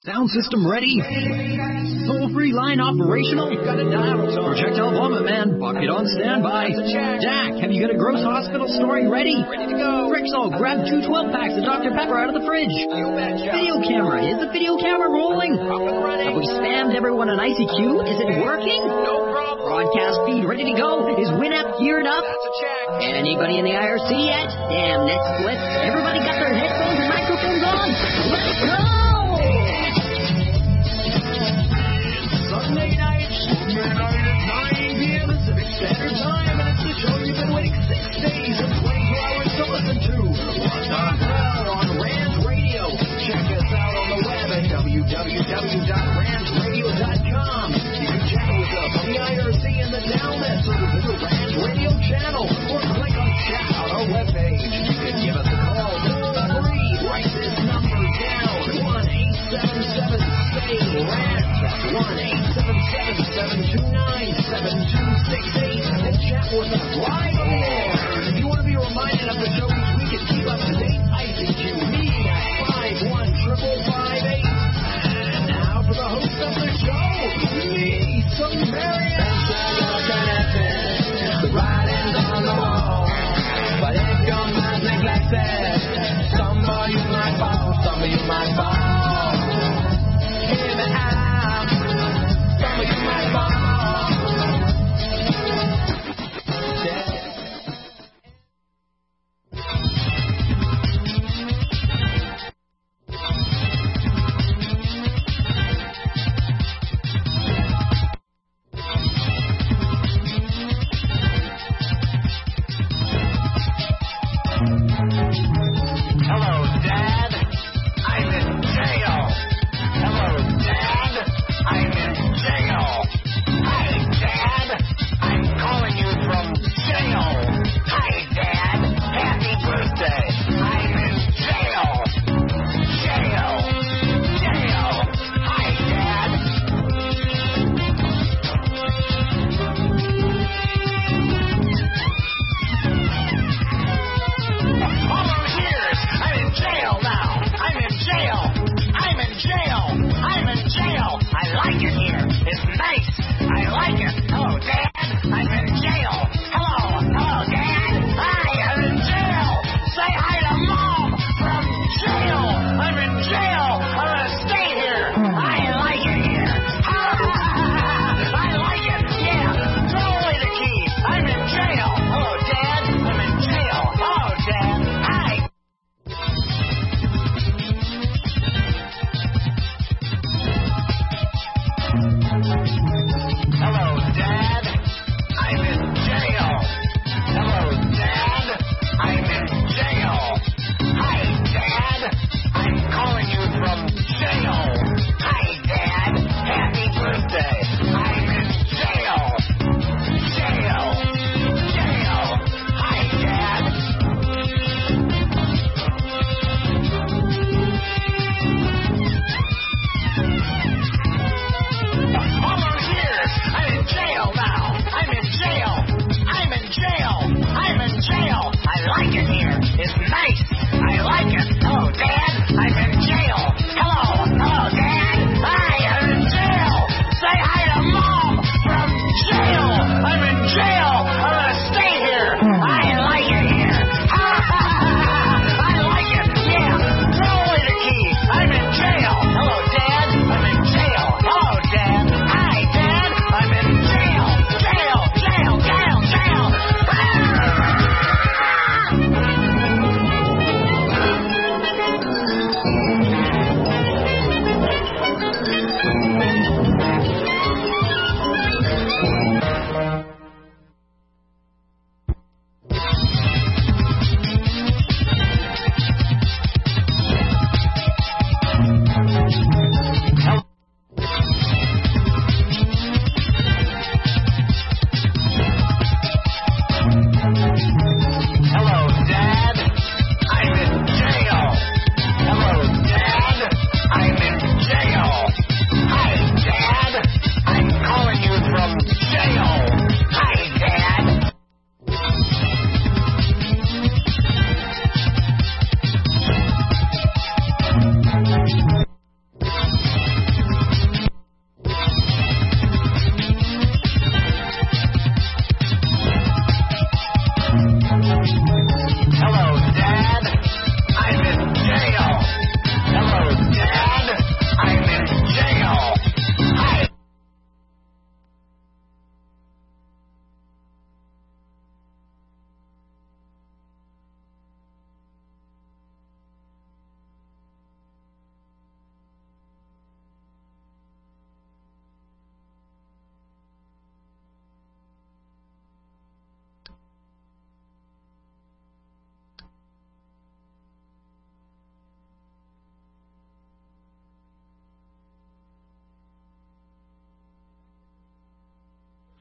Sound system ready? Toll-free line operational? You've got a dial tone. Projectile vomit man, bucket on standby. Jack, have you got a gross hospital story ready? Ready to go. Rexall, grab 2 12-packs of Dr. Pepper out of the fridge. Video camera, is the video camera rolling? Up and running. Have we spammed everyone on ICQ? Is it working? No problem. Broadcast feed ready to go. Is Winamp geared up? That's a check. Anybody in the IRC yet? Damn, Netflix. Everybody got their headphones and microphones on. Let's go! Sunday night at 9 p.m. Pacific Standard Time, and it's the show you've been waiting 6 days and 22 hours to listen to. What's on Hell on Rand Radio. Check us out on the web at www.randradio.com. You can chat with us on the IRC and the Downnet, so visit the Rand Radio channel or click on chat on our webpage. You can give us a call toll free. Write this number down: 1-877-SAY-RAND. 1-877-729-7268 and chat with us live on the air. If you want to be reminded of the show each week and keep up to date, ICQ me at 51558. And now for the host of the show, Lisa Marion. The writing's on the wall, but if your mind's neglected, some of you might fall, some of you might fall. Hear me out. Some of you might fall.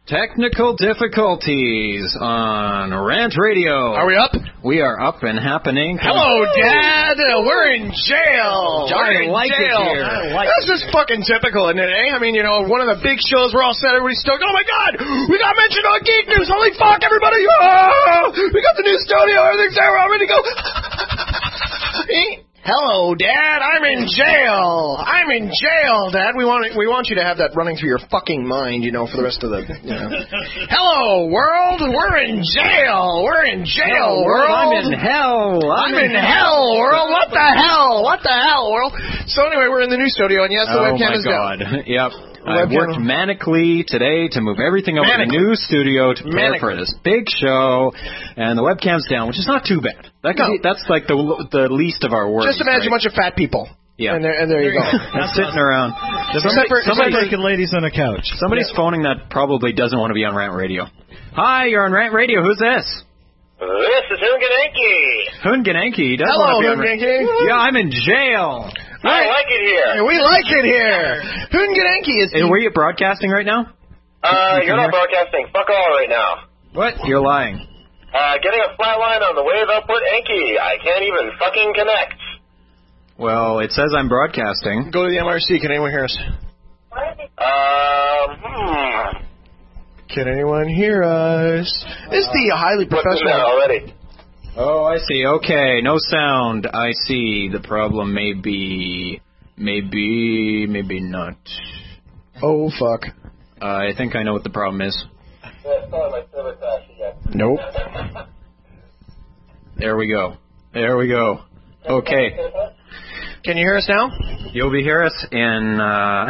Technical difficulties on Rant Radio. Are we up? We are up and happening. Hello, Dad. We're in jail. I like it here. This is fucking typical, isn't it, eh? I mean, one of the big shows, we're all set, everybody's stoked. Oh, my God, we got mentioned on Geek News. Holy fuck, everybody. Oh, we got the new studio. Everything's there. We're all ready to go. Hello, Dad. I'm in jail. I'm in jail, Dad. We want you to have that running through your fucking mind, for the rest of the. Hello, world. We're in jail. We're in jail, world. I'm in hell. I'm in hell, world. What the hell? What the hell, world? So anyway, we're in the new studio, and yes, the webcam is down. Yep. I worked manically today to move everything over to the new studio to prepare for this big show, and the webcam's down, which is not too bad. That's like the least of our worries. Just imagine a bunch of fat people. Yeah. And there you go. That's sitting around. Somebody's naked ladies on a couch. Somebody's phoning that probably doesn't want to be on Rant Radio. Hi, you're on Rant Radio. Who's this? This is Hungananki. Hungananki. Hello, Hungananki. Yeah, I'm in jail. I like it here. We like it here. Hungananki is... Were you broadcasting right now? You're not broadcasting. Fuck all right now. What? You're lying. Getting a flat line on the wave output Anki. I can't even fucking connect. Well, it says I'm broadcasting. Go to the MRC. Can anyone hear us? Can anyone hear us? This is the highly professional... already. Oh, I see. Okay, no sound. I see. The problem may be... Maybe not. Oh, fuck. I think I know what the problem is. Nope. There we go. Okay. Can you hear us now? You'll be hear us in...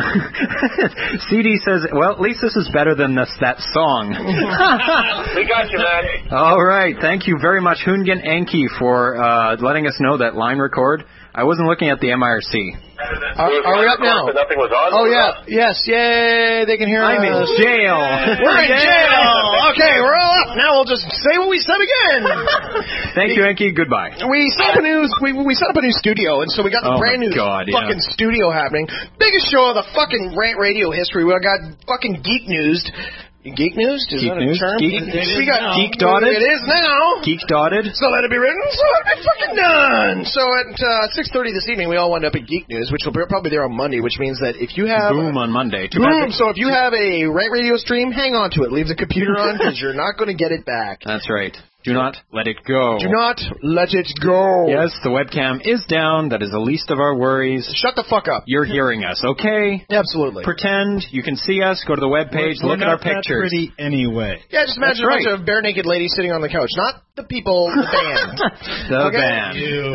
CD says, well, at least this is better than that song. We got you, man. All right. Thank you very much, Hungananki, for letting us know that line record. I wasn't looking at the MIRC. Are we up now? Nothing was on. Oh, yeah. Yes. Yay. They can hear us. I'm in jail. We're in jail. Okay, we're all up. Now we'll just say what we said again. Thank you, Anki. Goodbye. We set up a new studio, and so we got the brand new fucking studio happening. Biggest show of the fucking Rant Radio history. We got fucking Geek News. Geek News? Is that a term? We got Geek Dotted. It is now. Geek Dotted. So let it be written, so let it be fucking done. So at 6:30 this evening, we all wind up at Geek News, which will be probably there on Monday, which means that if you have... Boom on Monday. Boom. So if you have a Rant Radio stream, hang on to it. Leave the computer on, because you're not going to get it back. That's right. Do not let it go. Do not let it go. Yes, the webcam is down. That is the least of our worries. Shut the fuck up. You're hearing us, okay? Absolutely. Pretend you can see us. Go to the webpage. Look at our pictures. We're not that pretty anyway. Yeah, just imagine a bunch of bare naked ladies sitting on the couch. Not the people, the band. The band.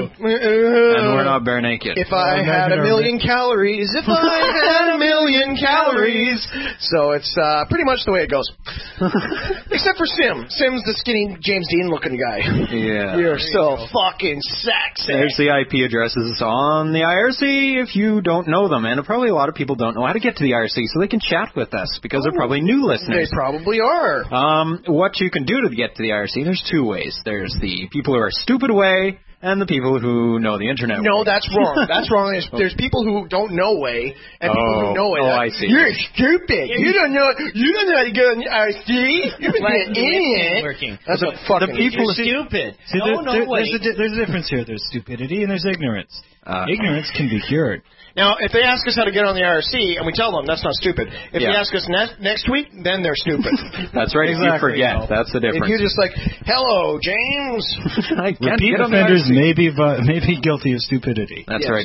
And we're not bare naked. If I had a million calories. If I had a million calories. So it's pretty much the way it goes. Except for Sim. Sim's the skinny James Dean looking guy. Yeah. You're so fucking sexy. There's the IP addresses on the IRC if you don't know them. And probably a lot of people don't know how to get to the IRC so they can chat with us because they're probably new listeners. They probably are. What you can do to get to the IRC, there's two ways. There's the people who are stupid way and the people who know the internet way. No, that's wrong. That's wrong. There's people who don't know way and people who know way. Oh, I see. You're stupid. You don't know how to get on the IRC. You're an idiot. That's a fucking... The people are stupid. See, there's a difference here. There's stupidity and there's ignorance. Ignorance can be cured. Now, if they ask us how to get on the IRC, and we tell them, that's not stupid. If they ask us next week, then they're stupid. That's right. Exactly. If you forget, that's the difference. If you're just like, hello, James. Repeat offenders may be guilty of stupidity. That's right.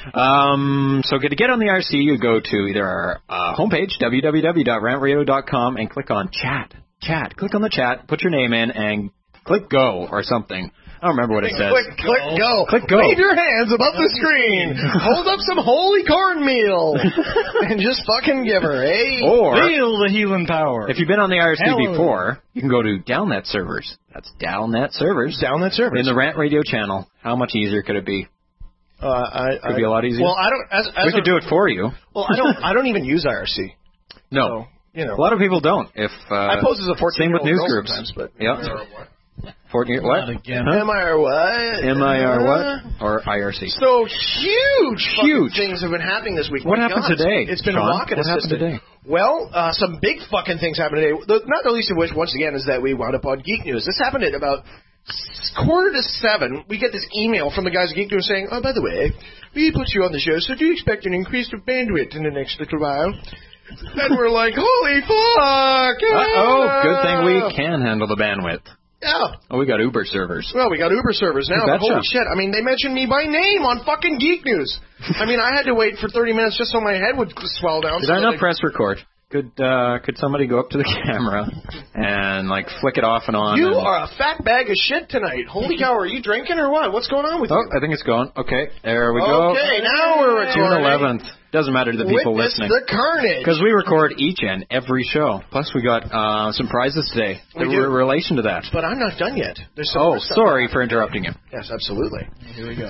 So to get on the IRC, you go to either our homepage, www.rantradio.com, and click on chat. Click on the chat, put your name in, and click go or something. I don't remember what it says. Click go. Click go. Wave your hands above the screen. Hold up some holy cornmeal. And just fucking give her, eh? Or, feel the healing power. If you've been on the IRC before, you can go to Downnet servers. That's Downnet servers. Downnet servers. In the Rant Radio channel. How much easier could it be? Could be a lot easier. Well, I don't... we could do it for you. Well, I don't even use IRC. No. So, a lot of people don't. I pose as a 14-year-old same with news girl groups. sometimes, but... Yep. What? MIR what? MIR what? Or IRC? So huge things have been happening this week. What happened today? It's been Sean, rocket what happened today? Well, some big fucking things happened today. Not the least of which, once again, is that we wound up on Geek News. This happened at about 6:45. We get this email from the guys at Geek News saying, "Oh, by the way, we put you on the show, so do you expect an increase of bandwidth in the next little while?" And we're like, "Holy fuck!" Good thing we can handle the bandwidth. Yeah. Oh, we got Uber servers. Well, we got Uber servers now. But holy shit. I mean, they mentioned me by name on fucking Geek News. I mean, I had to wait for 30 minutes just so my head would swell down. Did I not press record? Could somebody go up to the camera and, like, flick it off and on? You are a fat bag of shit tonight. Holy cow, are you drinking or what? What's going on with you? I think it's going. Okay, there we go. Okay, now we're recording. June 11th. Doesn't matter to the people Witness listening. the carnage. Because we record each and every show. Plus, we got some prizes today in relation to that. But I'm not done yet. There's some sorry for interrupting you. Yes, absolutely. Here we go.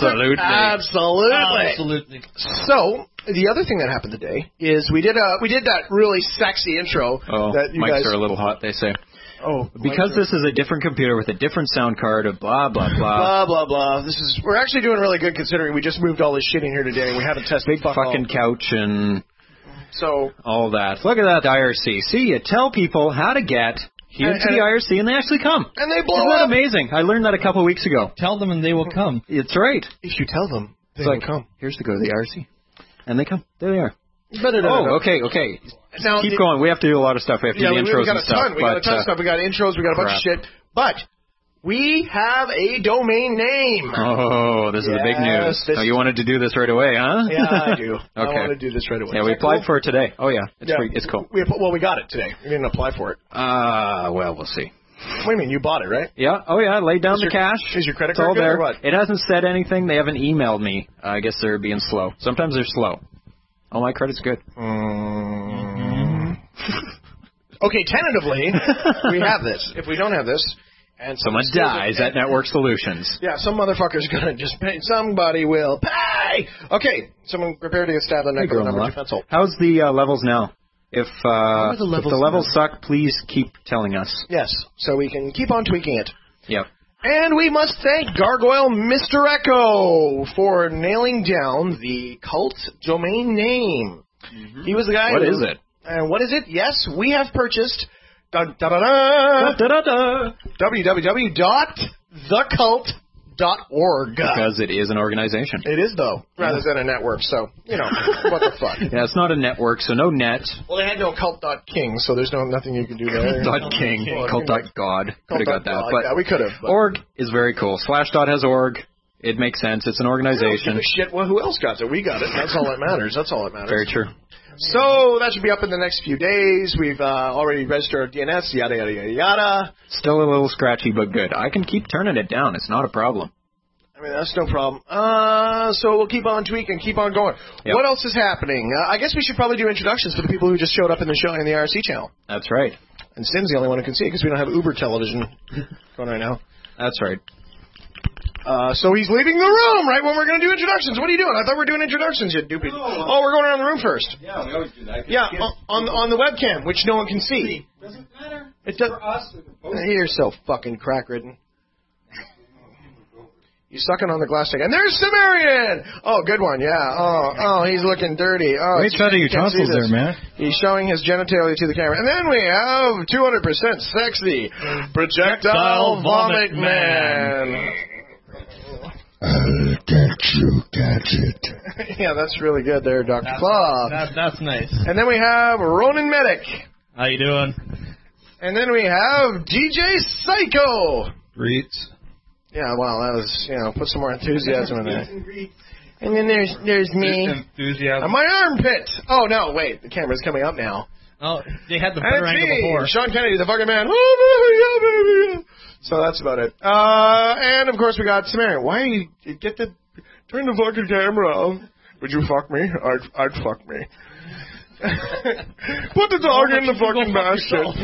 Absolutely. So, the other thing that happened today is we did that really sexy intro. That you mics guys are a little hot, they say. Oh, because this is a different computer with a different sound card of blah, blah, blah. Blah, blah, blah. We're actually doing really good considering we just moved all this shit in here today and we haven't tested big fucking couch and all that. Look at that IRC. See, you tell people how to get here to the IRC and they actually come. And they blow Isn't up. that amazing? I learned that a couple of weeks ago. Tell them and they will come. It's right. If you tell them, they will come. Here's to go to the IRC. And they come. There they are. Okay. Now, keep going. We have to do a lot of stuff. We have to do the intros and stuff. We got a ton of stuff. We got intros. We got a bunch of shit. But we have a domain name. Oh, this is the big news. You wanted to do this right away, huh? Yeah, I do. Okay. I want to do this right away. Yeah, we applied for it today. Oh, yeah. It's cool. We got it today. We didn't apply for it. Well, we'll see. What do you mean? You bought it, right? Yeah. Oh, yeah. Laid down the cash. Is your credit card all there? Or what? It hasn't said anything. They haven't emailed me. I guess they're being slow. Sometimes they're slow. Oh, my credit's good. Okay, tentatively, we have this. If we don't have this, and someone dies at Network Solutions. Yeah, some motherfucker's gonna just pay. Somebody will pay. Okay, someone prepare to get stabbed in the neck with a number 2 pencil. How's the levels now? If the levels suck, please keep telling us. Yes, so we can keep on tweaking it. Yep. And we must thank Gargoyle Mr. Echo for nailing down the cult domain name. Mm-hmm. He was the guy. What is it? And what is it? Yes, we have purchased www.thecult.org. Because it is an organization. It is, though, rather than a network. So, what the fuck? Yeah, it's not a network, so no net. Well, they had no cult.king, so there's nothing you can do there. .king, cult.god. Could have got that. But yeah, we could have. Org is very cool. Slashdot has org. It makes sense. It's an organization. Shit, well, who else got it? We got it. That's all that matters. Very true. So that should be up in the next few days. We've already registered our DNS, yada, yada, yada, yada. Still a little scratchy, but good. I can keep turning it down. It's not a problem. I mean, that's no problem. So we'll keep on tweaking, keep on going. Yep. What else is happening? I guess we should probably do introductions for the people who just showed up in the show in the IRC channel. That's right. And Stim's the only one who can see it because we don't have Uber television going right now. That's right. So he's leaving the room right when we're going to do introductions. What are you doing? I thought we were doing introductions, you doopy. Oh, we're going around the room first. Yeah, we always do that. Yeah, on the webcam, which no one can see. Doesn't matter. It does. For us. You're so fucking crack-ridden. You're sucking on the glass stick. And there's Sumerian! Oh, good one, yeah. Oh, he's looking dirty. Oh, great shot of your tonsils there, man. He's showing his genitalia to the camera. And then we have 200% sexy Projectile Vomit Man. Catch it. Yeah, that's really good there, Dr. Claw. That's nice. And then we have Ronan Medic. How you doing? And then we have DJ Psycho. Greets. Yeah, well, that was, put some more enthusiasm in there. And then there's me. Enthusiasm. And my armpit. Oh, no, wait. The camera's coming up now. Oh, they had the better angle before. Sean Kennedy, the fucking man. So that's about it. And, of course, we got Sumerian. Why you turn the fucking camera off. Would you fuck me? I'd fuck me. Put the dog in the fucking basket.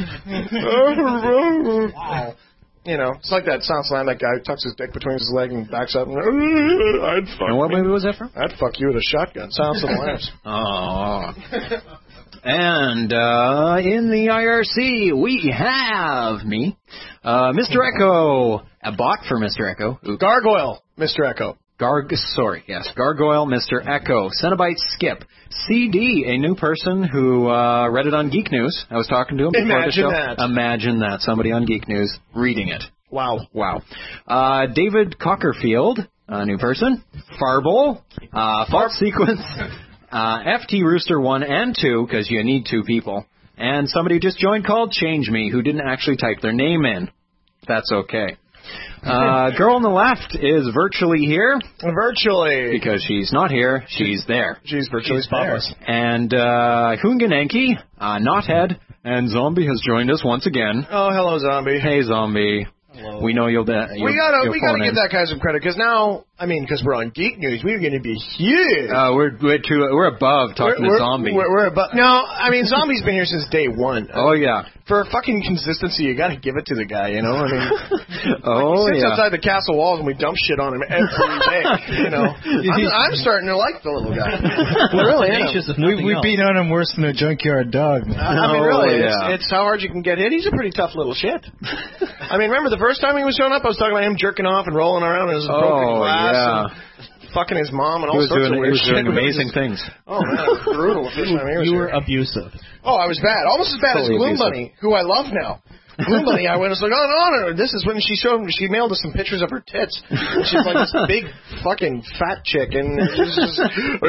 Wow. It's like that Sound Slam, that guy who tucks his dick between his leg and backs up and I'd fuck And what me. movie was that from? I'd fuck you with a shotgun. Sounds of the Lambs. Oh. And in the IRC, we have me, Mr. Echo, a bot for Mr. Echo. Oops. Gargoyle, Mr. Echo. Gargoyle, Mr. Echo. Cenobite Skip. CD, a new person who read it on Geek News. I was talking to him before the show. Imagine that. Somebody on Geek News reading it. Wow. David Cockerfield, a new person. Farble. Fault Sequence. FT Rooster 1 and 2, because you need 2 people. And somebody who just joined called Change Me, who didn't actually type their name in. That's okay. Girl on the left is virtually here. Virtually. Because she's not here, she's there. She's virtually spotless. And Hunganenki, Knothead, and Zombie has joined us once again. Oh, hello, Zombie. Hey, Zombie. Hello. We know you'll we gotta give that guy some credit, because now, because we're on Geek News, we're going to be huge. We're above talking to Zombie. We're above. No, Zombie's been here since day one. Oh, yeah. For fucking consistency, you got to give it to the guy, you know? He sits outside the castle walls and we dump shit on him every day, you know? I'm starting to like the little guy. Really am. We beat on him worse than a junkyard dog, man. Really, it's how hard you can get hit. He's a pretty tough little shit. Remember the first time he was showing up, I was talking about him jerking off and rolling around in his broken glass and fucking his mom and all sorts of weird shit. He was doing amazing things. Oh, man, brutal. You were abusive. Oh, I was bad. Almost as bad as Gloom Bunny, who I love now. Gloom Bunny, I was like, no. This is when she mailed us some pictures of her tits. She's like this big fucking fat chick, and she's just,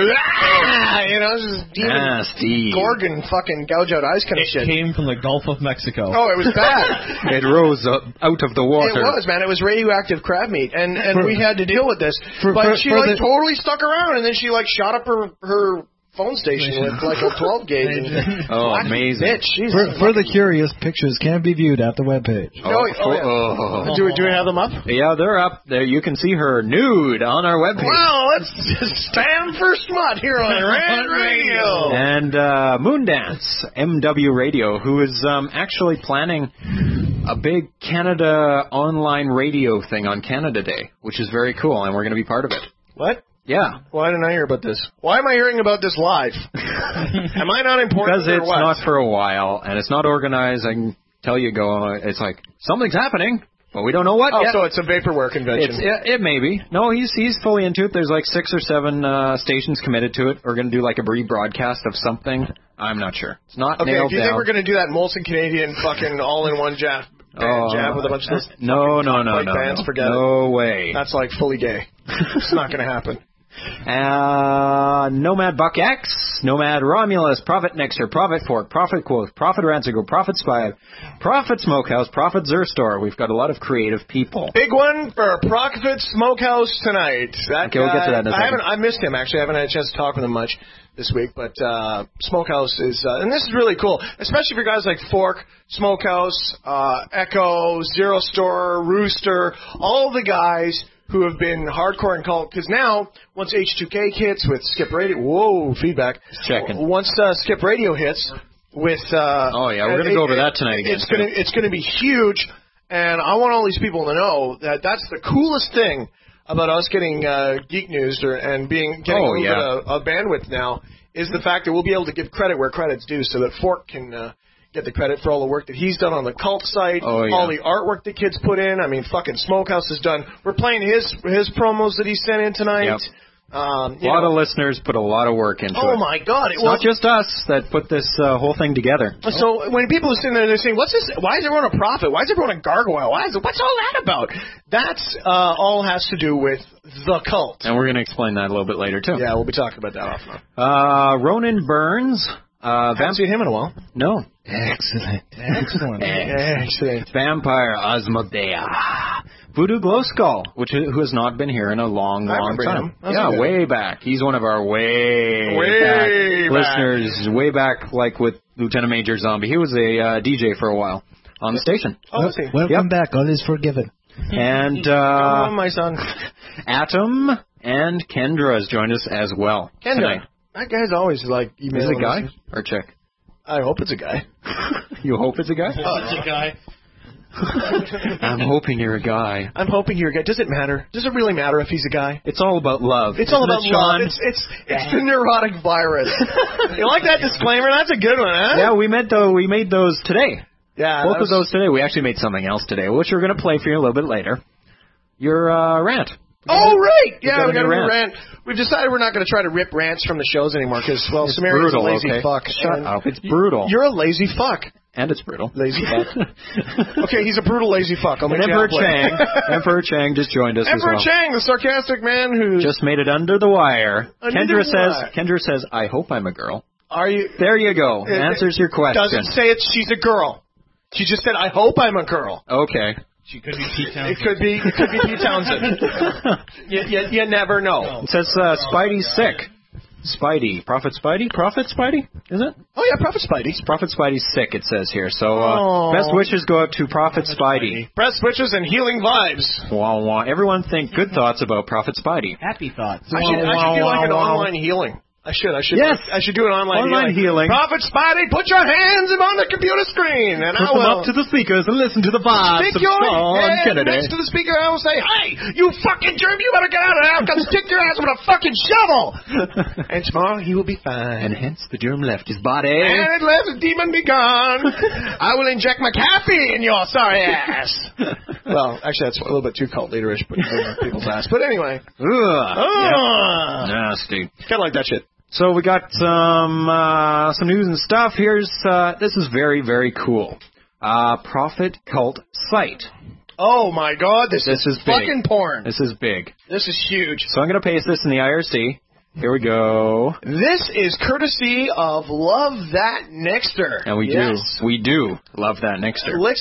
just nasty Gorgon fucking gouge out eyes kind of shit. It came from the Gulf of Mexico. Oh, it was bad. It rose out of the water. It was, man. It was radioactive crab meat, and we had to deal with this. But she totally stuck around, and then she shot up her phone station with a 12 gauge. Amazing! Bitch. For the curious, pictures can be viewed at the webpage. Do we have them up? Yeah, they're up there. You can see her nude on our webpage. Well, let's stand for smut here on Rand Radio. And Moondance MW Radio, who is actually planning a big Canada online radio thing on Canada Day, which is very cool, and we're going to be part of it. What? Yeah. Why didn't I hear about this? Why am I hearing about this live? Am I not important? Because it's not for a while, and it's not organized. I can tell you, it's like, something's happening, but we don't know what yet. So it's a vaporware convention. It may be. No, he's fully into it. There's 6 or 7 stations committed to it. We're going to do a rebroadcast of something. I'm not sure. It's not nailed down. Okay, do you think we're going to do that Molson Canadian fucking all-in-one jab with a bunch of those No. bands? Forget it. No way. That's fully gay. It's not going to happen. Nomad Buck X, Nomad Romulus, Prophet Nixer, Prophet Fork, Prophet Quoth, Prophet Ransigo, Prophet Spy, Prophet Smokehouse, Prophet Zerstore. We've got a lot of creative people. Big one for Prophet Smokehouse tonight. Okay, we'll get to that in a second. I missed him, actually. I haven't had a chance to talk with him much this week, but Smokehouse is, and this is really cool, especially for guys like Fork, Smokehouse, Echo, Zero Store, Rooster, all the guys who have been hardcore and called, because now, once H2K hits with Skip Radio, feedback. Checking. Once Skip Radio hits with, we're going to go over that tonight again. It's going to be huge, and I want all these people to know that that's the coolest thing about us getting Geek News and getting a bandwidth now, is the fact that we'll be able to give credit where credit's due, so that Fork can get the credit for all the work that he's done on the Cult site, all the artwork the kids put in. Fucking Smokehouse has done. We're playing his promos that he sent in tonight. Yep. A lot of listeners put a lot of work into it. Oh, my God. It's not just us that put this whole thing together. So when people are sitting there, they're saying, what's this? Why is everyone a prophet? Why is everyone a gargoyle? What's all that about? That's all has to do with the Cult. And we're going to explain that a little bit later, too. Yeah, we'll be talking about that off and on. Ronan Burns. Haven't seen him in a while. No. Excellent. Vampire Asmodea. Voodoo Glow Skull, who has not been here in a long time. Yeah, way back. He's one of our way back listeners, way back, with Lieutenant Major Zombie. He was a DJ for a while on the station. Oh, welcome back. All is forgiven. And my son. Atom and Kendra has joined us as well tonight. That guy's always emailing. Is it a guy or chick? I hope it's a guy. You hope it's a guy? It's a guy. I'm hoping you're a guy. I'm hoping you're a guy. Does it matter? Does it really matter if he's a guy? It's all about love. It's all about love. It's the neurotic virus. You like that disclaimer? That's a good one, huh? Yeah, we made those today. Yeah, both of those today. We actually made something else today, which we're going to play for you a little bit later. Your rant. Oh, right. Yeah, we got a new rant. rant. We've decided we're not going to try to rip rants from the shows anymore because, well, it's Samaria's brutal, a lazy okay? fuck. Shut up. It's brutal. You're a lazy fuck. And it's brutal. Lazy fuck. Okay, he's a brutal lazy fuck. And Emperor Chang just joined us as well. Emperor Chang, the sarcastic man who just made it under the wire. Kendra says, I hope I'm a girl. Are you? There you go. Answers your question. Doesn't say she's a girl. She just said, I hope I'm a girl. Okay. She could be Pete Townsend. It could be Pete Townsend. You never know. It says Spidey's sick. Spidey. Prophet Spidey? Is it? Oh, yeah, Prophet Spidey. Prophet Spidey's sick, it says here. So, best wishes go out to Prophet Spidey. Best wishes and healing vibes. Wah, wah. Everyone think good thoughts about Prophet Spidey. Happy thoughts. I should do like an online healing. I should. Yes. I should do an online healing. Prophet Spidey, put your hands on the computer screen, and put them up to the speakers and listen to the vibes of Sean Kennedy. Next to the speaker, I will say, "Hey, you fucking germ! You better get out of there! Come stick your ass with a fucking shovel!" And tomorrow he will be fine. And hence the germ left his body. And let the demon be gone. I will inject McAfee in your sorry ass. Well, actually, that's a little bit too cult leaderish, but people's ass. But anyway, yep. Nasty. Kind of like that shit. So we got some news and stuff. Here's this is very, very cool. Prophet cult site. Oh my God, this is big. Fucking porn. This is big. This is huge. So I'm going to paste this in the IRC. Here we go. This is courtesy of Love That Nexter. And we do love that Nexter. Lick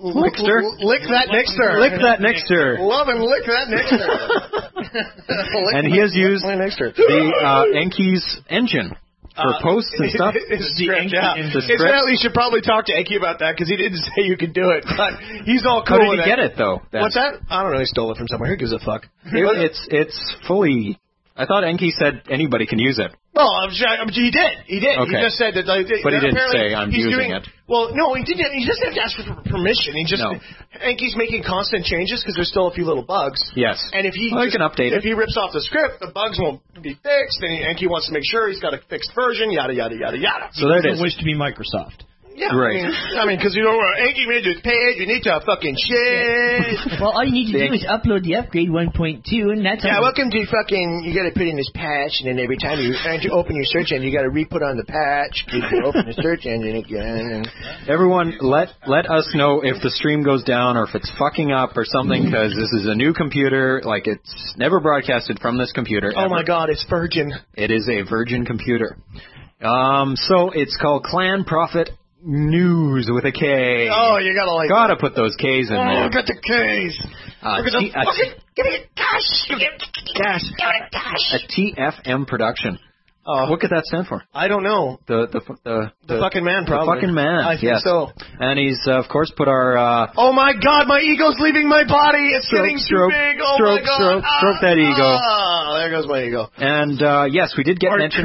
that Nexter. Lick that Nexter. Love and lick that Nexter. And he has used the Enki's engine for posts and stuff. Incidentally, you should probably talk to Enki about that because he didn't say you could do it, but he's all cool with it. How did he get it, though? What's that? I don't know. He stole it from somewhere. Who gives a fuck? It's fully... I thought Enki said anybody can use it. Well, he did. Okay. He just said that. But he didn't say I'm using it. Well, no, he didn't. He doesn't have to ask for permission. Enki's making constant changes because there's still a few little bugs. Yes. And if he can update if he rips off the script, the bugs won't be fixed. And Enki wants to make sure he's got a fixed version. Yada yada yada yada. So there it is. Wish to be Microsoft. Yeah, right. I mean, because Enki made this page, you need to fucking shit. Well, all you need to do is upload the upgrade 1.2, and that's welcome to fucking. You got to put in this patch, and then every time you open your search engine, you got to re-put on the patch. You can open the search engine again. Everyone, let us know if the stream goes down or if it's fucking up or something, because this is a new computer. Like, it's never broadcasted from this computer. Oh my God, it's virgin. It is a virgin computer. So it's called Clan Prophet News with a K. Oh, you gotta put those K's in there. Look at the K's. Give me cash. A TFM production. What could that stand for? I don't know. The fucking man, probably. The fucking man. I think so. And he's of course put our. Oh my God, my ego's leaving my body. It's getting too big. Oh my God. Stroke that ego. There goes my ego. And yes, we did get mentioned.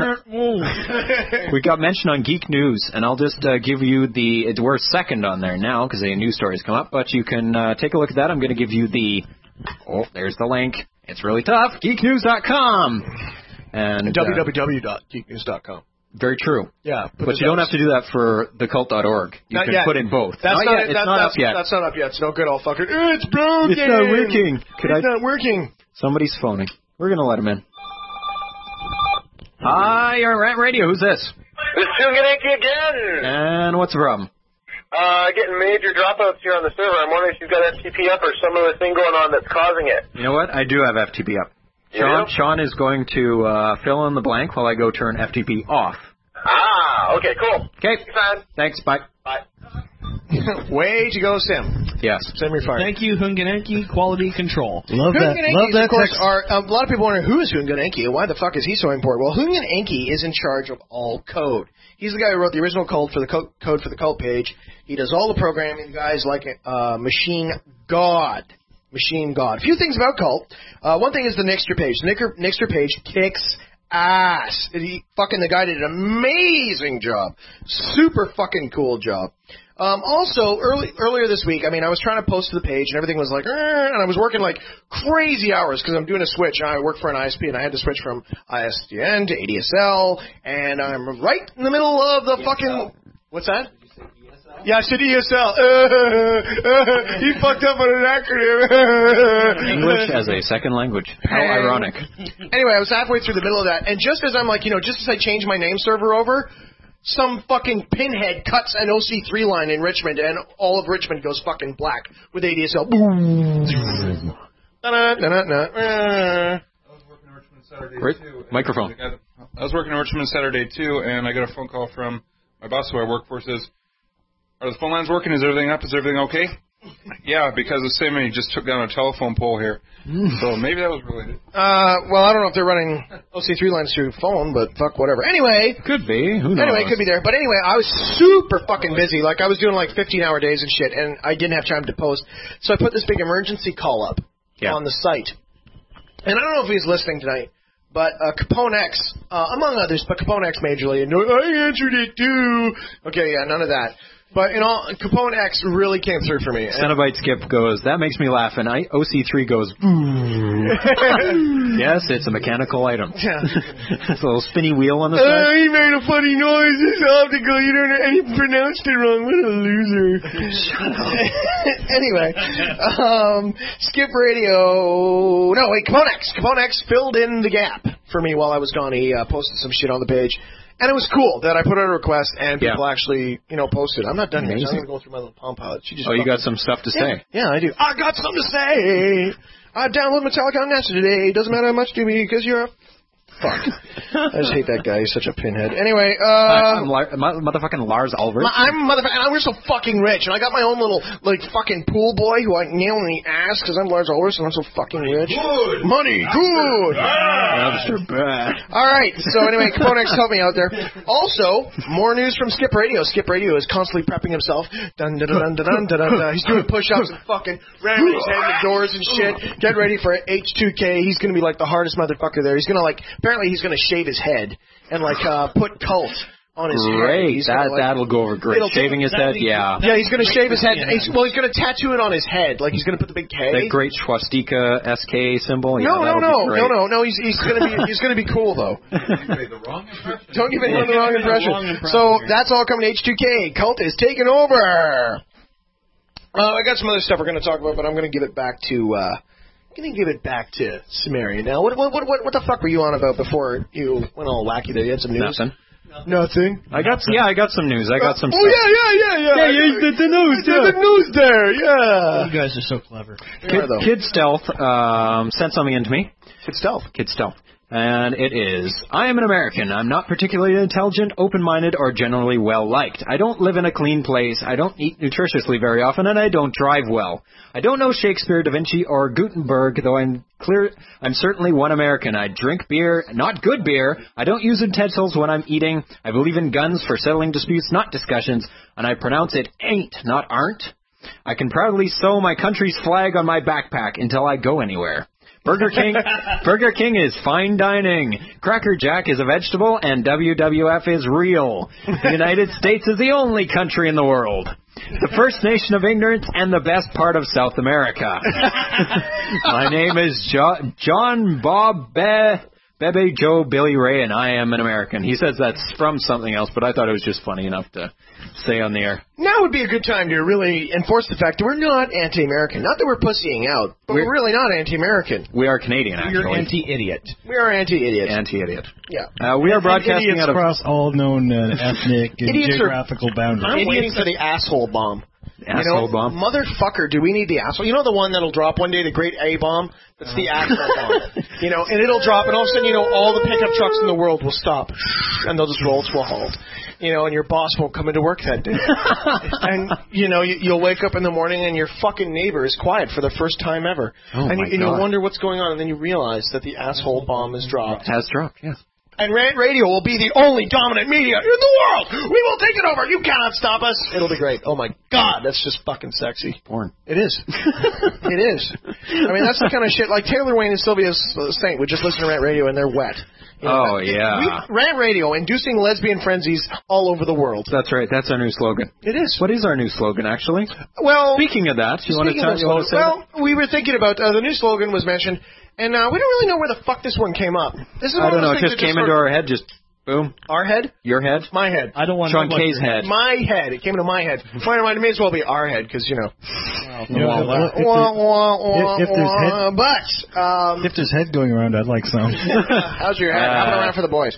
We got mentioned on Geek News, and I'll just give you we're second on there now because the news stories come up. But you can take a look at that. I'm going to give you there's the link. It's really tough. Geeknews.com. And www.geeknews.com. Very true. Yeah. But you don't have to do that for thecult.org. You can put in both. That's not yet. It's not up yet. That's not up yet. It's no good, all fucker. It's broken. It's not working. It's not working. Somebody's phoning. We're going to let him in. Hi, you're on Rant Radio. Who's this? It's Sunganeki again. And what's the problem? Getting major dropouts here on the server. I'm wondering if you've got FTP up or some other thing going on that's causing it. You know what? I do have FTP up. Sean is going to fill in the blank while I go turn FTP off. Okay, cool. Okay. Thanks, bye. Bye. Way to go, Sim. Yes. Sim, you're fired. Thank you, Hunganenki Quality Control. Love that. Of course, a lot of people wondering, who is Hunganenki and why the fuck is he so important? Well, Hunganenki is in charge of all code. He's the guy who wrote the original code for the code for the cult page. He does all the programming. Guys like Machine God. A few things about Cult. One thing is the Nexter page. The Nexter page kicks ass. The guy did an amazing job. Super fucking cool job. Also, earlier this week, I was trying to post to the page, and everything was like, and I was working like crazy hours because I'm doing a switch. I work for an ISP, and I had to switch from ISDN to ADSL, and I'm right in the middle of the fucking... What's that? Yeah, I said ESL. He fucked up on an acronym. English as a second language. How ironic. Anyway, I was halfway through the middle of that, and just as I'm like, just as I change my name server over, some fucking pinhead cuts an OC3 line in Richmond, and all of Richmond goes fucking black with ADSL. Boom. I was working in Richmond Saturday too. Microphone. I was working in Richmond Saturday too, and I got a phone call from my boss who I work for. Says, "Are the phone lines working? Is everything up? Is everything okay?" Yeah, because the Simony just took down a telephone pole here. So maybe that was related. Well, I don't know if they're running OC3 lines through phone, but fuck whatever. Anyway. Could be. Who knows? Anyway, it could be there. But anyway, I was super fucking busy. Like, I was doing like 15-hour days and shit, and I didn't have time to post. So I put this big emergency call up on the site. And I don't know if he's listening tonight, but Capone X, among others, but Capone X majorly, and I answered it too. Okay, yeah, none of that. But Capone X really came through for me. Cenobite Skip goes, that makes me laugh, and OC3 goes, yes, it's a mechanical item. Yeah. It's a little spinny wheel on the side. He made a funny noise. It's optical. You don't know, and he pronounced it wrong. What a loser. Shut up. Anyway, Skip Radio. No, wait, Capone X. Capone X filled in the gap for me while I was gone. He posted some shit on the page. And it was cool that I put out a request and people actually, posted. I'm not done yet. I'm going to go through my little Palm Pilot. You got some stuff to say. Yeah, I do. I got something to say. I downloaded Metallica on NASA today. Doesn't matter how much to me because you're a fuck. I just hate that guy. He's such a pinhead. Anyway, I'm motherfucking Lars Ulrich. I'm we're so fucking rich, and I got my own little fucking pool boy who I nail in the ass because I'm Lars Ulrich and I'm so fucking rich. Good money, good. That's bad. All right. So anyway, Caponex, help me out there. Also, more news from Skip Radio. Skip Radio is constantly prepping himself. Dun dun dun dun dun dun dun. He's doing push-ups and fucking ramming his head in the doors and shit. Get ready for H2K. He's gonna be like the hardest motherfucker there. He's gonna apparently he's going to shave his head and put Cult on his head. That'll go over great. Shaving his head, yeah. Yeah, he's going to shave his head. He's going to tattoo it on his head. Like he's going to put the big K. That great swastika SK symbol. No. He's going to be cool though. Don't give anyone the wrong impression. So that's all coming to H2K. Cult is taking over. I got some other stuff we're going to talk about, but I'm going to give it back to. Going to give it back to Samaria now. What the fuck were you on about before you went all wacky there? You had some news? Nothing. I got some news. I got some stuff. Yeah. The news. The news there. Yeah. You guys are so clever. Kid Stealth sent something in to me. Kid Stealth. And it is, I am an American. I'm not particularly intelligent, open-minded, or generally well-liked. I don't live in a clean place. I don't eat nutritiously very often, and I don't drive well. I don't know Shakespeare, Da Vinci, or Gutenberg, though I'm certainly one American. I drink beer, not good beer. I don't use utensils when I'm eating. I believe in guns for settling disputes, not discussions. And I pronounce it ain't, not aren't. I can proudly sew my country's flag on my backpack until I go anywhere. Burger King is fine dining. Cracker Jack is a vegetable, and WWF is real. The United States is the only country in the world. The first nation of ignorance and the best part of South America. My name is John Bob Bebe Joe Billy Ray, and I am an American. He says that's from something else, but I thought it was just funny enough to say on the air. Now would be a good time to really enforce the fact that we're not anti-American. Not that we're pussying out, but we're really not anti-American. We are Canadian, actually. You're anti-idiot. We are anti-idiot. Anti-idiot. Yeah. We are broadcasting out of... across all known ethnic and geographical boundaries. I'm waiting for the asshole bomb. Asshole bomb? Motherfucker, do we need the asshole? You know the one that'll drop one day, the great A-bomb? That's the asshole bomb. And it'll drop, and all of a sudden, all the pickup trucks in the world will stop, and they'll just roll to a halt. And your boss won't come into work that day. And, you'll wake up in the morning, and your fucking neighbor is quiet for the first time ever. Oh, and you'll wonder what's going on, and then you realize that the asshole bomb is dropped. Has dropped, yes. And Rant Radio will be the only dominant media in the world. We will take it over. You cannot stop us. It'll be great. Oh, my God. That's just fucking sexy. Porn. It is. It is. I mean, that's the kind of shit. Like Taylor Wayne and Sylvia Saint would just listen to Rant Radio, and they're wet. Oh, yeah. Rant Radio, inducing lesbian frenzies all over the world. That's right. That's our new slogan. It is. What is our new slogan, actually? Well, speaking of that, you want to say that? Well, we were thinking about the new slogan was mentioned, and we don't really know where the fuck this one came up. This is I don't know. It just came into our head. Just boom. Our head? Your head? My head. I don't want Sean K's head. My head. It came into my head. Well, it may as well be our head because if there's head going around, I'd like some. How's your head? Have it around for the boys.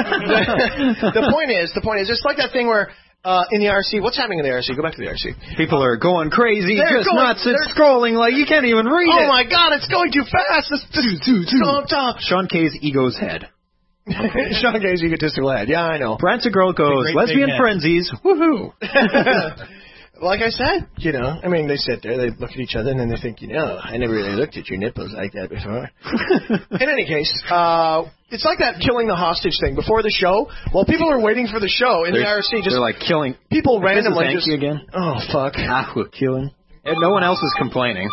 The point is, it's like that thing where in the IRC, what's happening in the IRC? Go back to the IRC. People are going crazy, They're just going, nuts. It's scrolling like you can't even read it. Oh my God, it's going too fast. Stop. Sean K's ego's head. Sean K's egotistical head. Yeah, I know. Frantic Girl goes, lesbian frenzies, woohoo. Like I said, I mean, they sit there, they look at each other, and then they think, I never really looked at your nipples like that before. In any case, it's like that killing the hostage thing. Before the show, while people are waiting for the show in the IRC, they're like killing people randomly. Just again. Oh, fuck. We're killing. And no one else is complaining.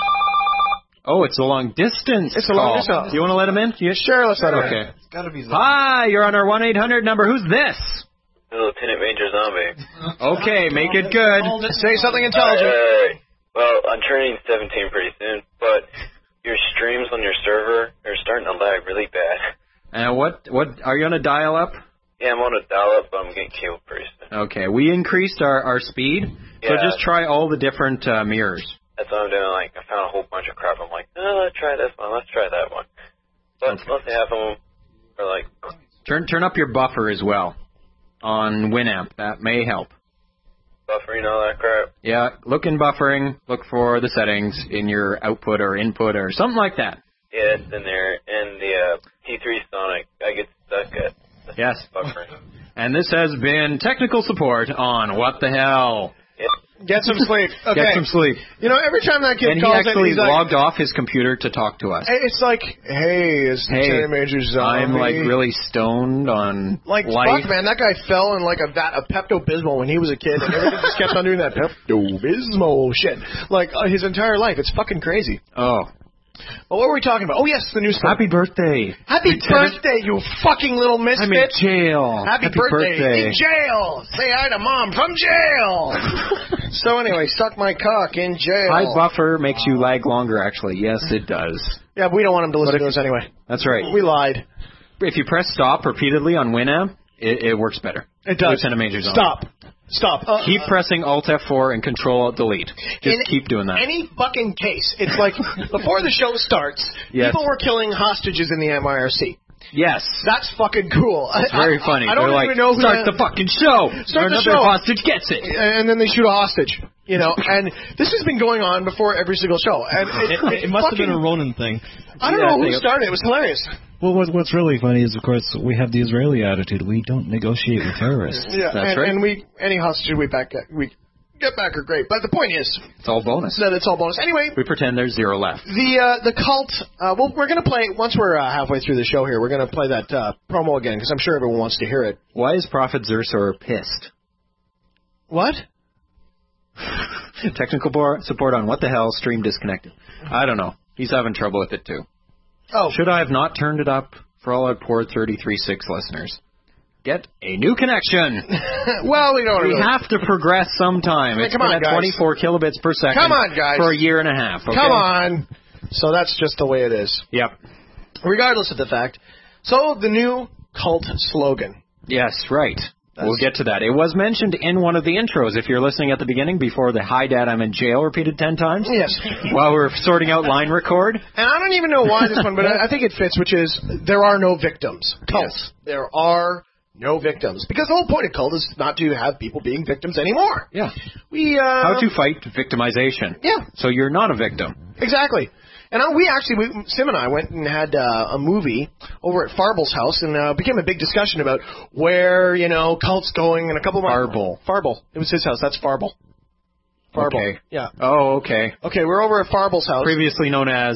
Oh, it's a long distance. It's a long distance. Do you want to let him in? Sure, let's let him in. Okay. It's gotta be Hi, you're on our 1-800 number. Who's this? Lieutenant Major Zombie. Okay, make it good. Say something intelligent. Well, I'm turning 17 pretty soon, but your streams on your server are starting to lag really bad. And what are you on a dial-up? Yeah, I'm on a dial-up, but I'm getting killed pretty soon. Okay, we increased our speed, so just try all the different mirrors. That's what I'm doing. Like, I found a whole bunch of crap. I'm like, let's try this one. Let's try that one. But mostly half of them are like... Turn up your buffer as well on Winamp. That may help. Buffering, all that crap? Yeah, look in buffering. Look for the settings in your output or input or something like that. Yeah, it's in there. And the T3 Sonic, I get stuck at buffering. And this has been technical support on What the Hell. Get some sleep. Okay. Get some sleep. Every time that kid calls in, he actually logged off his computer to talk to us. It's like, it's Lieutenant Major Zombie. I'm like really stoned on life. Fuck, man, that guy fell in like a vat of Pepto-Bismol when he was a kid, and everything just kept on doing that Pepto-Bismol shit. Like, his entire life. It's fucking crazy. Oh. Well, what were we talking about? Oh, yes, the news. Happy birthday. Happy birthday, you fucking little misfit. I'm in jail. Happy birthday. In jail. Say hi to Mom from jail. So anyway, suck my cock in jail. High buffer makes you lag longer, actually. Yes, it does. Yeah, but we don't want him to listen to us anyway. That's right. We lied. If you press stop repeatedly on Winamp, it works better. It does. Lieutenant Major Zombie. Stop. Keep pressing Alt F4 and Control Alt Delete. Just keep doing that. Any fucking case, it's like before the show starts, people were killing hostages in the MIRC. Yes. That's fucking cool. It's very funny. I don't even know who start the fucking show. Start the show. Another hostage gets it. And then they shoot a hostage. And this has been going on before every single show. And it must have been a Ronin thing. I don't know who started it. It was hilarious. Well, what's really funny is, of course, we have the Israeli attitude. We don't negotiate with terrorists. Yeah, that's right. And any hostage we get back are great. But the point is, it's all bonus. That it's all bonus. Anyway, we pretend there's zero left. The cult. We're gonna play once we're halfway through the show here. We're gonna play that promo again because I'm sure everyone wants to hear it. Why is Prophet Zersor pissed? What? Technical support on What the Hell stream disconnected. I don't know. He's having trouble with it too. Oh. Should I have not turned it up for all our poor 33.6 listeners? Get a new connection. Well, we don't. We have to progress sometime. It's been at 24 kilobits per second. Come on, guys. For a year and a half. Okay? Come on. So that's just the way it is. Yep. Regardless of the fact. So the new cult slogan. Yes, right. We'll get to that. It was mentioned in one of the intros, if you're listening at the beginning, before the "Hi, Dad, I'm in jail" repeated 10 times. Yes. While we're sorting out line record. And I don't even know why this one, but I think it fits, which is, there are no victims. Cults. Yes. There are no victims. Because the whole point of cult is not to have people being victims anymore. Yeah. How to fight victimization. Yeah. So you're not a victim. Exactly. And Sim and I went and had a movie over at Farble's house, and became a big discussion about where, cults going, and a couple of Farble. It was his house. That's Farble. Farble. Okay. Yeah. Oh, okay. Okay, we're over at Farble's house. Previously known as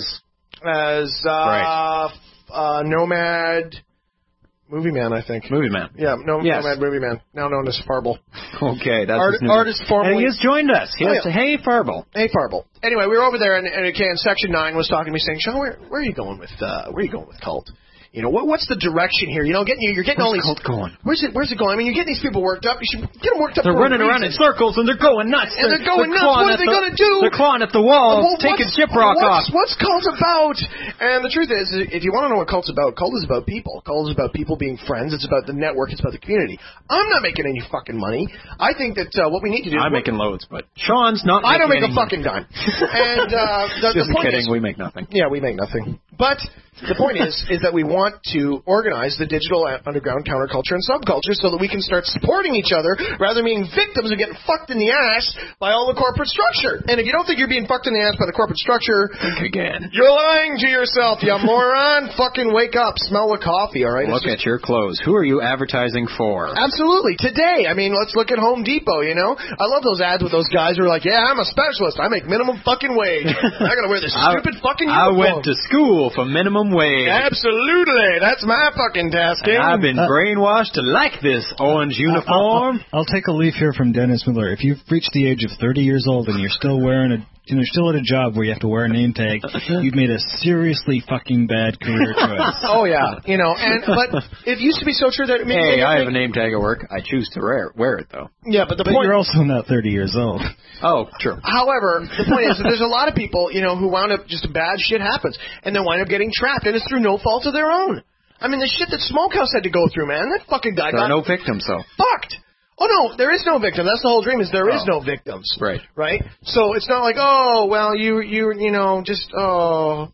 Nomad Movie Man, I think. Movie Man. Yeah, Nomad Movie Man, now known as Farble. Okay, that's artist formerly. And he has joined us. Hey, Farble. Hey, Farble. Anyway, we were over there, and Section 9 was talking to me, saying, "Sean, where are you going with cult? You know, what's the direction here? You know, you're getting all these. Where's the cult going? Where's it going? I mean, you're getting these people worked up. You should get them worked up. They're running around in circles and they're going nuts. And they're going nuts. What are they going to do? They're clawing at the walls, taking shiprock off. What's cult about? And the truth is, if you want to know what cult's about, cult is about people. Cult is about people being friends. It's about the network. It's about the community. I'm not making any fucking money. I think that what we need to do. I'm making loads, but Sean's not. I don't make a fucking dime. And just the point kidding. is, we make nothing. Yeah, we make nothing. But the point is that we want to organize the digital underground counterculture and subculture so that we can start supporting each other rather than being victims of getting fucked in the ass by all the corporate structure. And if you don't think you're being fucked in the ass by the corporate structure, think again. You're lying to yourself, you moron. Fucking wake up. Smell the coffee, all right? Look at your clothes. Who are you advertising for? Absolutely. Today, I mean, let's look at Home Depot, you know? I love those ads with those guys who are like, yeah, I'm a specialist. I make minimum fucking wage. I gotta wear this stupid fucking uniform. I went to school for minimum wage. Absolutely. That's my fucking tasking. I've been brainwashed to like this orange uniform. I'll take a leaf here from Dennis Miller. If you've reached the age of 30 years old and you're still you're still at a job where you have to wear a name tag, you've made a seriously fucking bad career choice. Oh, yeah. You know, but it used to be so true that... Hey, I have a name tag at work. I choose to wear it, though. Yeah, but point... you're also not 30 years old. Oh, true. However, the point is that there's a lot of people, you know, who wound up just bad shit happens, and they wind up getting trapped, and it's through no fault of their own. I mean, the shit that Smokehouse had to go through, man, that fucking guy got... There are no victims, though. Fucked. Oh, no, there is no victim. That's the whole dream, is there is no victims. Right. Right? So it's not like, oh, well, you know, just, no,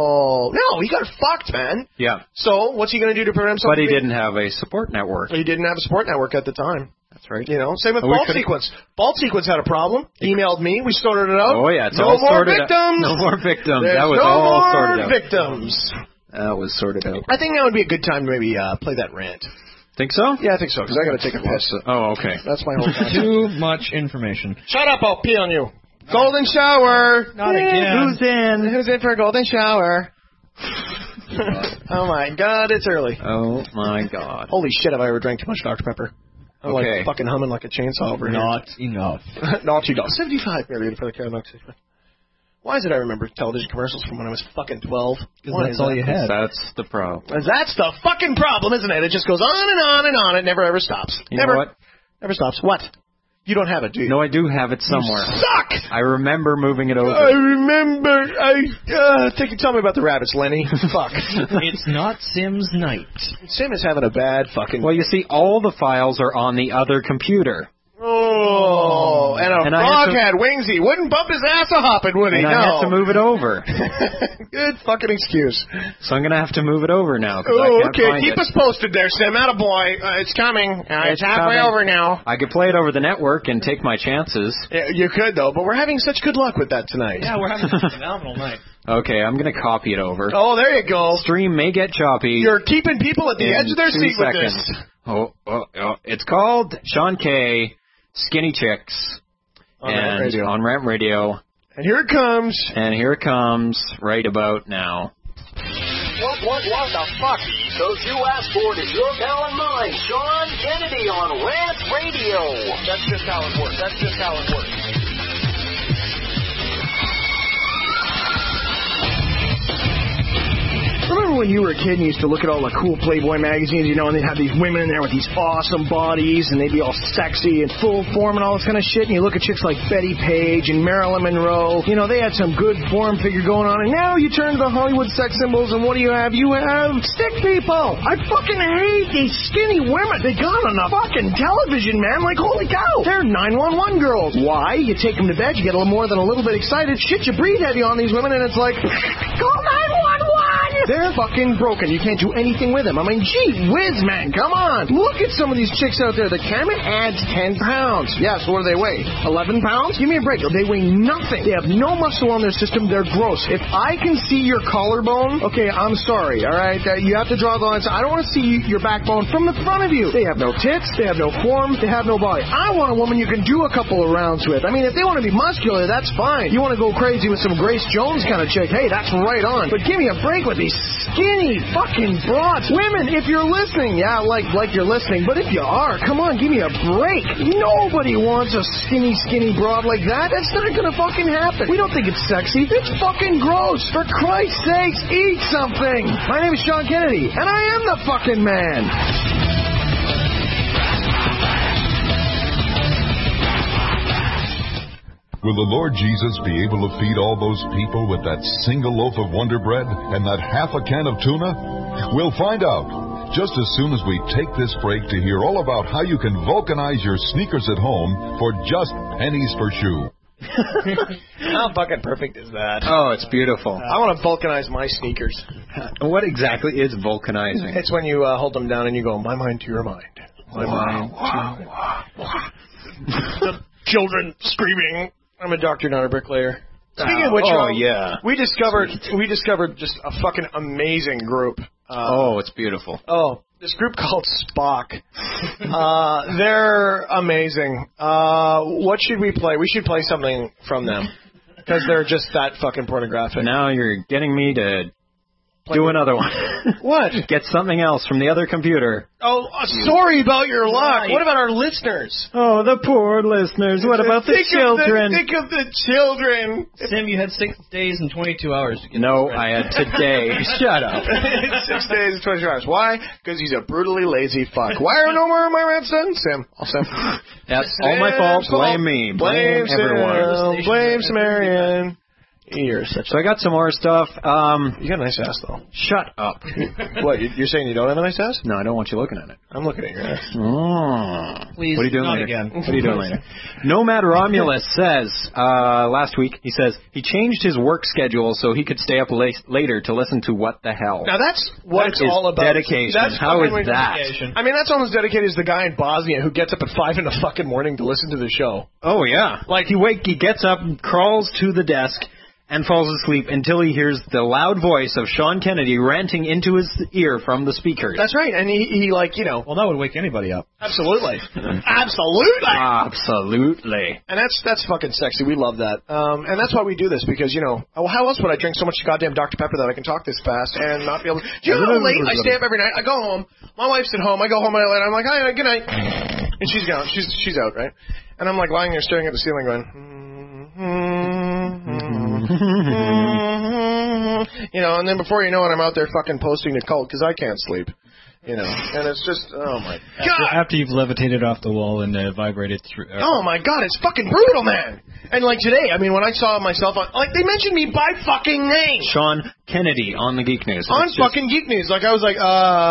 he got fucked, man. Yeah. So what's he going to do to prevent himself? But he didn't have a support network. He didn't have a support network at the time. That's right. You know, same with Bald Sequence. Bald Sequence had a problem. Emailed me. We sorted it out. Oh, yeah. It's no all more sorted victims. No more victims. There's that was no all more sorted out. Victims. That was sorted out. I think now would be a good time to maybe play that rant. Think so? Yeah, I think so, because I got to take a piss. Oh, okay. That's my whole time. Too much information. Shut up, I'll pee on you. Golden shower. Not again. Who's in for a golden shower? Oh, my God, it's early. Oh, my God. Holy shit, have I ever drank too much Dr. Pepper? I'm like fucking humming like a chainsaw over here. Not enough. Not enough. 75 milliliter for the Carolina. Why is it I remember television commercials from when I was fucking 12? Because that's all you had. That's the problem. That's the fucking problem, isn't it? It just goes on and on and on. It never ever stops. You know what? Never stops. What? You don't have it, do you? No, I do have it somewhere. You suck! I remember moving it over. I remember. Tell me about the rabbits, Lenny. Fuck. It's not Sim's night. Sim is having a bad fucking... Well, you see, all the files are on the other computer. Oh, and a frog had wings. He wouldn't bump his ass a hopping, would he? And I had to move it over. Good fucking excuse. So I'm going to have to move it over now. Okay. Keep us posted there, Sim. Attaboy. It's coming. It's halfway over now. I could play it over the network and take my chances. Yeah, you could, though, but we're having such good luck with that tonight. Yeah, we're having a phenomenal night. Okay, I'm going to copy it over. Oh, there you go. Stream may get choppy. You're keeping people at the edge of their seat with this. Oh, it's called Sean K. Skinny Chicks. On Rant Radio. And here it comes. And here it comes right about now. What the fuck? Those you asked for it is your pal and mine, Sean Kennedy on Rant Radio. That's just how it works. Remember when you were a kid and you used to look at all the cool Playboy magazines, you know, and they'd have these women in there with these awesome bodies, and they'd be all sexy and full form and all this kind of shit, and you look at chicks like Betty Page and Marilyn Monroe, you know, they had some good form figure going on, and now you turn to the Hollywood sex symbols, and what do you have? You have stick people! I fucking hate these skinny women! They got on the fucking television, man, like, holy cow! They're 911 girls! Why? You take them to bed, you get a little more than a little bit excited, shit, you breathe heavy on these women, and it's like, call 911! They're fucking broken. You can't do anything with them. I mean, gee whiz, man, come on. Look at some of these chicks out there. The camera adds 10 pounds. Yes, what do they weigh? 11 pounds? Give me a break. They weigh nothing. They have no muscle on their system. They're gross. If I can see your collarbone, okay, I'm sorry, all right? You have to draw the line. I don't want to see your backbone from the front of you. They have no tits. They have no form. They have no body. I want a woman you can do a couple of rounds with. I mean, if they want to be muscular, that's fine. You want to go crazy with some Grace Jones kind of chick, hey, that's right on. But give me a break with these skinny fucking broads. Women, if you're listening, yeah, like you're listening, but if you are, come on, give me a break. Nobody wants a skinny broad like that. That's not gonna fucking happen. We don't think it's sexy. It's fucking gross. For Christ's sakes, eat something. My name is Sean Kennedy, and I am the fucking man. Will the Lord Jesus be able to feed all those people with that single loaf of Wonder Bread and that half a can of tuna? We'll find out just as soon as we take this break to hear all about how you can vulcanize your sneakers at home for just pennies per shoe. How fucking perfect is that? Oh, it's beautiful. I want to vulcanize my sneakers. What exactly is vulcanizing? It's when you hold them down and you go, my mind to your mind. My mind to your mind. The children screaming. I'm a doctor, not a bricklayer. Speaking of which, we discovered just a fucking amazing group. It's beautiful. This group called Spock. They're amazing. What should we play? We should play something from them because they're just that fucking pornographic. Now you're getting me to do another one. What? Get something else from the other computer. Sorry about your luck. What about our listeners? Oh, the poor listeners. What about the children? Think of the children. Sim, you had 6 days and 22 hours to get No, I had today. Shut up. 6 days and 22 hours. Why? Because he's a brutally lazy fuck. Why are no more of my rats done? Sim. That's all my fault. Blame me. Blame everyone. Blame Sumerian. So I got some more stuff. You got a nice ass, though. Shut up. What, you're saying you don't have a nice ass? No, I don't want you looking at it. I'm looking at your ass. Please, what are you doing not later? again. What are you doing later? Nomad Romulus says, last week, he says, he changed his work schedule so he could stay up later to listen to What the Hell. Now that's what it's all about. Dedication. How is that? I mean, that's almost dedicated as the guy in Bosnia who gets up at 5 in the fucking morning to listen to the show. Oh, yeah. Like, he gets up, crawls to the desk, and falls asleep until he hears the loud voice of Sean Kennedy ranting into his ear from the speakers. That's right, and he Well, that would wake anybody up. Absolutely. Absolutely. And that's fucking sexy. We love that. And that's why we do this, because, how else would I drink so much goddamn Dr. Pepper that I can talk this fast and not be able to... Do you know how late I stay up every night? I go home. My wife's at home. I go home and I'm like, hi, good night. And she's gone. She's out, right? And I'm like lying there staring at the ceiling going... and then before you know it, I'm out there fucking posting to Cult because I can't sleep. And it's just, oh my God. After you've levitated off the wall and vibrated through. Oh my God, it's fucking brutal, man. And like today, I mean, when I saw myself on, they mentioned me by fucking name. Sean Kennedy on the Geek News. On fucking Geek News. Like I was like,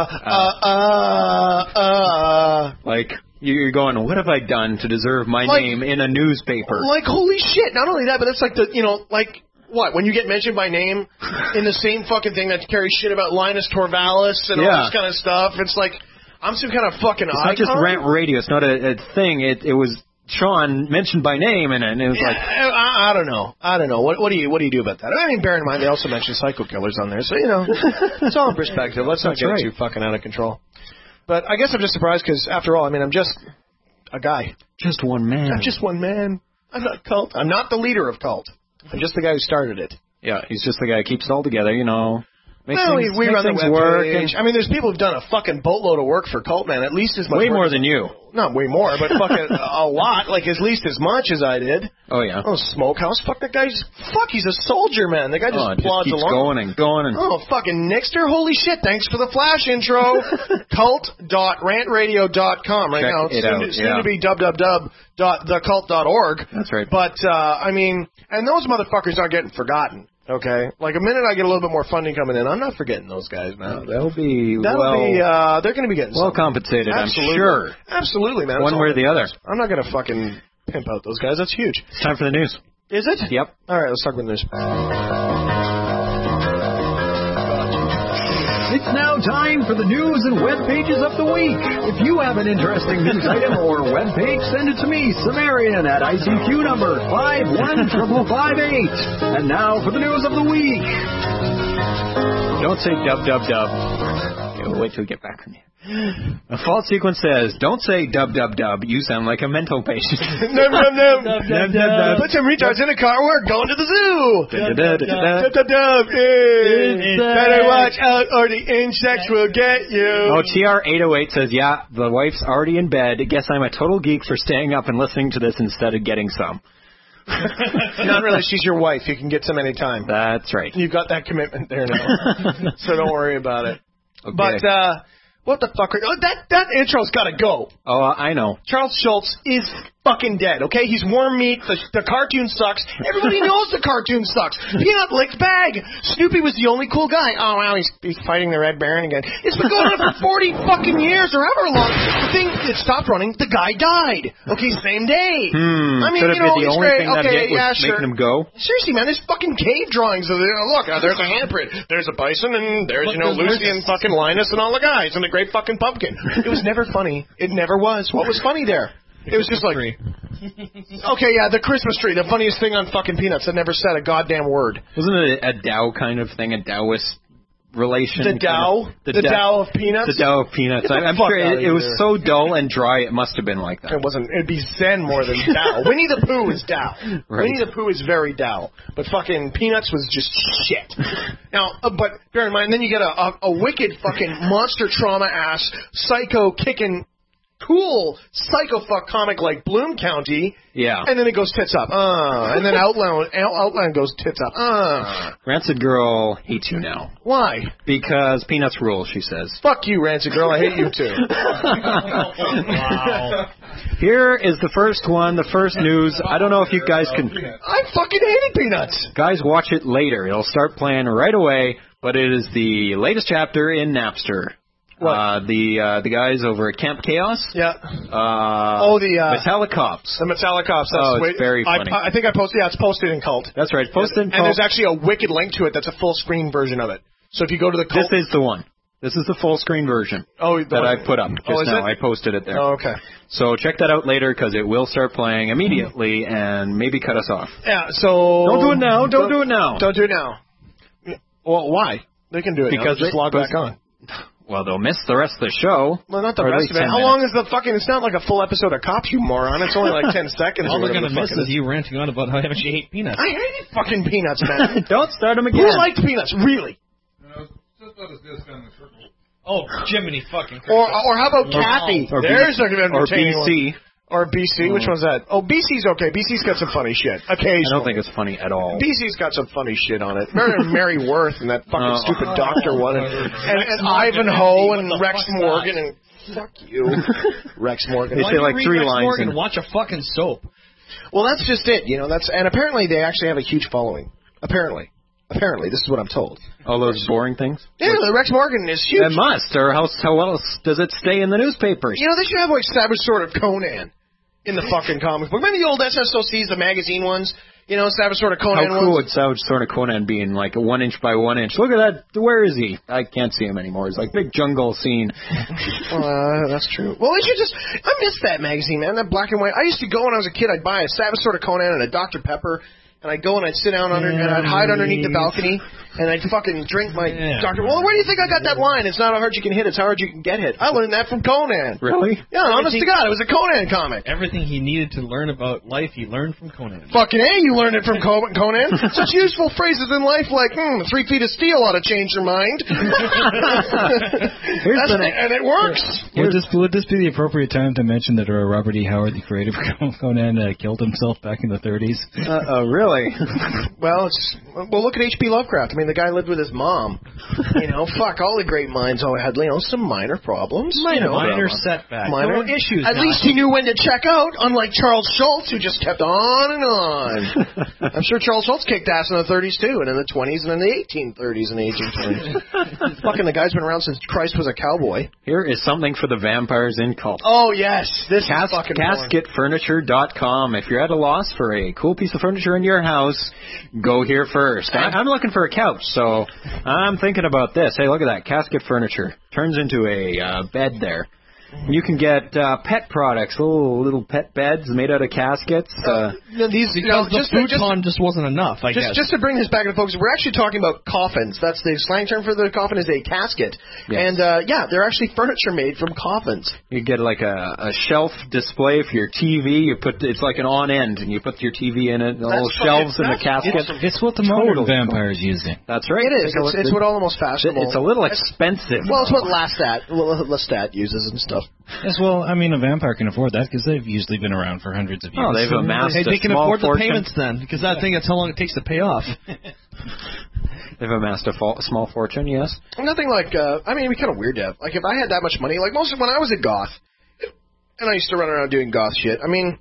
Like, you're going, what have I done to deserve my name in a newspaper? Like, holy shit. Not only that, but it's like what? When you get mentioned by name in the same fucking thing that carries shit about Linus Torvalds and all this kind of stuff, it's like, I'm some kind of fucking icon. It's not just Rant Radio. It's not a thing. It was Sean mentioned by name, and it was like... I don't know. What do you do about that? I mean, bear in mind, they also mentioned Psycho Killers on there, so, it's all in perspective. Let's not get too fucking out of control. But I guess I'm just surprised because, after all, I mean, I'm just a guy. Just one man. I'm just one man. I'm not Cult. I'm not the leader of Cult. I'm just the guy who started it. Yeah, he's just the guy who keeps it all together, we run the work. I mean, there's people who've done a fucking boatload of work for Cult, man. At least as much Way more than you. Not way more, but fucking a lot. Like, at least as much as I did. Oh, yeah. Oh, Smokehouse. Fuck, that guy's... Fuck, he's a soldier, man. The guy just plods keeps along. going and... Oh, fucking Nixter. Holy shit. Thanks for the flash intro. Cult.rantradio.com right now. It's soon to be www.thecult.org. That's right. But, I mean, and those motherfuckers aren't getting forgotten. Okay, like a minute I get a little bit more funding coming in, I'm not forgetting those guys, man. They're going to be getting well compensated, absolutely. I'm sure. Absolutely, man. One way or the other. I'm not going to fucking pimp out those guys. That's huge. It's time for the news. Is it? Yep. All right, let's talk about the news. It's now time for the news and web pages of the week. If you have an interesting news item or web page, send it to me, Sumerian, at ICQ number 51558. And now for the news of the week. Don't say dub. Wait till we get back from you. A fault sequence says, don't say dub dub dub, you sound like a mental patient. Num, num, num. Put some retards in a car, we're going to the zoo. Dub-dub-dub. Better watch out or the insects will get you. Oh, TR808 says, yeah, the wife's already in bed. Guess I'm a total geek for staying up and listening to this instead of getting some. Not really, she's your wife. You can get some anytime. That's right. You've got that commitment there now. So don't worry about it. Okay. But, what the fuck? That intro's got to go. Oh, I know. Charles Schultz is fucking dead, okay? He's worm meat. The cartoon sucks. Everybody knows the cartoon sucks. Peanut licked bag. Snoopy was the only cool guy. Oh, wow, he's fighting the Red Baron again. It's been going on for 40 fucking years or however long. The thing, it stopped running. The guy died. Okay, same day. I mean, could it be the only thing that hit was sure. making him go? Seriously, man, there's fucking cave drawings of look, there's a handprint. There's a bison, and there's, Lucy and fucking Linus and all the guys, and the great fucking pumpkin. It was never funny. It never was. What was funny there? It was just like, okay, yeah, the Christmas tree, the funniest thing on fucking Peanuts that never said a goddamn word. Wasn't it a Tao kind of thing, a Taoist relation? The Tao? The Tao of Peanuts? The Tao of Peanuts. I'm sure it was so dull and dry, it must have been like that. It wasn't. It'd be Zen more than Tao. Winnie the Pooh is Tao. Right. Winnie the Pooh is very Tao. But fucking Peanuts was just shit. Now, but bear in mind, then you get a wicked fucking monster trauma-ass, psycho-kicking, cool psycho-fuck comic like Bloom County. Yeah. And then it goes tits up. And then Outland goes tits up. Rancid Girl hates you now. Why? Because Peanuts rule, she says. Fuck you, Rancid Girl. I hate you too. Wow. Here is the first one, the first news. I don't know if you guys can... I fucking hated Peanuts. Guys, watch it later. It'll start playing right away, but it is the latest chapter in Napster. What? The guys over at Camp Chaos. Yeah. Metallicops. The Metallicops. It's very funny. I think I posted. Yeah, it's posted in Cult. That's right. Posted in Cult. And there's actually a wicked link to it. That's a full screen version of it. So if you go to the Cult, this is the one. This is the full screen version. that I put up just now. I posted it there. Oh, okay. So check that out later because it will start playing immediately and maybe cut us off. Yeah. So don't do it now. Don't do it now. Don't do it now. Well, why? They can do it because now. Just log back on. Well, they'll miss the rest of the show. Well, not the rest of it. How long is the fucking... It's not like a full episode of Cops, you moron. It's only like 10 seconds. All they're going to miss is you ranting on about how much you hate Peanuts. I hated fucking Peanuts, man. Don't start them again. Who liked Peanuts? Really? Oh, Jiminy fucking Christ. Or how about Kathy? There's an entertaining BC. one. Or BC, which one's that? Oh, BC's okay. BC's got some funny shit. Occasionally. I don't think it's funny at all. BC's got some funny shit on it. Mary Worth and that fucking stupid doctor one. And Ivanhoe and Rex Morgan and... Fuck you. Rex Morgan. They say like 3 Rex lines. Morgan, watch a fucking soap. Well, that's just it. And apparently they actually have a huge following. Apparently, this is what I'm told. All those boring things? Yeah, the Rex Morgan is huge. It must, or how else does it stay in the newspapers? They should have like Savage Sword of Conan in the fucking comic book. Remember the old SSOCs, the magazine ones? Savage Sword of Conan ones? How cool would Savage Sword of Conan be in like a 1 inch by 1 inch? Look at that. Where is he? I can't see him anymore. It's like big jungle scene. That's true. Well, I miss that magazine, man. That black and white. I used to go when I was a kid. I'd buy a Savage Sword of Conan and a Dr. Pepper. And I'd go and I'd sit down and I'd hide underneath the balcony and I'd fucking drink my Dr. Well, where do you think I got that line? It's not how hard you can hit, it's how hard you can get hit. I learned that from Conan. Really? Yeah, honest to God, it was a Conan comic. Everything he needed to learn about life, he learned from Conan. Fucking A, you learned it from Conan. Such useful phrases in life like, 3 feet of steel ought to change your mind. And it works. Would this be the appropriate time to mention that Robert E. Howard, the creator of Conan, killed himself back in the 30s? Really? Well, look at H.P. Lovecraft. I mean, the guy lived with his mom. Fuck, all the great minds all had, some minor problems. Minor setbacks. Minor issues. At least he knew when to check out, unlike Charles Schultz, who just kept on and on. I'm sure Charles Schultz kicked ass in the 30s, too, and in the 20s and in the 1830s and 1820s. Fucking the guy's been around since Christ was a cowboy. Here is something for the vampires in Cult. Oh, yes. This is fucking CasketFurniture.com. If you're at a loss for a cool piece of furniture in your house, go here first. I'm looking for a couch, so I'm thinking about this. Hey, look at that. Casket Furniture. Turns into a bed there. You can get pet products, little pet beds made out of caskets. The futon just wasn't enough, I guess. Just to bring this back to folks, we're actually talking about coffins. That's the slang term for the coffin is a casket. Yes. And, they're actually furniture made from coffins. You get like a shelf display for your TV. It's like an on-end, and you put your TV in it, the little shelves in the casket. It's what the modern vampire's using. That's right. It is. It's what all the most fashionable. It's a little expensive. Well, it's what Lestat uses and stuff. Yes, well, I mean, a vampire can afford that because they've usually been around for hundreds of years. Oh, they've amassed they can small afford fortune. the payments then, because that's how long it takes to pay off. They've amassed a small fortune, yes. Nothing like, it'd be kind of weird to have. Like, if I had that much money, like most of when I was a goth, and I used to run around doing goth shit,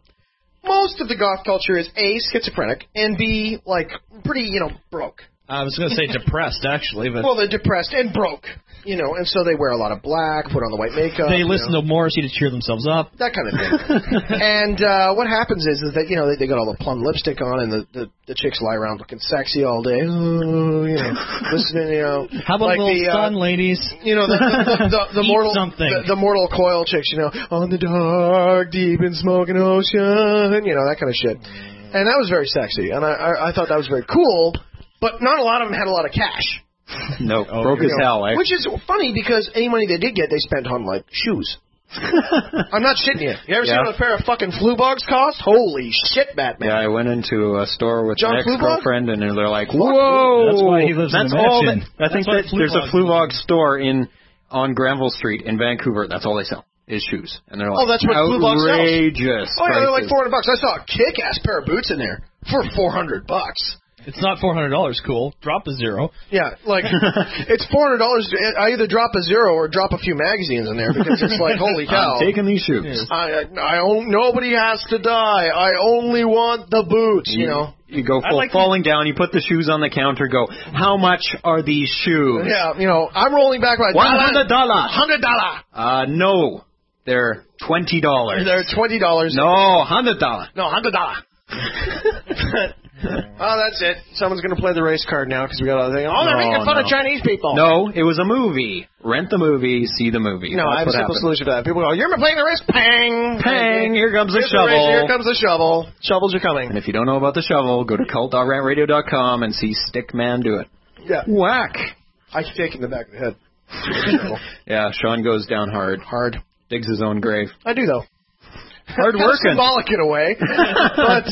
most of the goth culture is A, schizophrenic, and B, like, pretty, broke. I was going to say depressed, actually. But well, they're depressed and broke, and so they wear a lot of black, put on the white makeup. They listen to Morrissey to cheer themselves up. That kind of thing. And what happens is that, they got all the plum lipstick on, and the chicks lie around looking sexy all day. Listening, How about like a little sun, ladies? The mortal something. The mortal coil chicks, on the dark, deep and smoking ocean, that kind of shit. And that was very sexy, and I thought that was very cool. But not a lot of them had a lot of cash. No, broke as hell, eh? Which is funny because any money they did get, they spent on, like, shoes. I'm not shitting you. You ever seen what a pair of fucking flu bogs cost? Holy shit, Batman. Yeah, I went into a store with John an ex-girlfriend, and they're like, Flubog? whoa! That's why he lives in a mansion. I think that there's a Flubog store on Granville Street in Vancouver. That's all they sell is shoes. And they're like, that's what Flubog sells. outrageous. Oh, yeah, they're like $400. I saw a kick-ass pair of boots in there for $400. It's not $400, cool. Drop a zero. Yeah, like, it's $400. I either drop a zero or drop a few magazines in there because it's like, holy cow. I'm taking these shoes. Nobody has to die. I only want the boots, You go falling down, you put the shoes on the counter, go, how much are these shoes? Yeah, I'm rolling back like $100. $100. No. They're $20. They're $20. No, $100. No, $100. Oh, that's it. Someone's going to play the race card now because we got all the thing. Oh, they're making fun of Chinese people. No, it was a movie. Rent the movie, see the movie. No, I have a simple solution to that. People go, you're playing the race. Pang. Pang. Here comes the shovel. Here comes the shovel. Shovels are coming. And if you don't know about the shovel, go to cult.rantradio.com and see Stickman do it. Yeah. Whack. I kick in the back of the head. Yeah, Sean goes down hard. Digs his own grave. I do, though. Hard working. Symbolic in a way. But,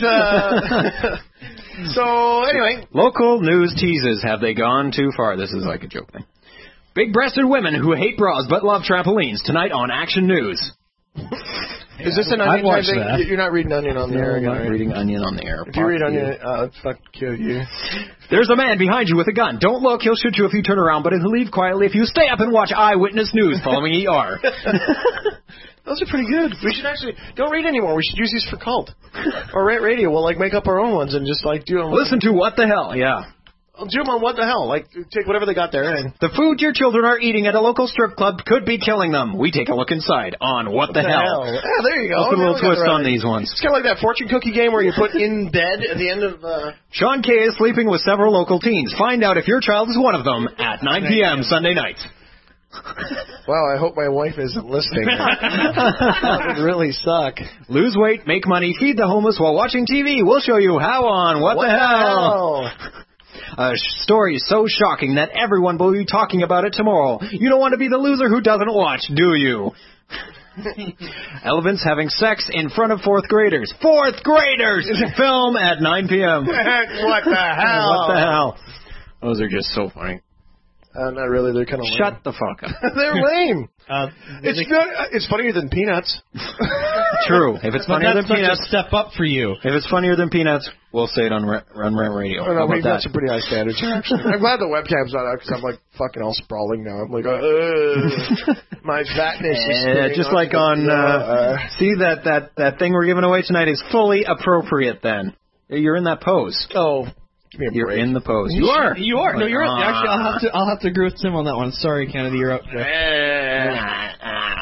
so, anyway. Local news teases. Have they gone too far? This is like a joke thing. Big-breasted women who hate bras but love trampolines. Tonight on Action News. Is this an Onion type thing? You're not reading Onion on the air. No, I'm not reading Onion on the air. If you read Onion, fuck you. There's a man behind you with a gun. Don't look. He'll shoot you if you turn around, but he'll leave quietly if you stay up and watch Eyewitness News following ER. Those are pretty good. We should actually don't read anymore. We should use these for cult or Rant Radio. We'll make up our own ones and just do them. Listen to What the Hell, yeah. I'll do them on What the Hell. Take whatever they got there. And the food your children are eating at a local strip club could be killing them. We take a look inside on What the Hell. Yeah, there you go. Let's put a little twist on these ones. It's kind of like that fortune cookie game where you put in bed at the end of. Sean K is sleeping with several local teens. Find out if your child is one of them at 9 p.m. Sunday nights. Wow, I hope my wife isn't listening. That would really suck. Lose weight, make money, feed the homeless while watching TV. We'll show you how on What the Hell. A story so shocking that everyone will be talking about it tomorrow. You don't want to be the loser who doesn't watch, do you? Elephants having sex in front of fourth graders. Fourth graders! Film at 9 p.m. What the hell? What the hell? Those are just so funny. Not really. They're kind of lame. Shut the fuck up. They're lame. It's funnier than Peanuts. True. If it's funnier than Peanuts, a step up for you. If it's funnier than Peanuts, we'll say it on Rant Radio. Oh, no, we've got some pretty high standards here, actually. I'm glad the webcam's not out because I'm fucking all sprawling now. I'm like, my fatness is just like on. See that thing we're giving away tonight is fully appropriate. Then you're in that pose. Oh. You're in the pose. You are. No, you're actually. I'll have to agree with Tim on that one. Sorry, Kennedy, you're up.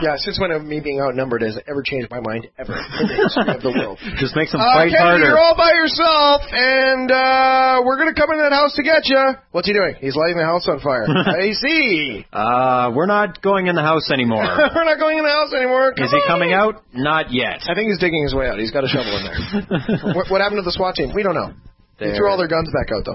Yeah, since when have me being outnumbered has ever changed my mind ever in the history of the world? Just makes them fight Kennedy, harder. you're all by yourself, and we're going to come in that house to get you. What's he doing? He's lighting the house on fire. I see. We're not going in the house anymore. We're not going in the house anymore. Is he coming out? Not yet. I think he's digging his way out. He's got a shovel in there. What happened to the SWAT team? We don't know. They threw all their guns back out, though.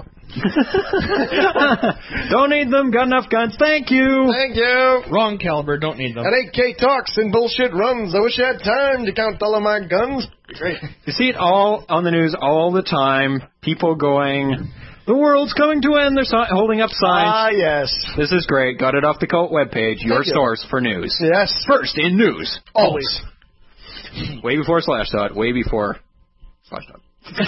Don't need them. Got enough guns. Thank you. Thank you. Wrong caliber. Don't need them. At 8K talks and bullshit runs. I wish I had time to count all of my guns. Great. You see it all on the news all the time. People going, the world's coming to an end. They're holding up signs. Ah, yes. This is great. Got it off the Cult webpage. Your source for news. Yes. First in news. Always. Way before Slashdot. Way before Slashdot.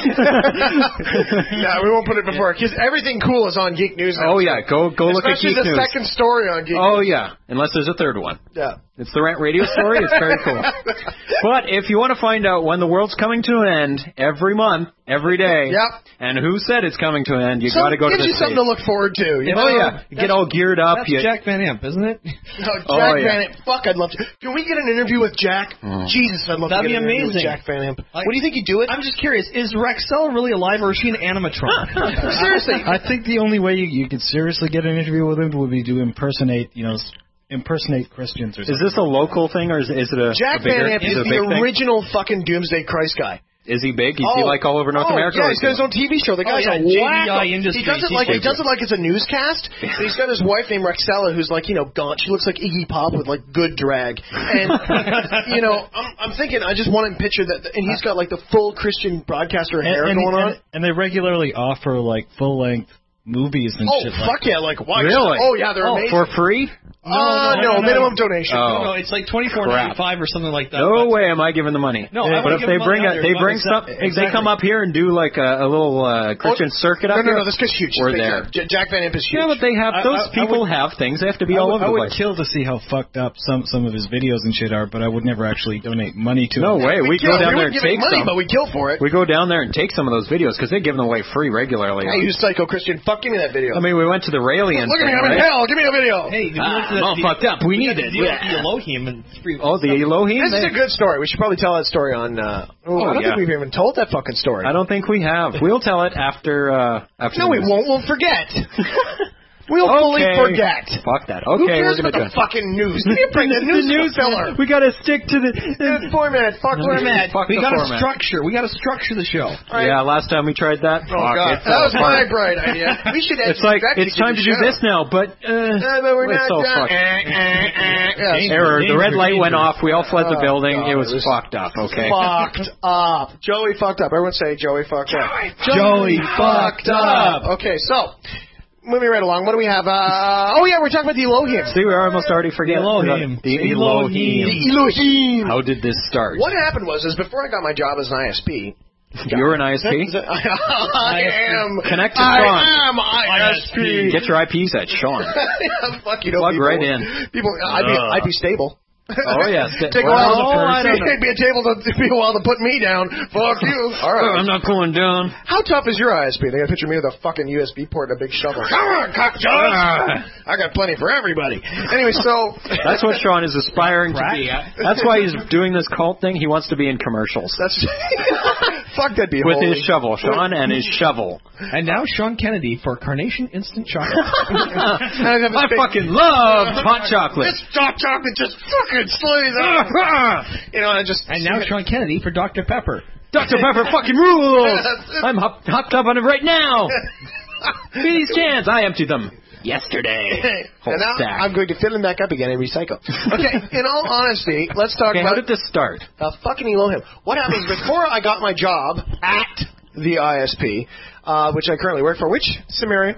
Yeah, we won't put it before, because everything cool is on Geek News now. Oh, yeah. Go look at Geek News. Especially the second story on Geek News. Oh, yeah. Unless there's a third one. Yeah. It's the Rant Radio story. It's very cool. But if you want to find out when the world's coming to an end, every month, every day, and who said it's coming to an end, you got to go to the gives you something to look forward to. You know? Oh, yeah. You get all geared up. That's Jack Van Amp, isn't it? No, Jack Van Amp. Fuck, I'd love to. Can we get an interview with Jack? Jesus, I'd love to get an interview with Jack Van Amp. What do you think you'd do it? I'm just curious. Is Rexella really alive, or is she an animatron? Seriously. I think the only way you could seriously get an interview with him would be to impersonate Christians or something. Is this a local thing, or is it a Jack bigger, Van Amp is the original fucking Doomsday Christ guy. Is he big? Is he like all over North America? Yeah, he's got his own TV show. The guy's a wacko. He does it like it's a newscast. But he's got his wife named Rexella, who's like, gaunt. She looks like Iggy Pop with like good drag. And I'm thinking, I just want to picture that, and he's got like the full Christian broadcaster hair going on. And they regularly offer like full length movies and shit. Fuck yeah! Like what? Really? Oh yeah, they're amazing. For free? No, minimum donation. No, it's like $24.95 or something like that. No way am I giving the money. No, but if they come up here and do like a little Christian circuit up here. No, this guy's huge. We're there. Jack Van Amp is huge. Yeah, but they have those people have things. They have to be all over the place. I would kill to see how fucked up some of his videos and shit are, but I would never actually donate money to him. No way. We go down there and take money, but we kill for it. We go down there and take some of those videos because they give them away free regularly. Hey, you psycho Christian, fuck, give me that video. I mean, we went to the Raelian. Look at me, I'm in hell. Give me a video. Hey, I'm all fucked up. We need it. The Elohim and the Elohim. This is a good story. We should probably tell that story on. I don't think we've even told that fucking story. I don't think we have. We'll tell it after. No, we won't. We'll forget. We'll fully forget. Fuck that. Who Okay, cares we're about gonna the fucking news? Give me a break. The news filler. We gotta stick to the format. Fuck format. We gotta structure. We gotta structure the show. Right. Yeah, last time we tried that. Oh God, that was my bright idea. We should. It's like it's time to do this now, but we're not so done. Error. The red light went off. We all fled the building. It was fucked up. Okay. Fucked up. Joey fucked up. Everyone say Joey fucked up. Joey fucked up. Okay, so. Moving right along, what do we have? We're talking about the Elohim. See, we almost already forget. The Elohim. How did this start? What happened was before I got my job as an ISP. You're an ISP? I am. Connect to Sean. I am ISP. Get your IPs at Sean. Fuck you, plug right in. People, I'd be stable. Oh, yes. Take a while it'd be a while to put me down. Fuck you. All right. I'm not going down. How tough is your ISP? They got a picture of me with a fucking USB port and a big shovel. Come on, cockjaws. I got plenty for everybody. Anyway, so. That's what Sean is aspiring to be. That's why he's doing this cult thing. He wants to be in commercials. Fuck, that'd be with his shovel. Sean and his shovel. And now Sean Kennedy for Carnation Instant Chocolate. I fucking love hot chocolate. This hot chocolate just fucking slays And now Sean Kennedy for Dr. Pepper. Dr. Pepper fucking rules. I'm hopped up on it right now. These cans, I emptied them yesterday. And now I'm going to fill them back up again and recycle. Okay, in all honesty, let's talk about... How did this start? Fucking Elohim. What happened before I got my job at the ISP, which I currently work for, which Samaria.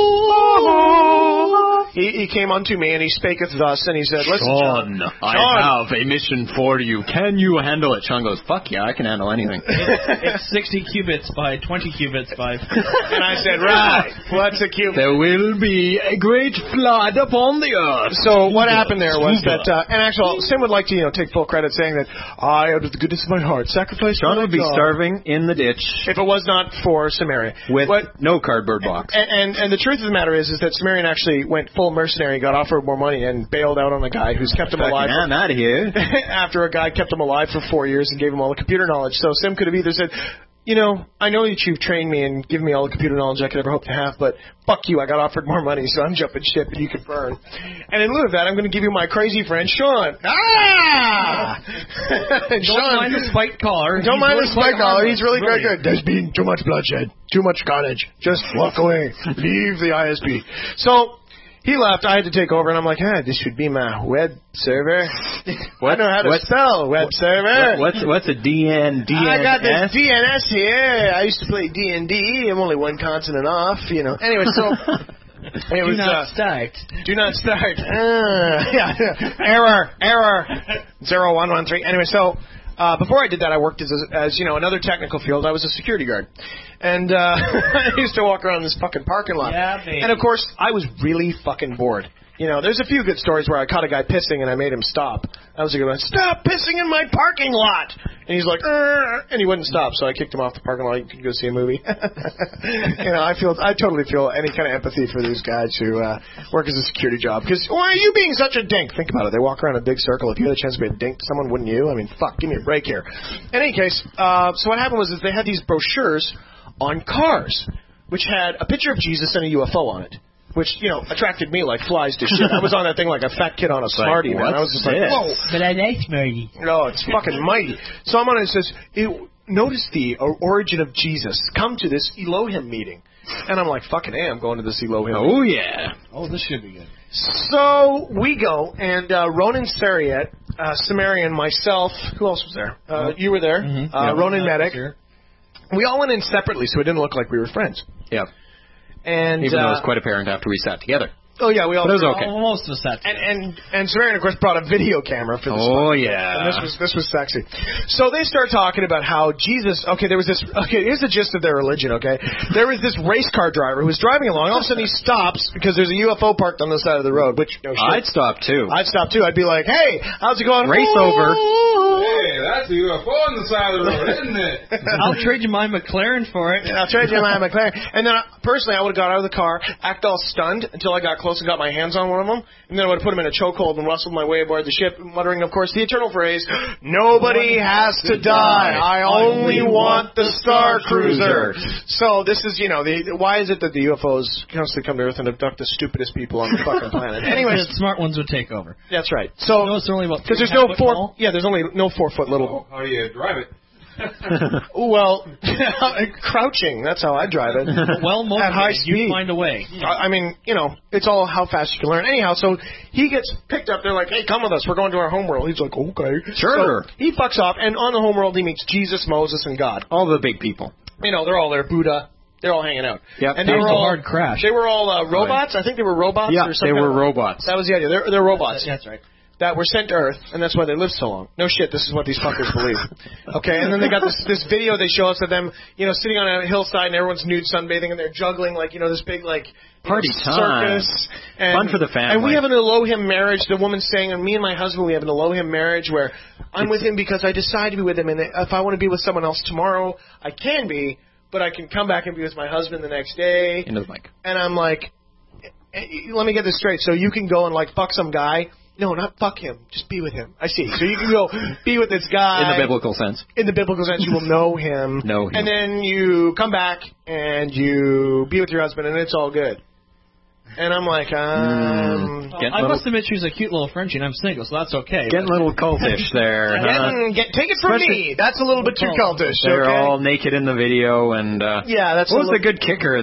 He came unto me and he spaketh thus, and he said, "Listen, Sean, I have a mission for you. Can you handle it?" Sean goes, "Fuck yeah, I can handle anything." It's 60 cubits by 20 cubits by. And I said, "Right, what's a cubit?" There will be a great flood upon the earth. So what happened there was that, and actually, Sim would like to take full credit, saying that I, out of the goodness of my heart, sacrificed. Sean would be starving in the ditch if it was not for Samaria. With no cardboard box. And the truth of the matter is that Sumerian actually went full mercenary, got offered more money, and bailed out on a guy who's kept him alive. I'm out of here. After a guy kept him alive for 4 years and gave him all the computer knowledge. So Sim could have either said, you know, I know that you've trained me and given me all the computer knowledge I could ever hope to have, but fuck you, I got offered more money, so I'm jumping ship and you can burn. And in lieu of that, I'm going to give you my crazy friend, Sean. Ah! Don't mind the spike collar. Don't mind the spike collar. He's really very good. There's been too much bloodshed, too much carnage. Just walk away. Leave the ISP. So he left. I had to take over, and I'm like, this should be my web server. I know how to spell web server. What's a DNS? I got this DNS here. I used to play D&D. I'm only one consonant off, you know. Anyway, so it was, start. Do not start. Error. 0113. Anyway, so before I did that, I worked as you know, another technical field. I was a security guard. And I used to walk around this fucking parking lot. Yeah, baby. And, of course, I was really fucking bored. You know, there's a few good stories where I caught a guy pissing and I made him stop. That was a good one. Stop pissing in my parking lot! And he's like, and he wouldn't stop, so I kicked him off the parking lot. You can go see a movie. You know, I totally feel any kind of empathy for these guys who work as a security job. Because why are you being such a dink? Think about it. They walk around in a big circle. If you had a chance to be a dink to someone, wouldn't you? I mean, fuck, give me a break here. In any case, so what happened was they had these brochures on cars, which had a picture of Jesus and a UFO on it, which, you know, attracted me like flies to shit. I was on that thing like a fat kid on a Smartie, man. I was just like, whoa. But I like Smartie. No, it's fucking mighty. So I'm on it, it says, notice the origin of Jesus. Come to this Elohim meeting. And I'm like, fucking A, I'm going to this Elohim meeting. Oh, yeah. Oh, this should be good. So we go, and Ronan Sariat, Sumerian, myself, who else was there? You were there. Mm-hmm. Ronan Medic. We all went in separately, so it didn't look like we were friends. Yeah. And even though it was quite apparent after we sat together. Oh, yeah, we all... But it was okay. Most of us sat together. And Sumerian, of course, brought a video camera for this. Oh, yeah. And this was sexy. So they start talking about how Jesus... Okay, there was this... Okay, here's the gist of their religion, okay? There was this race car driver who was driving along. All of a sudden he stops because there's a UFO parked on the side of the road, which... No shit. I'd stop, too. I'd stop, too. I'd be like, hey, how's it going? Race over. Hey, that's a UFO on the side of the road, isn't it? I'll trade you my McLaren for it. I'll trade you my McLaren. And then, personally, I would have got out of the car, act all stunned until I got close and got my hands on one of them, and then I would have put him in a chokehold and wrestled my way aboard the ship, muttering, of course, the eternal phrase, nobody has to die. I only want the Star Cruiser. So this is, you know, why is it that the UFOs constantly come to Earth and abduct the stupidest people on the fucking planet? Anyway, the smart ones would take over. That's right. So it's only about because there's no there's only no 4 foot little. How do you drive it? Well, crouching. That's how I drive it. Well, at high speed, you find a way. I mean, you know, it's all how fast you can learn. Anyhow, so he gets picked up. They're like, "Hey, come with us. We're going to our homeworld." He's like, "Okay, sure." So he fucks off, and on the homeworld, he meets Jesus, Moses, and God. All the big people. You know, they're all there. Buddha. They're all hanging out. Yep. And they were all hard crash. They were all robots. Right. I think they were robots. Yeah, or something. they were robots. That was the idea. They're robots. That's right. That were sent to Earth, and that's why they lived so long. No shit, this is what these fuckers believe. Okay, and then they got this video they show us of them, you know, sitting on a hillside and everyone's nude sunbathing and they're juggling like, you know, this big like party time. Circus. And, fun for the family. And we have an Elohim marriage. The woman's saying, and me and my husband, we have an Elohim marriage where I'm with him because I decide to be with him, and if I want to be with someone else tomorrow, I can be, but I can come back and be with my husband the next day. Into the mic. And I'm like, let me get this straight. So you can go and like fuck some guy. No, not fuck him. Just be with him. I see. So you can go be with this guy. In the biblical sense. In the biblical sense, you will know him. Know him. And then you come back and you be with your husband, and it's all good. And I'm like, I must admit she's a cute little Frenchie, and I'm single, so that's okay. Getting a little cultish there. Take it from me. That's a little bit too cultish. They're okay? all naked in the video, and yeah, that's. What was the good kicker?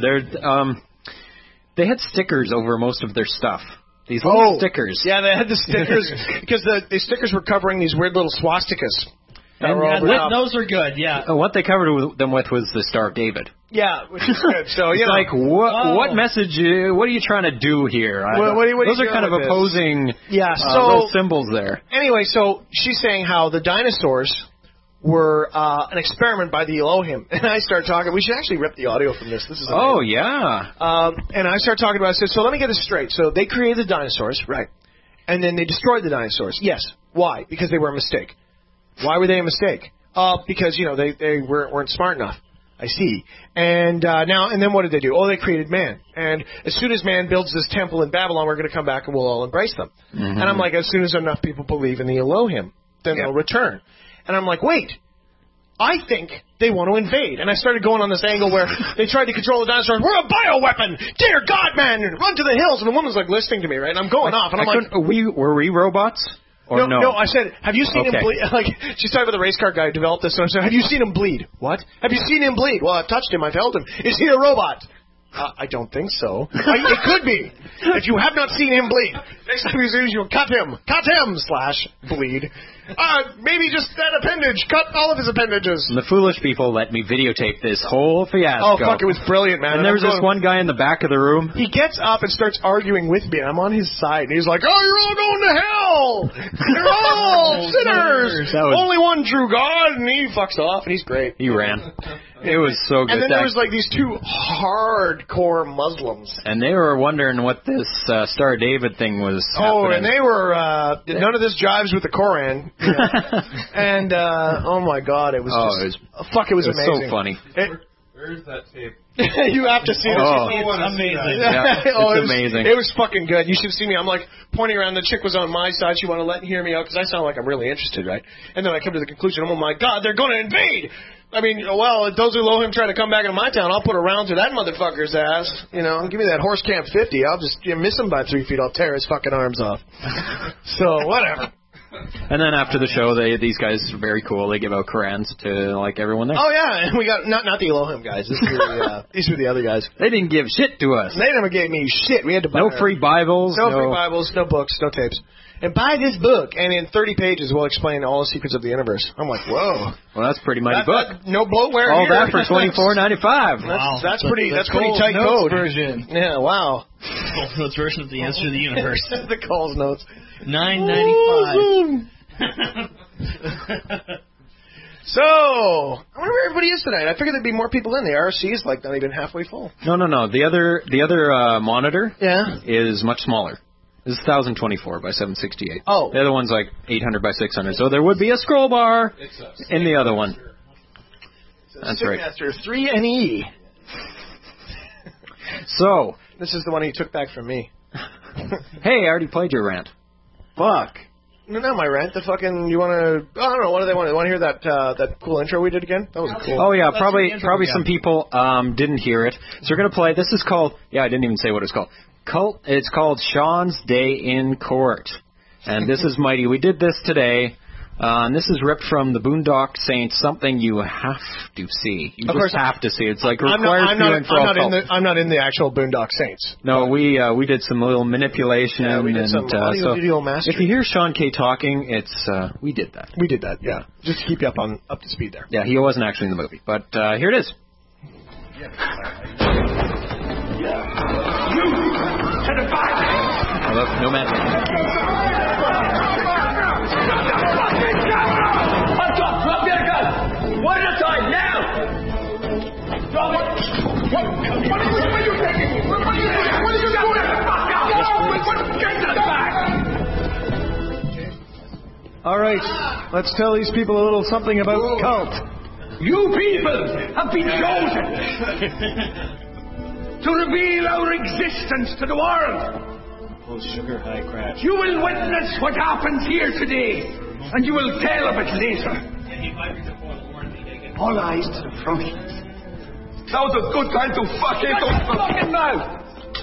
They had stickers over most of their stuff. These little stickers. Yeah, they had the stickers because the stickers were covering these weird little swastikas. Those are good, yeah. What they covered them with was the Star of David. Yeah, which is good. So you know, like what message? What are you trying to do here? Those are kind of opposing. Yeah, so symbols there. Anyway, so she's saying how the dinosaurs were an experiment by the Elohim. And I start talking. We should actually rip the audio from this. This is amazing. Oh, yeah. And I start talking about it. I said, so let me get this straight. So they created the dinosaurs, right? And then they destroyed the dinosaurs. Yes. Why? Because they were a mistake. Why were they a mistake? Because, you know, they weren't smart enough. I see. And then what did they do? Oh, they created man. And as soon as man builds this temple in Babylon, we're going to come back and we'll all embrace them. Mm-hmm. And I'm like, as soon as enough people believe in the Elohim, then they'll return. And I'm like, wait, I think they want to invade. And I started going on this angle where they tried to control the dinosaurs. We're a bioweapon! Dear God, man! Run to the hills! And the woman's like listening to me, right? And I'm going off. And I'm like, were we robots? Or no, I said, have you seen him bleed? Like, she's talking about the race car guy who developed this. And I said, have you seen him bleed? What? Have you seen him bleed? Well, I've touched him. I've held him. Is he a robot? I don't think so. It could be. If you have not seen him bleed, next time you see him, you'll cut him. Cut him! / bleed. Maybe just that appendage. Cut all of his appendages. And the foolish people let me videotape this whole fiasco. Oh, fuck, it was brilliant, man. And there was this one guy in the back of the room. He gets up and starts arguing with me, and I'm on his side. And he's like, oh, you're all going to hell! You're all sinners! Only one true God! And he fucks off, and he's great. He ran. It was so good. And then there was like these two hardcore Muslims. And they were wondering what this Star David thing was happening. And they were, none of this jives with the Koran. And, oh my God, it was it was amazing. So funny. Where is that tape? You have to see this. It's amazing. Yeah, it's amazing. It was fucking good. You should see me. I'm like pointing around. The chick was on my side. She wanted to let hear me out because I sound like I'm really interested, right? And then I come to the conclusion, oh my God, they're going to invade. I mean, well, if those Elohim try to come back into my town, I'll put a round to that motherfucker's ass. You know, give me that horse camp 50. I'll just miss him by 3 feet. I'll tear his fucking arms off. So, whatever. And then after the show, these guys are very cool. They give out Korans to like everyone there. Oh yeah, and we got not the Elohim guys. These were the other guys. They didn't give shit to us. They never gave me shit. We had to buy free Bibles. No free Bibles, no books, no tapes. And buy this book, and in 30 pages we'll explain all the secrets of the universe. I'm like, whoa. Well, that's a pretty mighty book. No bloatware. All here. that for $24.95. Wow, that's pretty tight code. Version. Yeah, wow. Cole's Notes version of the answer to the universe. The Cole's Notes. $9.95. So, I wonder where everybody is tonight. I figured there'd be more people in. The RC is like not even halfway full. No. The other monitor yeah. is much smaller. This is 1024 by 768. Oh. The other one's like 800 by 600. So there would be a scroll bar in the other one. That's right. Master 3NE. So. This is the one he took back from me. Hey, I already played your rant. Fuck. No, not my rant. The fucking, you want to, I don't know, what do they want? They want to hear that cool intro we did again? That was cool. Oh, yeah, probably some people didn't hear it. So we're going to play, this is called, I didn't even say what it's called. It's called Sean's Day in Court. And this is mighty. We did this today. And this is ripped from the Boondock Saints, something you have to see. You just have to see. It's like required viewing for all cults. I'm not in the actual Boondock Saints. No, we did some little manipulation. Yeah, we did some audio mastery. If you hear Sean K talking, it's we did that. We did that, yeah. Just to keep you up to speed there. Yeah, he wasn't actually in the movie. But here it is. No magic. Drop your gun! One at a time, now! Drop it! What are you taking? What are you doing? What are you doing? Get to the back! All right, let's tell these people a little something about cult. You people have been chosen to reveal our existence to the world. Oh, sugar high crash. You will witness what happens here today, and you will tell of it later. All eyes to the front. Now's a good time to fucking mouth.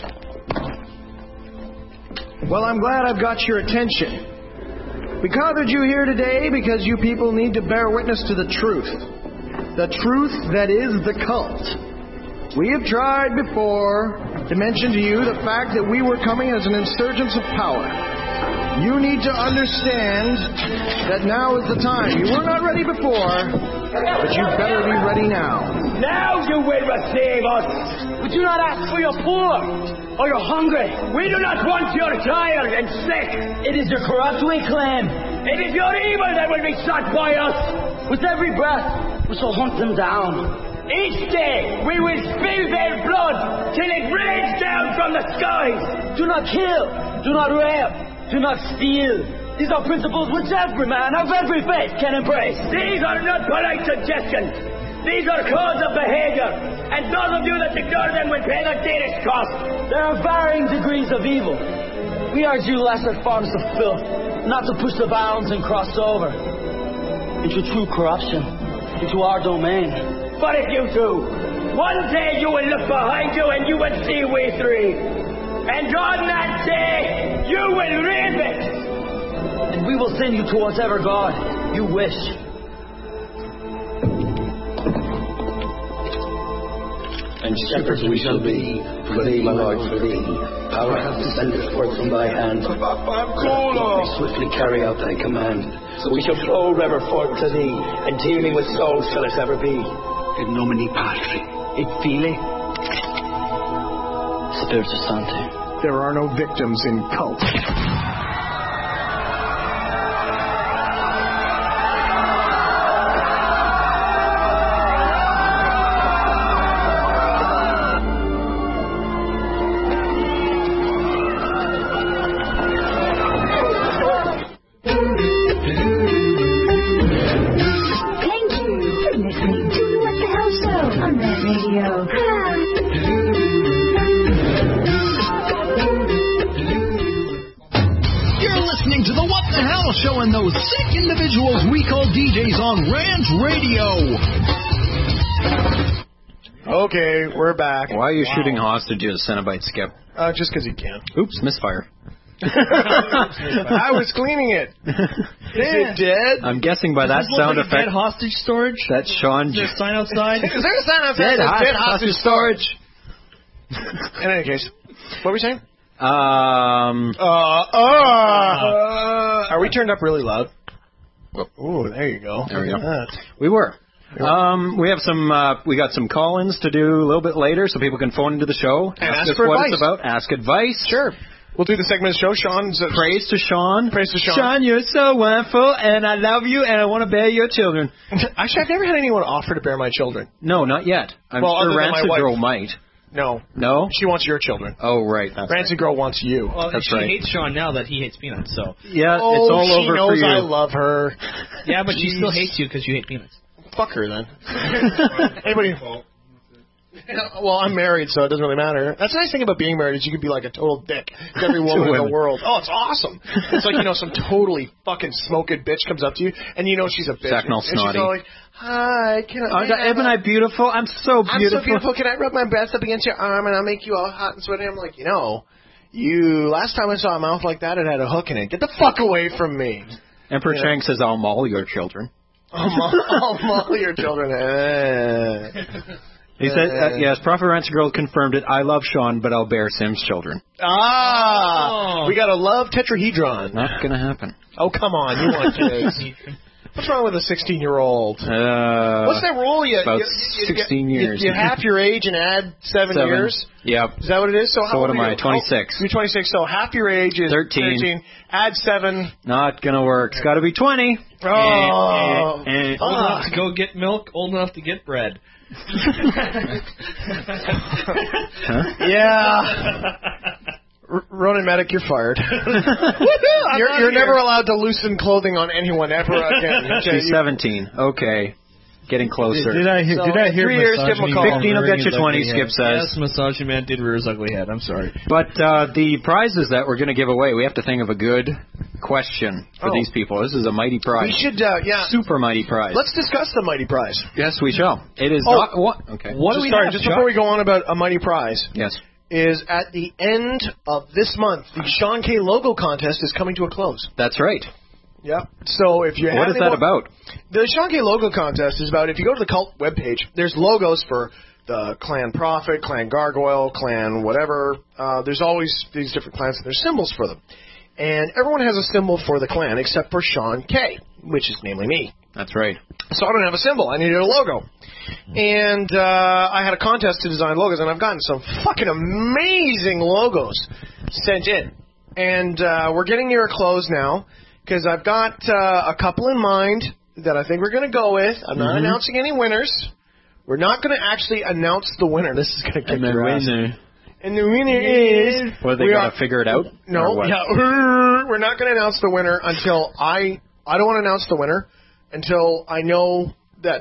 Well, I'm glad I've got your attention. We gathered you here today because you people need to bear witness to the truth. The truth that is the cult. We have tried before to mention to you the fact that we were coming as an insurgence of power. You need to understand that now is the time. You were not ready before, but you better be ready now. Now you will receive us. We do not ask for your poor or your hungry. We do not want your tired and sick. It is your corrupt we claim. It is your evil that will be sought by us. With every breath, we shall hunt them down. Each day we will spill their blood till it rains down from the skies. Do not kill. Do not rape. Do not steal. These are principles which every man of every faith can embrace. These are not polite suggestions. These are codes of behavior, and those of you that ignore them will pay the dearest cost. There are varying degrees of evil. We urge you lesser forms of filth, not to push the bounds and cross over into true corruption, into our domain. But if you do, one day you will look behind you and you will see we three. And on that day, you will reap it. And we will send you to whatever God you wish. And shepherds we shall be, for thee, my Lord, for thee. Power hath descended forth from thy hand. We swiftly carry out thy command. So we shall flow river forth to thee, and teeming with souls shall it ever be. In nomine Patri, et Filii, Spiritus Sancti. There are no victims in cults. Showing those sick individuals we call DJs on Ranch Radio. Okay, we're back. Why are you shooting hostages, Cenobite Skip? Just because you can. Oops, misfire. I was cleaning it. Is it dead? I'm guessing by that sound like effect. Dead hostage storage? That's Sean. Is there a sign outside? Is there a sign outside? Dead hostage storage. In any case, what were we saying? Are we turned up really loud? Oh, there you go. There we go. We were. We have some. We got some call-ins to do a little bit later, so people can phone into the show. And ask us for what advice. it's about. Ask advice. Sure. We'll do the segment of the show. Sean's praise to Sean. Praise to Sean. Sean, you're so wonderful, and I love you, and I want to bear your children. Actually, I've never had anyone offer to bear my children. No, not yet. I'm sure Rancid Girl might. No. No? She wants your children. Oh, right. Rancid Girl wants you. Well, That's she right. hates Sean now that he hates peanuts, so. Yeah, it's all over for you. She knows I love her. Yeah, but she still hates you because you hate peanuts. Fuck her, then. Anybody? Well, I'm married, so it doesn't really matter. That's the nice thing about being married is you can be like a total dick to every woman in the world. Oh, it's awesome. It's like, some totally fucking smoking bitch comes up to you, and you know she's a bitch. Acting all and snotty. she's all like, hi, can I... Am I beautiful? I'm so beautiful. I'm so beautiful. Can I rub my breast up against your arm, and I'll make you all hot and sweaty? I'm like, last time I saw a mouth like that, it had a hook in it. Get the fuck away from me. Emperor Chang says, I'll maul your children. I'll maul your children. He said, yes, Prophet Rancid Girl confirmed it. I love Sean, but I'll bear Sim's children. We got a love tetrahedron. Not going to happen. Oh, come on. You want kids. What's wrong with a 16-year-old? What's that rule? About 16 years. You half your age and add 7 years? Yep. Is that what it is? So what am I, 26? You're 26, so half your age is 13. Add 7. Not going to work. It's got to be 20. Oh. Old enough to go get milk, old enough to get bread. Yeah. Ronan Medic, you're fired. You're never allowed to loosen clothing on anyone ever again. She's 17. Okay. Getting closer. Did I hear 3 years, give him a call. 15 will get you 20, Skip says. Yes, Misogyny Man did rear his ugly head. I'm sorry. But the prizes that we're going to give away, we have to think of a good question for these people. This is a mighty prize. We should, Super mighty prize. Let's discuss the mighty prize. Yes, we shall. It is not... What? Okay. What do we have? Just before we go on about a mighty prize. Yes. Is at the end of this month, the Sean K. Logo Contest is coming to a close. That's right. Yep. So if you what is that about? The Sean K. Logo Contest is about, if you go to the cult webpage, there's logos for the Clan Prophet, Clan Gargoyle, Clan whatever. There's always these different clans and there's symbols for them. And everyone has a symbol for the clan except for Sean K., which is namely me. That's right. So I don't have a symbol. I needed a logo. And I had a contest to design logos, and I've gotten some fucking amazing logos sent in. And we're getting near a close now, because I've got a couple in mind that I think we're going to go with. I'm not announcing any winners. We're not going to actually announce the winner. This is going to kick your ass. And the winner is... Well, they got to figure it out? No. Yeah, we're not going to announce the winner until I don't want to announce the winner until I know that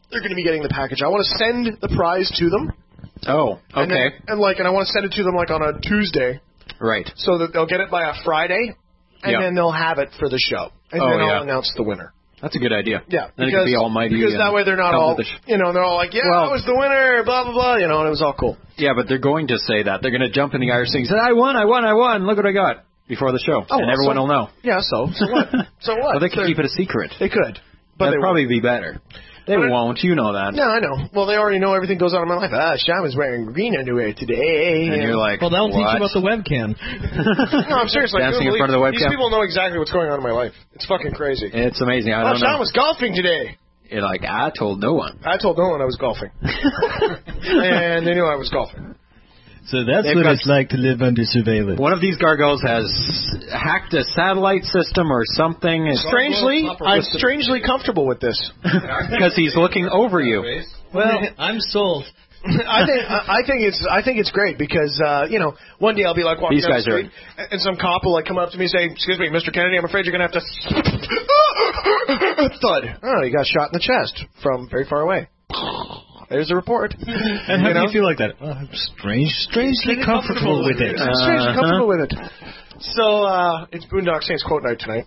they're going to be getting the package. I want to send the prize to them. Oh, okay. And I want to send it to them like on a Tuesday. Right. So that they'll get it by a Friday, and then they'll have it for the show. And then I'll announce the winner. That's a good idea. Yeah. Then it could be almighty. Because that way they're not all, they're all like, I was the winner, blah, blah, blah, and it was all cool. Yeah, but they're going to say that. They're going to jump in the IRC and say, I won, look what I got, before the show. And everyone will know. Yeah, so what? So what? Well, they could keep it a secret. They could. But that'd probably be better. They won't. You know that. Yeah, I know. Well, they already know everything goes on in my life. Sean was wearing green underwear today. And you're like, well, they'll teach you about the webcam. No, I'm serious. Dancing in front of the webcam. These people know exactly what's going on in my life. It's fucking crazy. It's amazing. I don't know. Sean was golfing today. You're like, I told no one. I told no one I was golfing. And they knew I was golfing. So that's what it's like to live under surveillance. One of these gargoyles has hacked a satellite system or something. Strangely, I'm strangely comfortable with this. Because he's looking over you. Well, I'm sold. I think it's great because one day I'll be like walking down the street and some cop will come up to me and say, "Excuse me, Mr. Kennedy, I'm afraid you're gonna have to." Thud. Oh, he got shot in the chest from very far away. There's a report. And how do you feel like that? Oh, I'm strangely comfortable with it. Strangely comfortable with it. So it's Boondock Saints quote night tonight.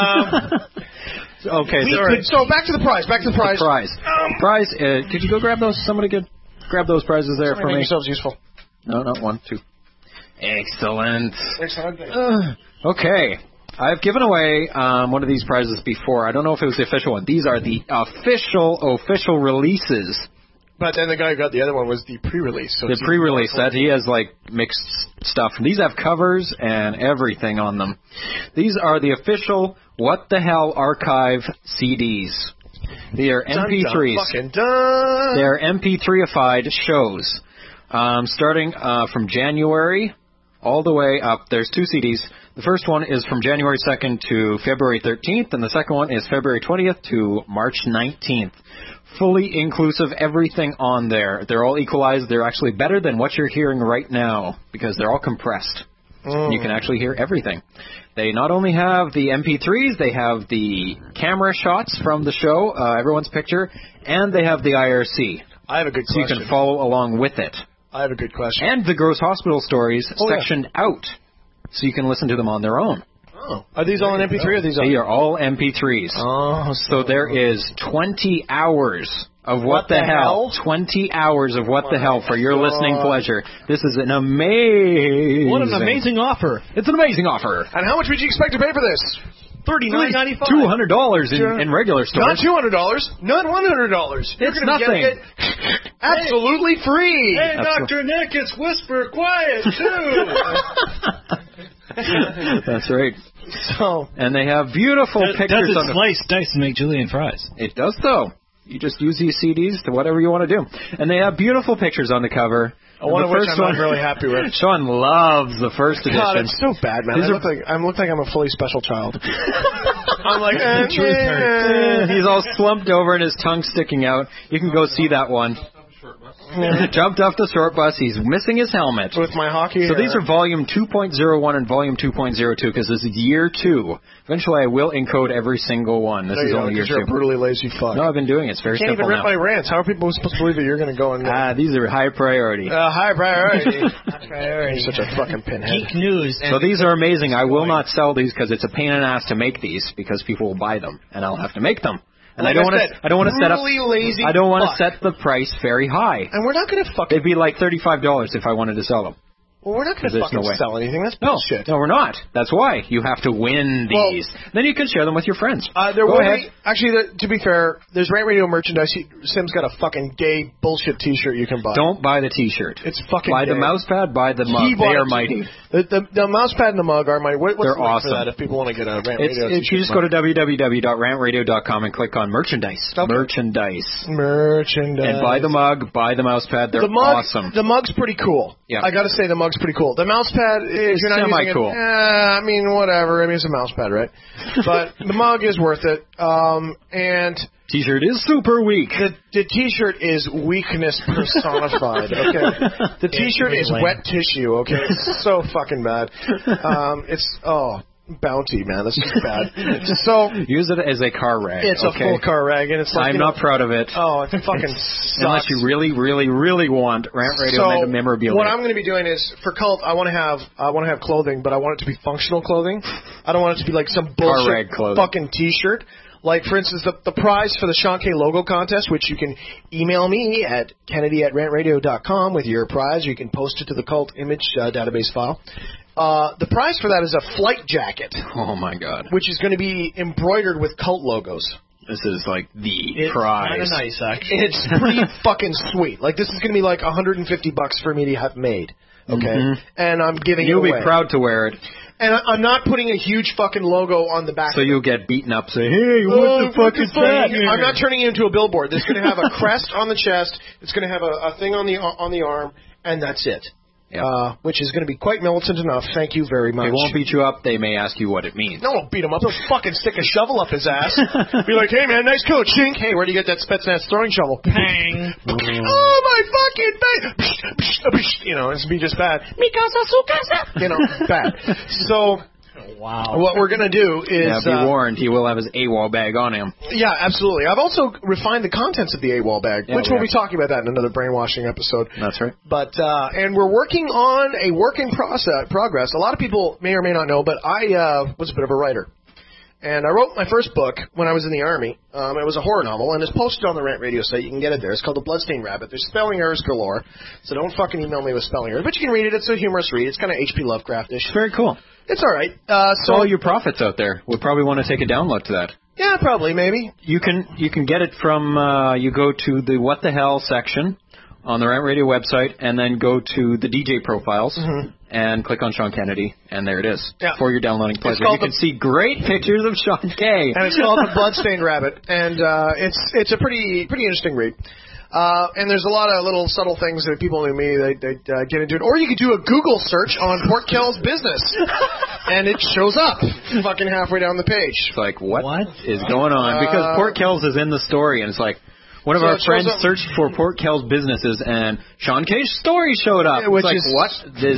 Okay, so back to the prize. Prize. Could you go grab those? Somebody could grab those prizes there for me. Make yourselves useful. No, not 1, 2. Excellent. Excellent. Okay. I've given away one of these prizes before. I don't know if it was the official one. These are the official releases. But then the guy who got the other one was the pre-release. So the pre-release set. He has mixed stuff. These have covers and everything on them. These are the official What the Hell Archive CDs. They are MP3s. They are MP3ified shows. Starting from January all the way up. There's 2 CDs. The first one is from January 2nd to February 13th, and the second one is February 20th to March 19th. Fully inclusive, everything on there. They're all equalized. They're actually better than what you're hearing right now because they're all compressed. You can actually hear everything. They not only have the MP3s, they have the camera shots from the show, everyone's picture, and they have the IRC. I have a good question. So you can follow along with it. I have a good question. And the Gross Hospital stories sectioned out, so you can listen to them on their own. Oh. Are these all in MP3 or are these all? They are all MP3s. Oh, so there is 20 hours of What the Hell? 20 hours of What the Hell for your listening pleasure. This is an amazing... What an amazing offer. It's an amazing offer. And how much would you expect to pay for this? $39.95. $200 in regular stores. Not $200. Not $100. It's nothing. Get absolutely free. Hey, Dr. Nick, it's Whisper Quiet, too. That's right. So, and they have beautiful pictures. Does it slice, dice, and make julienne fries? It does, though. You just use these CDs to whatever you want to do. And they have beautiful pictures on the cover. One of which I'm not really happy with. Sean loves the first edition. God, it's so bad, man. I look like I'm a fully special child. I'm like, he's all slumped over and his tongue sticking out. You can go see that one. Jumped off the short bus. He's missing his helmet. With my hockey So these are volume 2.01 and volume 2.02 because this is year 2. Eventually I will encode every single one. This is only year 2. You're a brutally lazy fuck. No, I've been doing it. It's very simple now. You can't even read my rants. How are people supposed to believe that you're going to go and... these are high priority. High priority. You're such a fucking pinhead. Geek news. So these are amazing. I will not sell these because it's a pain in the ass to make these because people will buy them and I'll have to make them. And I don't want to set the price very high. And we're not going to fucking... It'd be like $35 if I wanted to sell them. Well, we're not going to fucking sell anything. That's bullshit. No, we're not. That's why. You have to win these. Then you can share them with your friends. Go ahead. Actually, to be fair, there's Rant Radio merchandise. Sim's got a fucking gay bullshit T-shirt you can buy. Don't buy the T-shirt. It's fucking Buy gay. the mouse pad, buy the mug. They are mighty. The mouse pad and the mug are mighty. What's They're the link awesome. for that if people want to get a Rant Radio T-shirt? You just go to www.rantradio.com and click on merchandise. Okay. Merchandise. And buy the mug, buy the mouse pad. They're awesome. The mug's pretty cool. Yeah. I got to say the mug's pretty cool. The mouse pad is semi-cool. I mean, whatever. I mean, it's a mouse pad, right? But the mug is worth it. And T-shirt is super weak. The T-shirt is weakness personified. Okay, the T-shirt is wet tissue. Okay, it's so fucking bad. Bounty, man. This is bad. So use it as a car rag. It's a full car rag, and it's like I'm not proud of it. Oh, it fucking sucks. Unless you really, really, really want Rant Radio memorabilia. What I'm going to be doing is for Cult, I want to have clothing, but I want it to be functional clothing. I don't want it to be like some bullshit fucking T-shirt. Like, for instance, the prize for the Sean K logo contest, which you can email me at kennedy@rantradio.com with your prize. You can post it to the Cult image database file. The prize for that is a flight jacket. Oh, my God. Which is going to be embroidered with Cult logos. This is like the prize. It's kind of nice, actually. It's pretty fucking sweet. Like, this is going to be like $150 for me to have made. Okay? Mm-hmm. And I'm giving it away. You'll be proud to wear it. And I'm not putting a huge fucking logo on the back. So you'll get beaten up saying, hey, what the fuck is that? I'm not turning it into a billboard. This is going to have a crest on the chest. It's going to have a thing on the arm, and that's it. Yeah. Which is going to be quite militant enough. Thank you very much. They won't beat you up. They may ask you what it means. No, I'll beat him up. They'll fucking stick a shovel up his ass. Be like, hey, man, nice coat. Chink. Hey, where do you get that Spetsnaz throwing shovel? Bang. Oh, my fucking bang. You know, it's be just bad. Mi casa, su casa. You know, bad. So... Wow. What we're going to do is... be warned, he will have his AWOL bag on him. Yeah, absolutely. I've also refined the contents of the AWOL bag, which we'll be talking about that in another brainwashing episode. That's right. But, and we're working on a work in progress. A lot of people may or may not know, but I was a bit of a writer. And I wrote my first book when I was in the Army. It was a horror novel, and it's posted on the Rant Radio site. You can get it there. It's called The Bloodstained Rabbit. There's spelling errors galore, so don't fucking email me with spelling errors. But you can read it. It's a humorous read. It's kind of H.P. Lovecraft-ish. Very cool. It's all right. So all you prophets out there would probably want to take a download to that. Yeah, probably, maybe. You can get it from, you go to the What the Hell section on the Rant Radio website, and then go to the DJ profiles, and click on Sean Kennedy, and there it is. Yeah. For your downloading pleasure. You can see great pictures of Sean K. And it's called The Bloodstained Rabbit, and it's a pretty interesting read. And there's a lot of little subtle things that people knew me, they get into it. Or you could do a Google search on Port Kells business, and it shows up fucking halfway down the page. It's like, what is going on? Because Port Kells is in the story, and it's like, one of our friends searched for Port Kells businesses, and Sean K's story showed up. It's like, what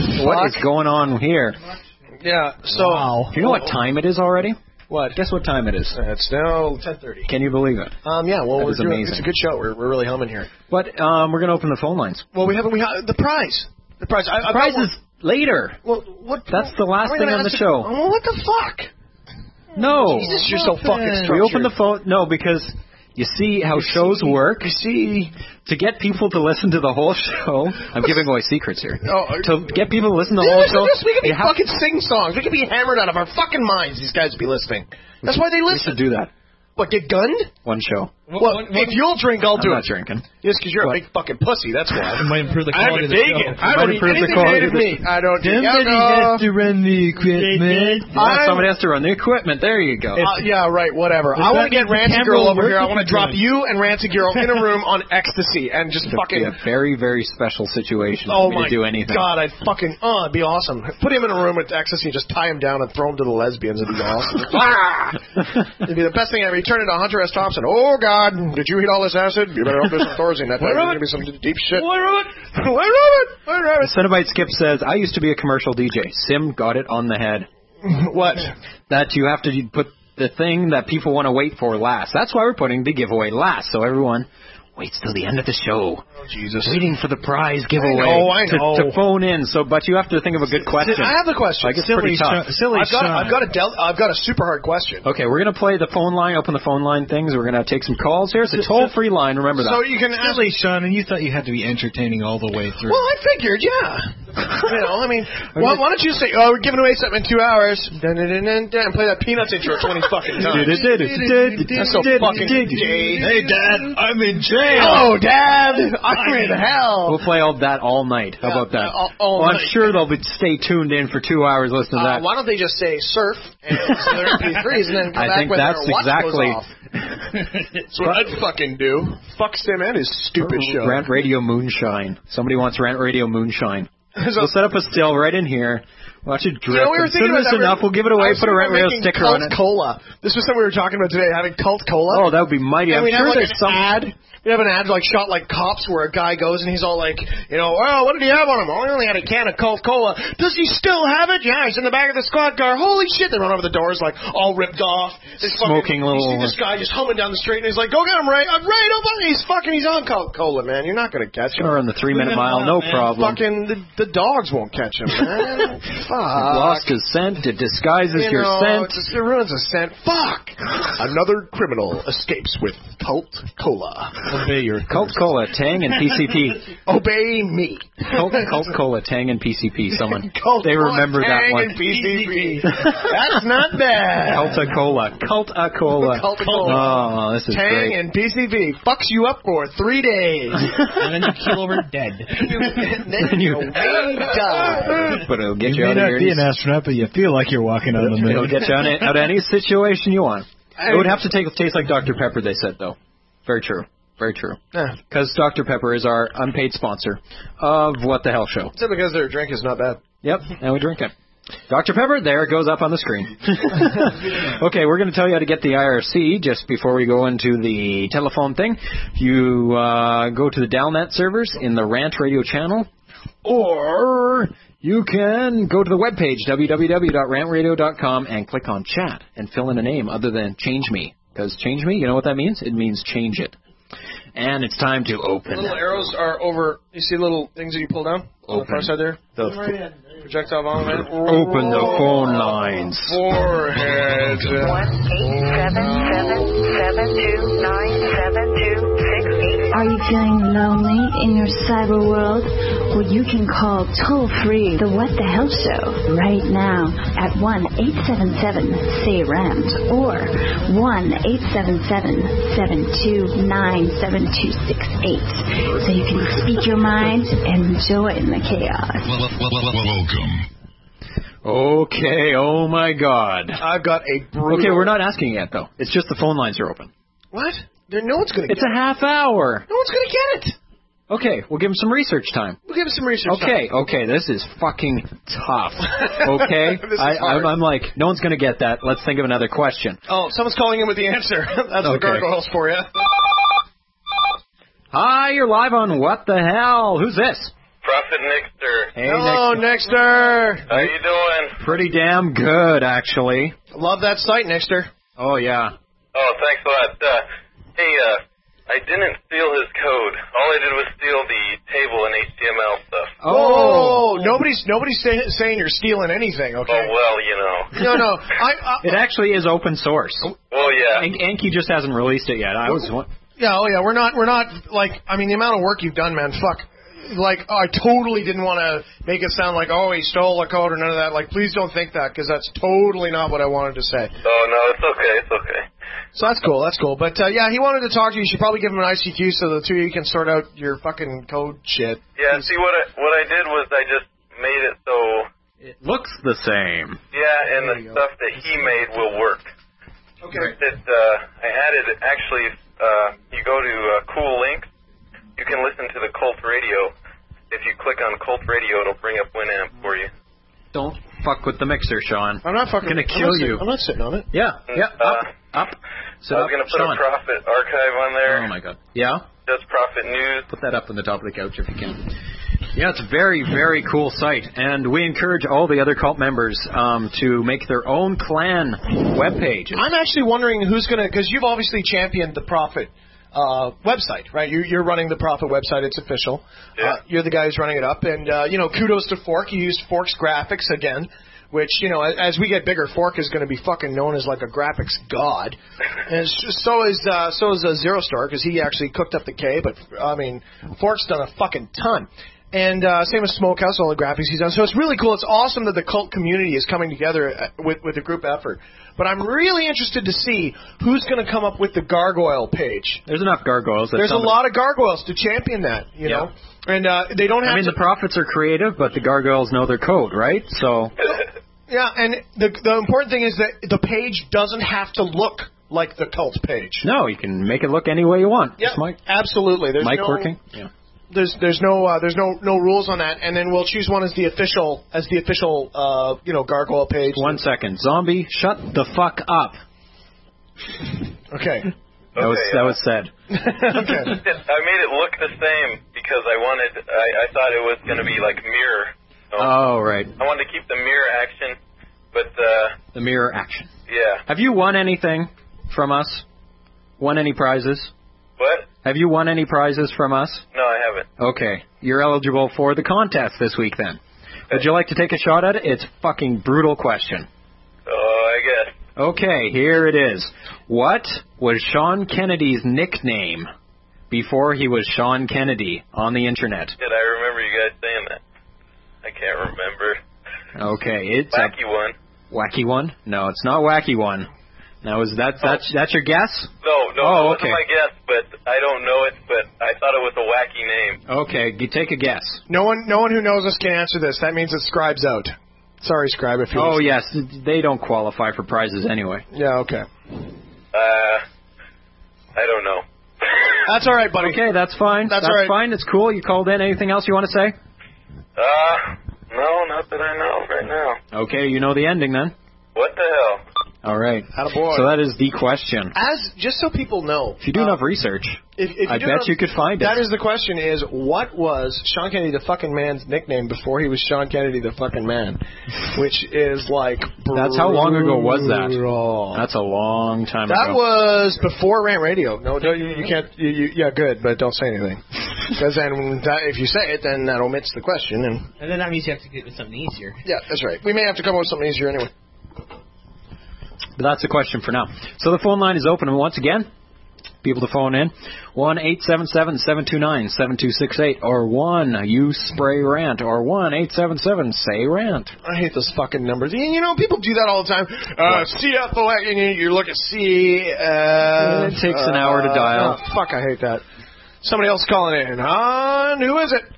is going on here? Yeah, so... Do you know what time it is already? What? Guess what time it is? It's now 10:30. Can you believe it? Yeah, well, it's amazing. It's a good show. We're really humming here. But we're going to open the phone lines. Well, we have the prize. The prize. The prize is later. Well, what? That's the last thing on the show. Oh, what the fuck? No. Jesus, you're so fucking structured. We open the phone. No, because... You see how shows work? You see, to get people to listen to the whole show, I'm giving away secrets here. To get people to listen to the whole show, we could be fucking sing songs. We could be hammered out of our fucking minds. These guys would be listening. That's why they listen. We should do that. What, get gunned? One show. Well, if you'll drink, I'll do it. I'm not drinking. Yes, because you're a big fucking pussy, that's why. It might improve the quality of the show. I don't improve the quality of meat. I don't do Somebody has to run the equipment. Somebody has to run the equipment. There you go. Yeah, right, whatever. I want to get Ranty Girl over here. I want to drop you and Ranty Girl in a room on ecstasy and just fucking... It'd be a very, very special situation for me to do anything. God, I'd fucking... Oh, it'd be awesome. Put him in a room with ecstasy and just tie him down and throw him to the lesbians. It'd be awesome. It'd be the best thing ever. He turned into Hunter S. Thompson. Oh, God, did you eat all this acid? You better hope there's some Thorazine. That's going to be some deep shit. Cenobite Skip says, I used to be a commercial DJ. Sim got it on the head. What? That you have to put the thing that people want to wait for last. That's why we're putting the giveaway last. So everyone waits till the end of the show. Oh, Jesus. Waiting for the prize giveaway I know. To phone in. But you have to think of a good question. I have the question. Like, it's pretty tough. I've got a super hard question. Okay, we're going to play the phone line, open the phone line things. We're going to take some calls here. It's a toll-free line. Remember that. So you can Silly, Sean, and you thought you had to be entertaining all the way through. Well, I figured, yeah. You know, I mean, why don't you say, we're giving away something in 2 hours, and play that Peanuts intro 20 fucking times. That's so fucking gay. Hey, Dad, I'm in jail. Oh, Dad, I'm in hell. We'll play all that all night. How about that? I'm sure they'll stay tuned in for 2 hours listening to that. Why don't they just say surf and so their MP3s and then come back when their watch goes off? That's what I'd fucking do. Fuck Stim and his stupid show. Rant Radio Moonshine. Somebody wants Rant Radio Moonshine. We'll set up a still right in here. Watch it You drip. know, we were As soon thinking as about that. enough, we'll give it away, put a Rent Radio sticker on it. Cola. This was something we were talking about today, having Cult Cola. Oh, that would be mighty. And I'm we'd have sure like there's an some ad. We'd have an ad like shot like Cops where a guy goes and he's all like, you know, well, what did he have on him? Oh, he only had a can of Cult Cola. Does he still have it? Yeah, he's in the back of the squad car. Holy shit. They run over the doors like all ripped off. Smoking little... You see this guy just humming down the street and he's like, go get him, Ray. I'm right up on he's on Cult Cola, man. You're not going to catch him. Or on the 3-minute mile, no problem. Fucking the dogs won't catch him, man. Fuck. Lost his scent. It disguises your scent. It ruins a scent. Fuck. Another criminal escapes with Cult Cola. Obey your Cult Cola, Tang, and PCP. Obey me. Cult Cola, Tang, and PCP. Someone. Cult They remember Cola, that Tang one. And PCP. That's not bad. Culta-Cola. Culta-Cola. Culta-Cola. Oh, this is Tang great. and PCP fucks you up for 3 days. and then you keel over dead. then you die. But it'll get You you may out of not be your an astronaut, but you feel like you're walking on the moon. It'll get you out of any situation you want. It would have to taste like Dr. Pepper, they said, though. Very true. Very true. Because Dr. Pepper is our unpaid sponsor of What the Hell Show. Is it because their drink is not bad? Yep, and we drink it. Dr. Pepper, there it goes up on the screen. Okay, we're going to tell you how to get the IRC just before we go into the telephone thing. You go to the Dalnet servers in the Rant Radio channel, or you can go to the webpage, www.rantradio.com, and click on chat and fill in a name other than Change Me. Because Change Me, you know what that means? It means change it. And it's time to open. Little arrows are over. You see little things that you pull down? On the far side there? Projectile volume. Open the phone lines. Forehead. 1-877-729-7268. Are you feeling lonely in your cyber world? Well, you can call toll-free the What the Hell Show right now at 1-877-SAY-RAMT or 1-877-729-7268 so you can speak your mind and join the chaos. Welcome. Okay, oh my God. I've got a brutal... Okay, we're not asking yet, though. It's just the phone lines are open. What? No one's going to get it. It's a half hour. No one's going to get it. Okay, we'll give him some research time. We'll give him some research time. Okay, this is fucking tough. Okay? I'm like, no one's going to get that. Let's think of another question. Oh, someone's calling in with the answer. That's the gargoyles for you. Hi, you're live on What the Hell? Who's this? Prophet Nixter. Hey, hello, Nixter. How you doing? Pretty damn good, actually. Love that site, Nixter. Oh, yeah. Oh, thanks a lot. I didn't steal his code. All I did was steal the table and HTML stuff. Oh, nobody's saying you're stealing anything, okay? Oh, well, you know. No. It actually is open source. Well, yeah. Anki just hasn't released it yet. Yeah, we're not, like, I mean, the amount of work you've done, man, fuck. Like, I totally didn't want to make it sound like, oh, he stole the code or none of that. Like, please don't think that, because that's totally not what I wanted to say. Oh, no, it's okay. So that's cool. But, yeah, he wanted to talk to you. You should probably give him an ICQ so the two of you can sort out your fucking code shit. Yeah, see, what I did was I just made it so... It looks the same. Yeah, and the stuff that he made will work. Okay. I added, actually, you go to Cool Links. You can listen to the Cult Radio. If you click on Cult Radio, it'll bring up Winamp for you. Don't fuck with the mixer, Sean. I'm not fucking... I'm going to kill you. I'm not sitting on it. Yeah, up. I was going to put a Prophet archive on there. Oh, my God. Yeah? Just Prophet News. Put that up on the top of the couch if you can. Yeah, it's a very, very cool site. And we encourage all the other cult members to make their own clan webpage. I'm actually wondering who's going to... Because you've obviously championed the Prophet website, right? You're running the Prophet website. It's official. Yeah. You're the guy who's running it up. And, kudos to Fork. You used Fork's graphics again, which, as we get bigger, Fork is going to be fucking known as like a graphics god. And so is Zero Star, because he actually cooked up the K. But, I mean, Fork's done a fucking ton. And same as Smokehouse, all the graphics he's done. So it's really cool. It's awesome that the cult community is coming together with a group effort. But I'm really interested to see who's going to come up with the gargoyle page. There's enough gargoyles. There's a lot of gargoyles to champion that, you know. And they don't have the prophets are creative, but the gargoyles know their code, right? So... Yeah, and the important thing is that the page doesn't have to look like the cult page. No, you can make it look any way you want. Yeah, absolutely. There's working? Yeah. There's no rules on that, and then we'll choose one as the official gargoyle page. 1 second, zombie, shut the fuck up. Okay. That was said. Okay. I made it look the same because I thought it was going to be like mirror. So Oh, right. I wanted to keep the mirror action, but The mirror action. yeah. Have you won anything from us? Won any prizes? What? Have you won any prizes from us? No, I haven't. Okay. You're eligible for the contest this week then. Would you like to take a shot at it? It's a fucking brutal question. Oh, I guess. Okay, here it is. What was Sean Kennedy's nickname before he was Sean Kennedy on the internet? Did I remember you guys saying that? I can't remember. Okay, it's Wacky one. Wacky one? No, it's not Wacky one. Now, that's your guess? No, Oh, that wasn't okay. my guess, but I don't know it, but I thought it was a wacky name. Okay, you take a guess. No one who knows us can answer this. That means it Scribe's out. Sorry, Scribe, if you. Oh, yes, they don't qualify for prizes anyway. Yeah, okay. I don't know. That's all right, buddy. Okay, that's fine. That's all right. fine. It's cool. You called in. Anything else you want to say? No, not that I know right now. Okay, you know the ending then. What the hell? All right. Attaboy. So that is the question. Just so people know, If you do enough research, if I bet you could find it. That is the question: is what was Sean Kennedy the fucking man's nickname before he was Sean Kennedy the fucking man? Which is like That's how long ago was that? brutal. That's a long time That ago. was before Rant Radio. No, you can't. Yeah, good, but don't say anything. Because then, if you say it, then that omits the question. And then that means you have to get with something easier. Yeah, that's right. We may have to come up with something easier anyway. But that's the question for now. So the phone line is open, and once again, people to phone in, 1-877-729-7268, or 1-U-SPRAY-RANT, or 1-877-SAY-RANT. I hate those fucking numbers. You know, people do that all the time. CFO, and you look at C. It takes an hour to dial. Oh, fuck, I hate that. Somebody else calling in. Who is it?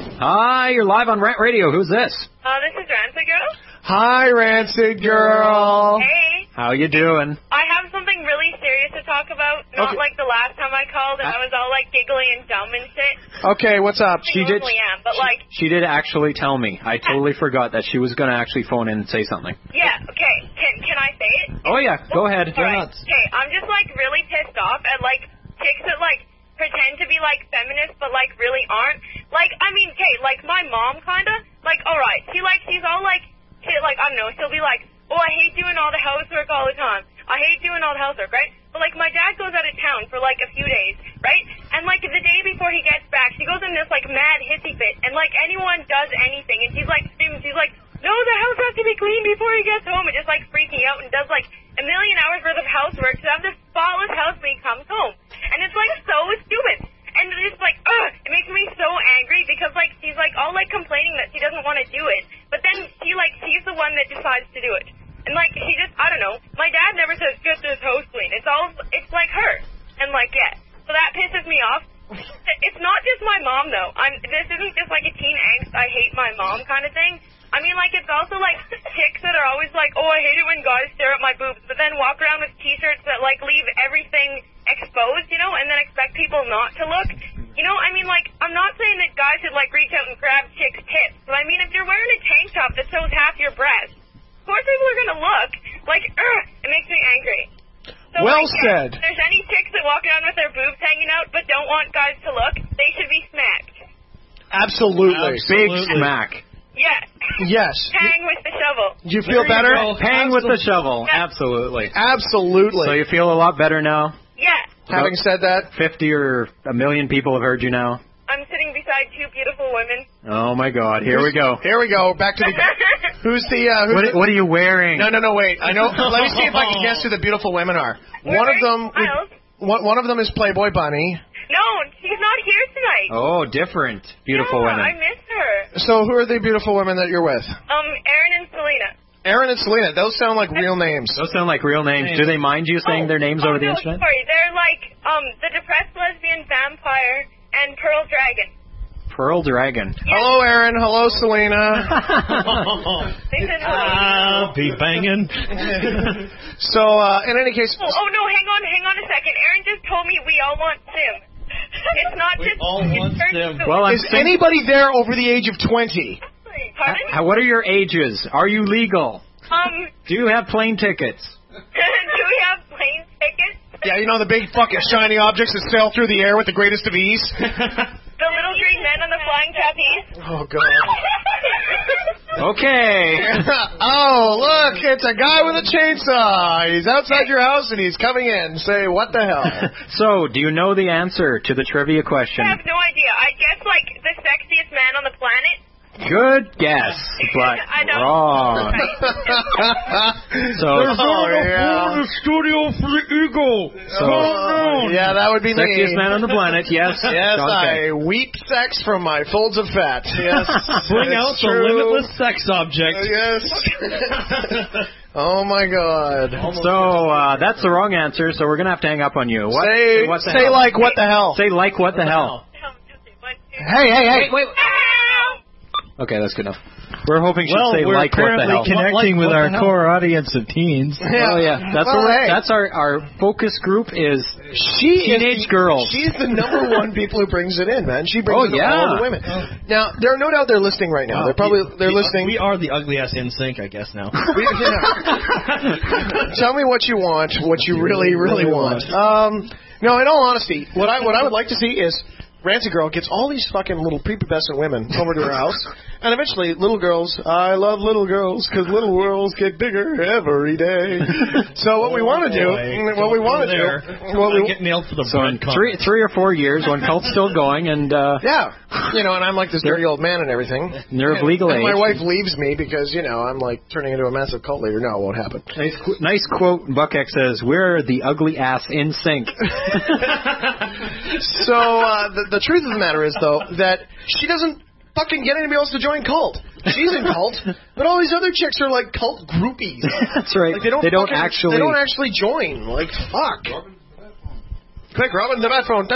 Hi, you're live on Rant Radio. Who's this? This is Rancid Girl. Hi, Rancid Girl. Hey. How you doing? I have something really serious to talk about. Not Okay. like the last time I called and I was all like giggly and dumb and shit. Okay, what's up? I normally am, but like, She did actually tell me. I totally forgot that she was going to actually phone in and say something. yeah, okay. Can I say it? Oh, yeah. Go ahead. All right. Okay, I'm just like really pissed off at like chicks that like pretend to be like feminists but like really aren't. Like, I mean, okay, like my mom kinda, like, alright, she's all like, shit, like, I don't know, she'll be like, oh, I hate doing all the housework all the time. I hate doing all the housework, right? But like my dad goes out of town for like a few days, right? And like the day before he gets back, she goes in this like mad hissy fit, and like anyone does anything, and she's like, no, the house has to be clean before he gets home, and just like freaking out and does like a million hours worth of housework to have this spotless house when he comes home. And it's like so stupid. And it's like, it makes me so angry because like she's like all like complaining that she doesn't want to do it, but then she's the one that decides to do it. And like she just, I don't know. My dad never says get this house clean. It's like her. And like so that pisses me off. It's not just my mom though. This isn't just like a teen angst, I hate my mom kind of thing. I mean, like, it's also, like, chicks that are always like, oh, I hate it when guys stare at my boobs, but then walk around with T-shirts that, like, leave everything exposed, you know, and then expect people not to look. You know, I mean, like, I'm not saying that guys should, like, reach out and grab chicks' tits, but I mean, if you're wearing a tank top that shows half your breast, of course people are going to look. Like, it makes me angry. So, well like, said. If there's any chicks that walk around with their boobs hanging out but don't want guys to look, they should be smacked. Absolutely. Big smack. Yes. Yes. Hang with the shovel. Do you feel better? Hang with the shovel. Absolutely. Absolutely. So you feel a lot better now? Yeah. Having said that, 50 or a million people have heard you now. I'm sitting beside two beautiful women. Oh my God! Here we go. Here we go. Back to the. Who's the? What are you wearing? No, wait. I know. Let me see if I can guess who the beautiful women are. One of them is Playboy Bunny. No, she's not here tonight. Oh, different beautiful women. I miss her. So who are the beautiful women that you're with? Erin and Selena. Erin and Selena. Those sound like real names. Those sound like real names. Do they mind you saying their names over the internet? Sorry, they're like the depressed lesbian vampire and Pearl Dragon. Pearl Dragon. Hello, Erin. Hello, Selena. They said hello. I'll be banging. So, in any case. Oh no! Hang on a second. Erin just told me we all want Sim. It's not just. Is anybody there over the age of 20? Pardon? What are your ages? Are you legal? Do you have plane tickets? Do we have plane tickets? Yeah, you know the big fucking shiny objects that sail through the air with the greatest of ease? The little green men on the flying trapeze? Oh, God. Okay. Oh, look, it's a guy with a chainsaw. He's outside your house and he's coming in. Say, what the hell? So, do you know the answer to the trivia question? I have no idea. I guess, like, the sexiest man on the planet. Good guess, but wrong. So, the studio for the Eagle. Yeah, that would be me. Sexiest man on the planet, yes. Yes, Okay. I weep sex from my folds of fat. Yes. Bring out the limitless sex object. Yes. Oh, my God. So, that's the wrong answer, so we're going to have to hang up on you. What the Say hell? like, what the hell? Say like, what the hell? Hey. Wait. Okay, that's good enough. We're hoping she'll say like what the hell. We're connecting with our core audience of teens. Oh yeah, that's our focus group is teenage girls. She's the number one people who brings it in, man. She brings it in all the women. Now, there are no doubt they're listening right now. They're listening. We are the ugly ass NSYNC, I guess now. Tell me what you want, what you really, really want. No, in all honesty, what I would like to see is Rancy Girl gets all these fucking little prepubescent women over to her house, and eventually little girls, I love little girls because little worlds get bigger every day. So what we want to do, get nailed for the in 3 or 4 years when cult's still going, and yeah, and I'm like this dirty old man and everything. They're of legal age. My wife leaves me because I'm like turning into a massive cult leader. No, it won't happen. Nice quote. Buckheck says, "We're the ugly ass in sync." So the truth of the matter is, though, that she doesn't fucking get anybody else to join cult. She's in cult, but all these other chicks are like cult groupies. That's right. Like, they don't actually join. Like, fuck. Quick, Robin, the phone.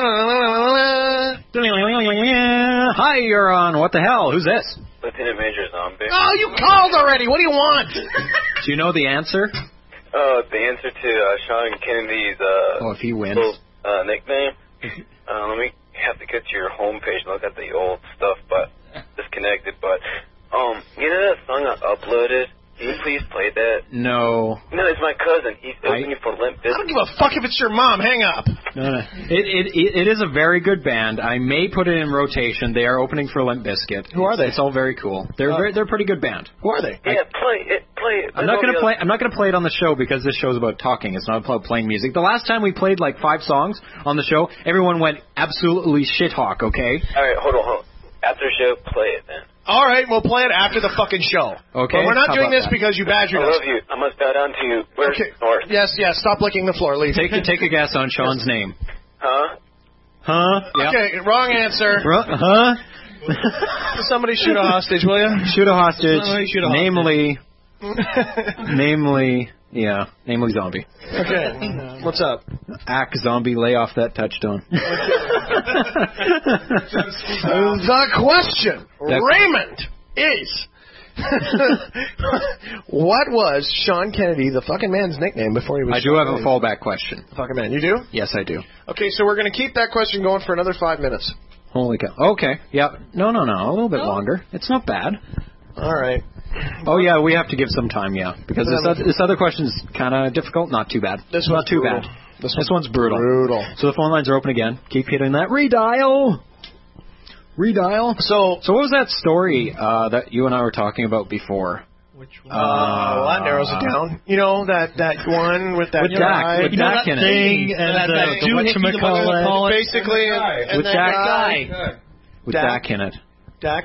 Hi, you're on. What the hell? Who's this? Lieutenant Major Zombie. Oh, you called already. What do you want? Do you know the answer? The answer to Sean Kennedy's if he wins. Nickname. Let me have to get to your homepage and look at the old stuff, but disconnected. But you know that song I uploaded? Can you please play that? No. No, it's my cousin. He's opening for Limp Bizkit. I don't give a fuck if it's your mom. Hang up. No. It is a very good band. I may put it in rotation. They are opening for Limp Bizkit. Who are they? It's all very cool. They're a pretty good band. Who are they? Yeah, play it. I'm not gonna play it on the show because this show's about talking. It's not about playing music. The last time we played like 5 songs on the show, everyone went absolutely shit hawk. Okay. All right, hold on. After the show, play it then. All right, we'll play it after the fucking show. Okay. But we're not How doing about this that? because you badgered us. I love you. I must bow down to you. Where's North? Yes. Stop licking the floor. Leave. Take a guess on Sean's name. Huh? Yep. Okay, wrong answer. Somebody shoot a hostage, will you? Shoot a hostage. Somebody shoot a hostage. Namely zombie. Okay. What's up? Ack zombie, lay off that touchstone. The question, Raymond, is what was Sean Kennedy, the fucking man's nickname before he was? I do have a fallback question. The fucking man. You do? Yes, I do. Okay, so we're going to keep that question going for another 5 minutes. Holy cow. Okay. Yep. No. A little bit longer. It's not bad. All right. Oh, yeah, we have to give some time, because this other question's kind of difficult. Not too bad. This not one's too brutal. bad. This one's brutal. Brutal. So the phone lines are open again. Keep hitting that redial. So what was that story that you and I were talking about before? Which one? That narrows it down. You know, that one with that guy. With Dak in it. Basically, with Dak. With Dak in it. Dak.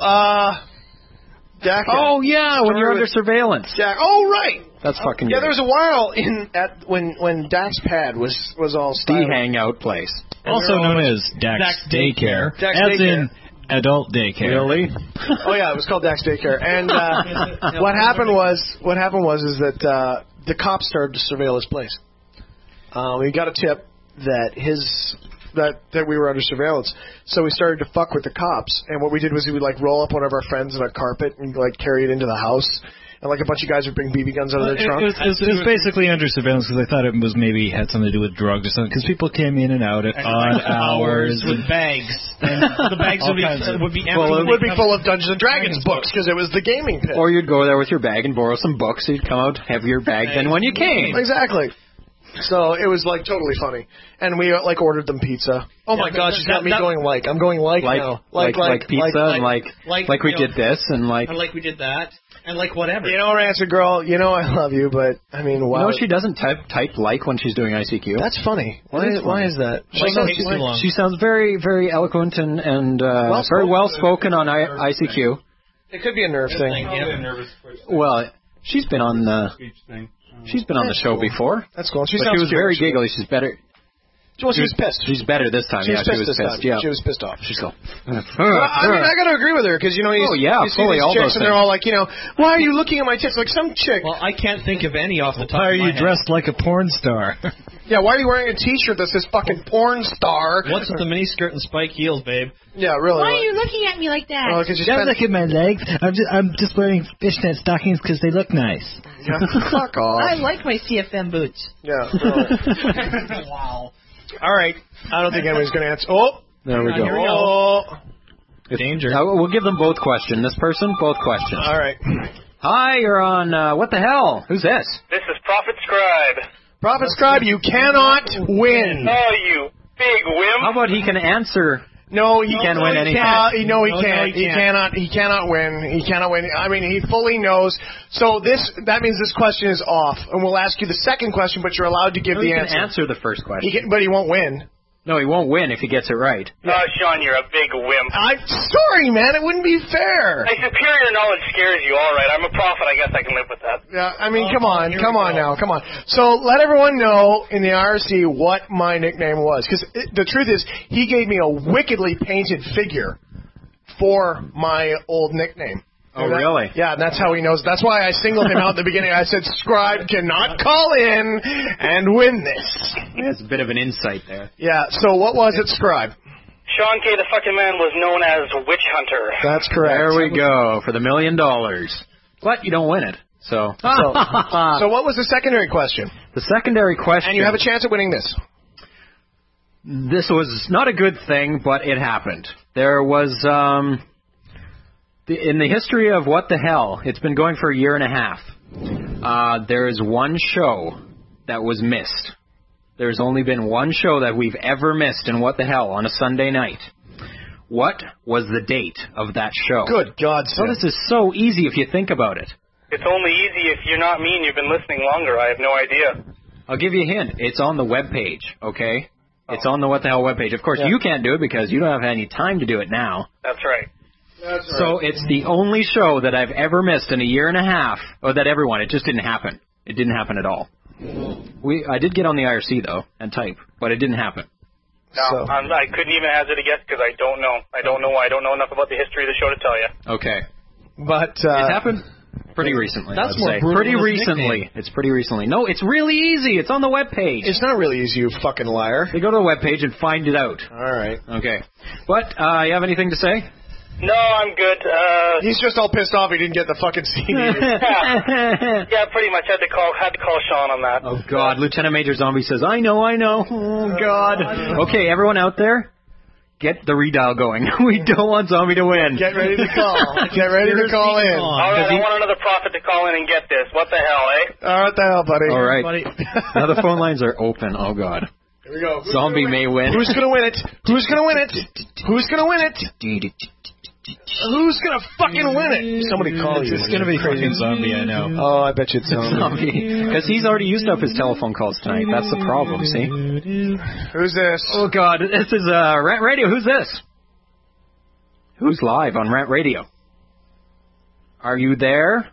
Dak. Oh, yeah, when you're under surveillance. Dak. Oh, right. That's fucking Yeah, good. there was a while when Dak's pad was all the hangout place. Also known as Dak's Daycare. As in adult daycare. Really? Oh, yeah, it was called Dak's Daycare. And what happened was that the cops started to surveil his place. We got a tip that his that we were under surveillance. So we started to fuck with the cops, and what we did was we would like roll up one of our friends in a carpet and like carry it into the house. And like a bunch of guys would bring BB guns out of their trunk. It was basically under surveillance because I thought it was maybe had something to do with drugs or something. Because people came in and out at odd hours with bags. And the bags would be empty. Would be full of Dungeons and Dragons books because it was the gaming pit. Or you'd go there with your bag and borrow some books. So you'd come out heavier bag than when you came. Exactly. So it was like totally funny, and we like ordered them pizza. Oh my God, she's got me going like I'm going like now, like pizza and like we did this and like we did that. And like whatever. You know her answer, girl. You know I love you, but I mean, wow. No, she doesn't type like when she's doing ICQ. That's funny. Why is that? She sounds very, very eloquent and very well spoken on ICQ. It could be a nerve thing. Well, she's been on the show before. That's cool. She was very giggly. She's better. Well, she was pissed. She's better this time. She was pissed. Yeah. She was pissed off. She's going. I mean, I got to agree with her because you see fully these all chicks those and they're all like, why are you looking at my tits like some chick? Well, I can't think of any off the top. Why are of my you dressed like a porn star? Yeah, why are you wearing a T-shirt that says fucking porn star? What's with the mini skirt and spike heels, babe? Yeah, really. Why are you looking at me like that? Oh, don't look at my legs. I'm just wearing fishnet stockings because they look nice. Yeah, fuck off. I like my CFM boots. Yeah. Really. Wow. All right. I don't think anybody's going to answer. Oh. There we go. Here we go. Oh. Danger. We'll give them both questions. This person, both questions. All right. Hi, you're on, what the hell? Who's this? This is Prophet Scribe. Prophet Scribe, you cannot win. Oh, you big wimp. How about he can answer? No, he can't win anything. No, he can't. He cannot win. He cannot win. I mean, he fully knows. So that means this question is off, and we'll ask you the second question, but you're allowed to give the answer. He can answer the first question. But he won't win. No, he won't win if he gets it right. Oh, Sean, you're a big wimp. I'm sorry, man. It wouldn't be fair. My superior knowledge scares you. All right, I'm a prophet. I guess I can live with that. Yeah, I mean, come on now. So let everyone know in the IRC what my nickname was. Because the truth is, he gave me a wickedly painted figure for my old nickname. Oh, really? Yeah, and that's how he knows. That's why I singled him out at the beginning. I said, Scribe cannot call in and win this. That's a bit of an insight there. Yeah, so what was it, Scribe? Sean K. the fucking man was known as Witch Hunter. That's correct. There we go, for the $1 million. But you don't win it, so. So what was the secondary question? The secondary question. And you have a chance at winning this. This was not a good thing, but it happened. There was, in the history of What the Hell, it's been going for a year and a half. There is one show that was missed. There's only been one show that we've ever missed in What the Hell on a Sunday night. What was the date of that show? Good God, So this is so easy if you think about it. It's only easy if you're not me and you've been listening longer. I have no idea. I'll give you a hint. It's on the webpage, okay? It's on the What the Hell webpage. Of course, you can't do it because you don't have any time to do it now. That's right. So it's the only show that I've ever missed in a year and a half, or that everyone, it just didn't happen. It didn't happen at all. I did get on the IRC, though, and type, but it didn't happen. No, I couldn't even hazard a guess because I don't know. I don't know enough about the history of the show to tell you. Okay. But it happened pretty recently. That's more pretty recently. It's pretty recently. No, it's really easy. It's on the webpage. It's not really easy, you fucking liar. You go to the webpage and find it out. All right. Okay. But you have anything to say? No, I'm good. He's just all pissed off he didn't get the fucking CD. Yeah, pretty much had to call Sean on that. Oh God, Lieutenant Major Zombie says, I know. Oh God. Okay, everyone out there, get the redial going. We don't want Zombie to win. Get ready to call. Get ready to call in. All right, I want another prophet to call in and get this. What the hell, eh? All right, what the hell, buddy? All right. Now the phone lines are open. Oh God. Here we go. Zombie may win. Who's gonna win it? Who's gonna win it? Who's gonna win it? Who's gonna fucking win it? Somebody call you. It's gonna be fucking Zombie, I know. Oh, I bet you it's Zombie. Because he's already used up his telephone calls tonight. That's the problem, see? Who's this? Oh, God. This is Rant Radio. Who's this? Who's live on Rant Radio? Are you there?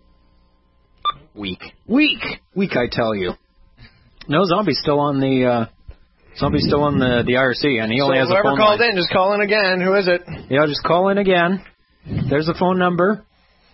Weak, I tell you. No, Zombie's still on the... Zombie's still on the IRC, and he only has a phone whoever called in, just call in again. Who is it? Yeah, just call in again. There's the phone number.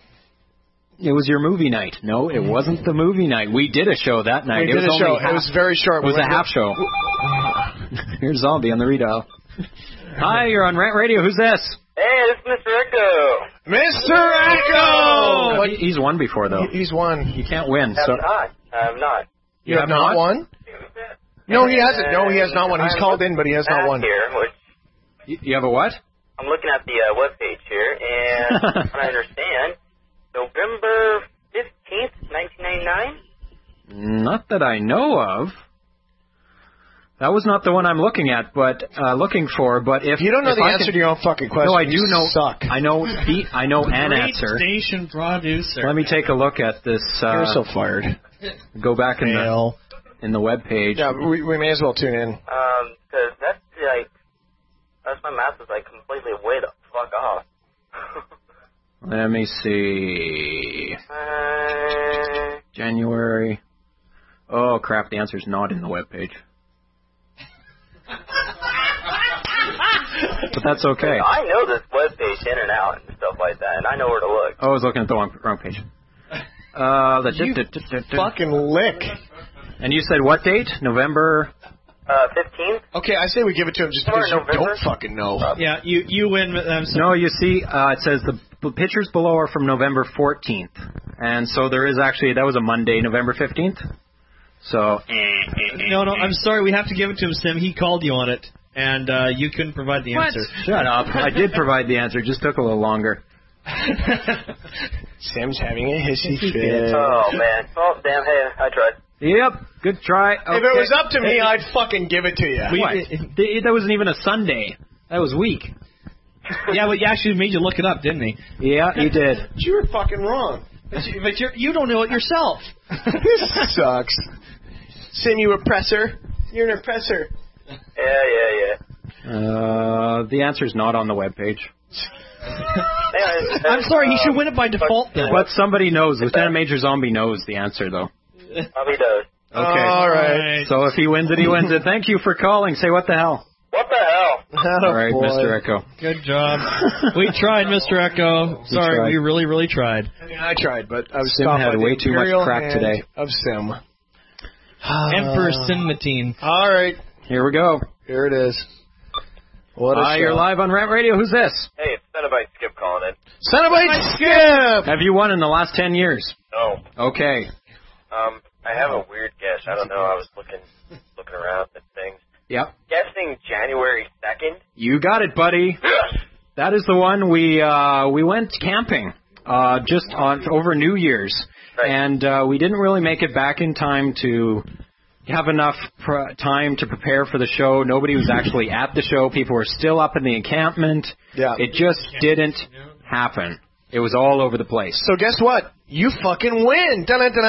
It was your movie night. No, it wasn't the movie night. We did a show that night. We did a show. It was very short. It was a half show. Here's Zombie on the redial. Hi, you're on Rant Radio. Who's this? Hey, this is Mr. Echo. Mr. Echo! He's won before, though. He's won. You can't win. I have not. You have not won? No, he hasn't. No, he has not won. He's called in, but he has not won. Here, which You have a what? I'm looking at the webpage here, and what I understand, November 15th, 1999? Not that I know of. That was not the one I'm looking at, but looking for. But if you don't know if the I answer can, to your own fucking question, no, I do know. Suck. I know an Great answer. station producer. Let me take a look at this. You're so fired. Go back in the web page. Yeah, we may as well tune in. Because that's my math is like completely way the fuck off. Let me see. January. Oh crap! The answer's not in the web page. But that's okay. I know this webpage in and out and stuff like that, and I know where to look. Oh, I was looking at the wrong page. Fucking lick. And you said what date? November 15th? Okay, I say we give it to him just because you don't fucking know. Yeah, you win. No, you see, it says the pictures below are from November 14th. And so there is actually, that was a Monday, November 15th. So. No, I'm sorry. We have to give it to him, Sim. He called you on it, and you couldn't provide the answer. Shut up. I did provide the answer. It just took a little longer. Sam's having a hissy fit. Oh, man. Oh, damn. Hey, I tried. Yep. Good try. Okay. If it was up to me, I'd fucking give it to you. That wasn't even a Sunday. That was weak. Yeah, but he actually made you look it up, didn't he? Yeah, he did. You were fucking wrong. But you don't know it yourself. This sucks. Sim, you oppressor. You're an oppressor. Yeah. The answer's not on the webpage. I'm sorry, he should win it by default then. But somebody knows. Lieutenant Major Zombie knows the answer, though. Probably does. Okay. All right. So if he wins it, he wins it. Thank you for calling. Say what the hell. What the hell? All right, Mr. Echo. Good job. We tried, Mr. Echo. Sorry, we really, really tried. I mean, I tried, but I was Sim had way too much crack today. Of Sim. Emperor Sinmatine. All right. Here we go. Here it is. What a show. You're live on Rant Radio. Who's this? Hey, it's Cenobite Skip calling in. Cenobite Skip! Have you won in the last 10 years? No. Okay. I have a weird guess. I don't know. I was looking around at things. Yep. Guessing January 2nd. You got it, buddy. That is the one we went camping just over New Year's. Right. And we didn't really make it back in time to have enough time to prepare for the show. Nobody was actually at the show. People were still up in the encampment. Yeah. It just didn't happen. It was all over the place. So guess what? You fucking win.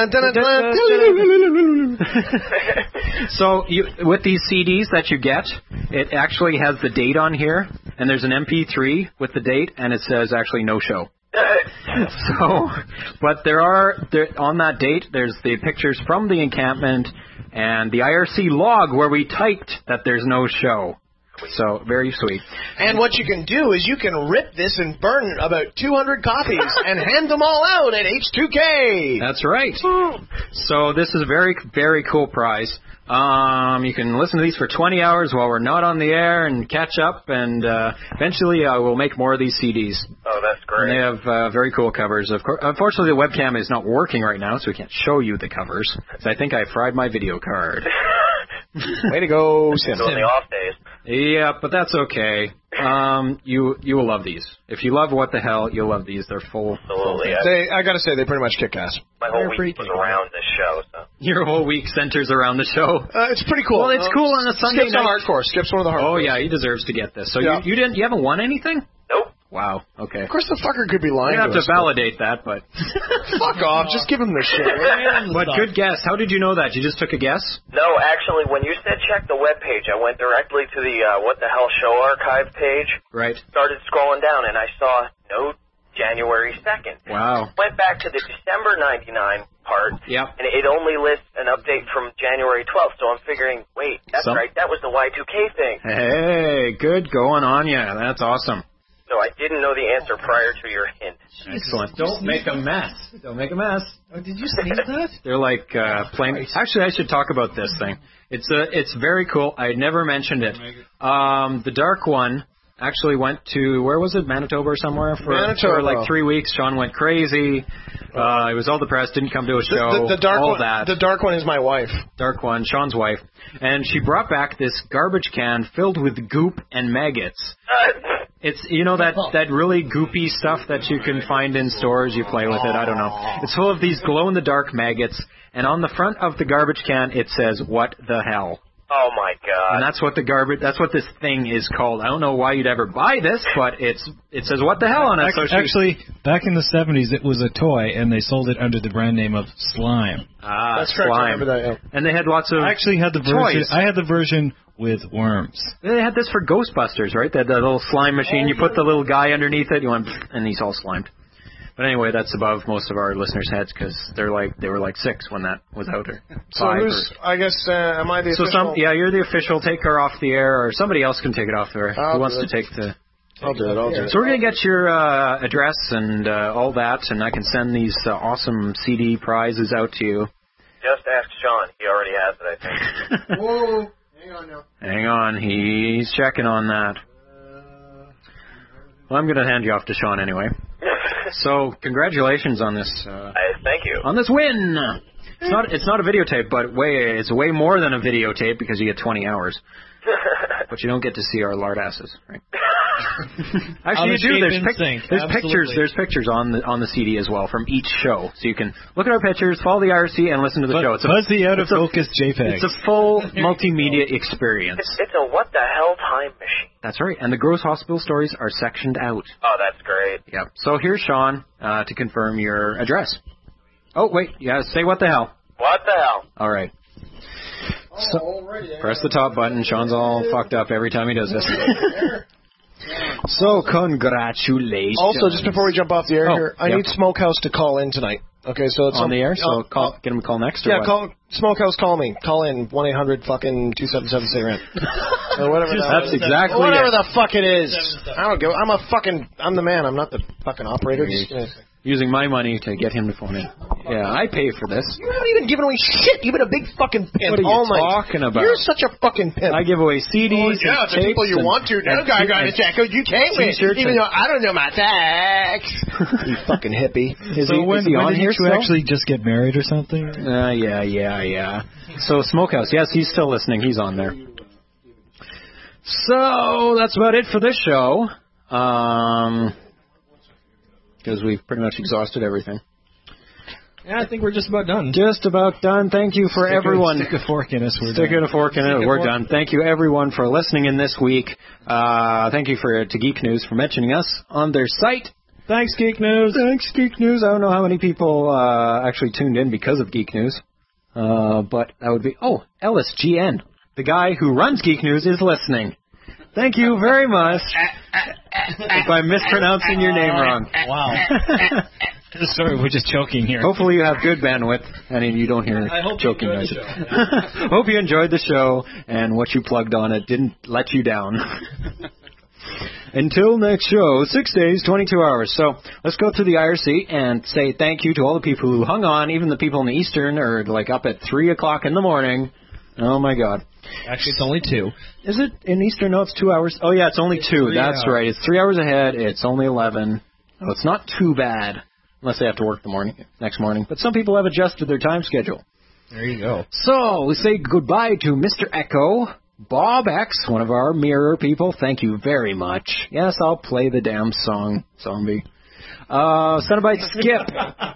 So with these CDs that you get, it actually has the date on here, and there's an MP3 with the date, and it says actually no show. So, but on that date, there's the pictures from the encampment and the IRC log where we typed that there's no show. So, very sweet. And what you can do is you can rip this and burn about 200 copies and hand them all out at H2K. That's right. So, this is a very, very cool prize. You can listen to these for 20 hours while we're not on the air and catch up, and eventually we'll make more of these CDs. Oh, that's great. And they have very cool covers. Of course, unfortunately, the webcam is not working right now, so we can't show you the covers. So I think I fried my video card. Way to go, Sim. On the off days. Yeah, but that's okay. You will love these. If you love What the Hell, you'll love these. They're full. Absolutely. I gotta say, they pretty much kick ass. My whole week was around this show. So. Your whole week centers around the show. It's pretty cool. Well, it's cool on a Sunday Skip's night. a hardcore. Skip's one of the hardcore. Oh yeah, he deserves to get this. So yeah. you haven't won anything? Nope. Wow. Okay. Of course, the fucker could be lying. You have to validate that, but fuck off. Just give him the shit. But good guess. How did you know that? You just took a guess? No, actually, when you said check the webpage, I went directly to the What the Hell Show archive page. Right. Started scrolling down, and I saw no January 2nd. Wow. Went back to the December 99 part. Yep. And it only lists an update from January 12th. So I'm figuring, wait, that's right. That was the Y2K thing. Hey, good going on ya. That's awesome. So I didn't know the answer prior to your hint. Excellent. Don't make a mess. Don't make a mess. Oh, did you sneeze that? They're like plain. Actually, I should talk about this thing. It's very cool. I never mentioned it. The dark one actually went to, where was it? Manitoba or somewhere for like 3 weeks. Sean went crazy. He was all depressed. Didn't come to a show. The dark all one. that. The dark one is my wife. Dark one, Sean's wife, and she brought back this garbage can filled with goop and maggots. It's, you know, that really goopy stuff that you can find in stores. You play with it. I don't know. It's full of these glow-in-the-dark maggots, and on the front of the garbage can it says, "What the hell?" Oh my God! And that's what this thing is called. I don't know why you'd ever buy this, but it says "What the hell" on it. So actually, back in the 70s, it was a toy, and they sold it under the brand name of Slime. That's correct. Slime. I remember that. Yeah. And they had lots of. I actually had the version. toys. I had the version with worms. They had this for Ghostbusters, right? They had that little slime machine. You put the little guy underneath it, you went, and he's all slimed. But anyway, that's above most of our listeners' heads because they were like 6 when that was out, or 5. So I guess am I the official? You're the official. Take her off the air, or somebody else can take it off the air. Who wants to take the? I'll do it. So we're gonna get your address and all that, and I can send these awesome CD prizes out to you. Just ask Sean. He already has it, I think. Whoa. Hang on now. Hang on, he's checking on that. Well, I'm gonna hand you off to Sean anyway. So, congratulations on this. Thank you. On this win. It's not a videotape, but it's way more than a videotape because you get 20 hours. But you don't get to see our lard asses, right? Actually, you do. There's pictures on the CD as well from each show, so you can look at our pictures, follow the IRC, and listen to the show. It's fuzzy out of focus JPEG. It's a full multimedia experience. It's a what the hell time machine. That's right, and the gross hospital stories are sectioned out. Oh, that's great. Yep. So here's Sean to confirm your address. Oh wait, you gotta say what the hell. What the hell? All right. So, press the top button. Sean's all fucked up every time he does this. So, congratulations. Also, just before we jump off the air here, I need Smokehouse to call in tonight. Okay, so it's on the air. So get him to call next. Or what? Smokehouse, call me. Call in 1-800-277-SAY-RENT or whatever. That's exactly whatever the fuck it is. I don't go. I'm the man. I'm not the fucking operator. Using my money to get him to phone in. Yeah, I pay for this. You haven't even given away shit. You've been a big fucking pimp. What are you talking about? You're such a fucking pimp. I give away CDs. Oh, yeah, to people you want to. No guy got a check. You can't win. Even though I don't know my tax. You fucking hippie. Is he on here? Did you actually just get married or something? Yeah. So Smokehouse, yes, he's still listening. He's on there. So that's about it for this show. Because we've pretty much exhausted everything. Yeah, I think we're just about done. Just about done. Thank you for everyone. Stick a fork in us. Stick a fork in it. We're done. Thank you, everyone, for listening in this week. Thank you to Geek News for mentioning us on their site. Thanks, Geek News. Thanks, Geek News. I don't know how many people actually tuned in because of Geek News. But that would be... Oh, Ellis GN. The guy who runs Geek News is listening. Thank you very much. If I'm mispronouncing your name wrong. Wow. Sorry, we're just joking here. Hopefully you have good bandwidth, and you don't hear joking noises. Hope you enjoyed the show, and what you plugged on it didn't let you down. Until next show, 6 days, 22 hours. So let's go through the IRC and say thank you to all the people who hung on, even the people in the Eastern are like up at 3 o'clock in the morning. Oh, my God. Actually, it's only 2. Is it in Eastern? No, it's 2 hours. Oh, yeah, it's only 2. That's right. It's 3 hours ahead. It's only 11. So it's not too bad, unless they have to work next morning. But some people have adjusted their time schedule. There you go. So we say goodbye to Mr. Echo, Bob X, one of our mirror people. Thank you very much. Yes, I'll play the damn song, zombie. Cenobite Skip.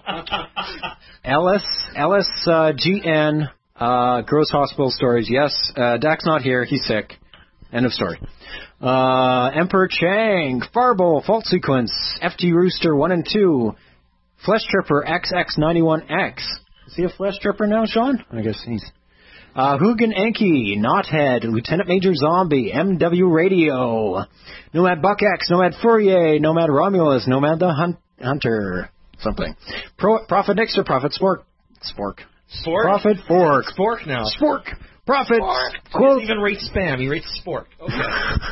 Ellis GN. Gross Hospital Stories, yes. Dak's not here, he's sick. End of story. Emperor Chang, Farble, Fault Sequence, FT Rooster 1 and 2, Flesh Tripper XX91X. Is he a Flesh Tripper now, Sean? I guess he's... Hugin Enki, Knothead, Lieutenant Major Zombie, MW Radio, Nomad Buck X, Nomad Fourier, Nomad Romulus, Nomad the Hunter, something. Prophet Nixer, Prophet Spork. Prophet Fork. Spork now. Spork. Prophet. He doesn't even rate spam. He rates spork. Okay.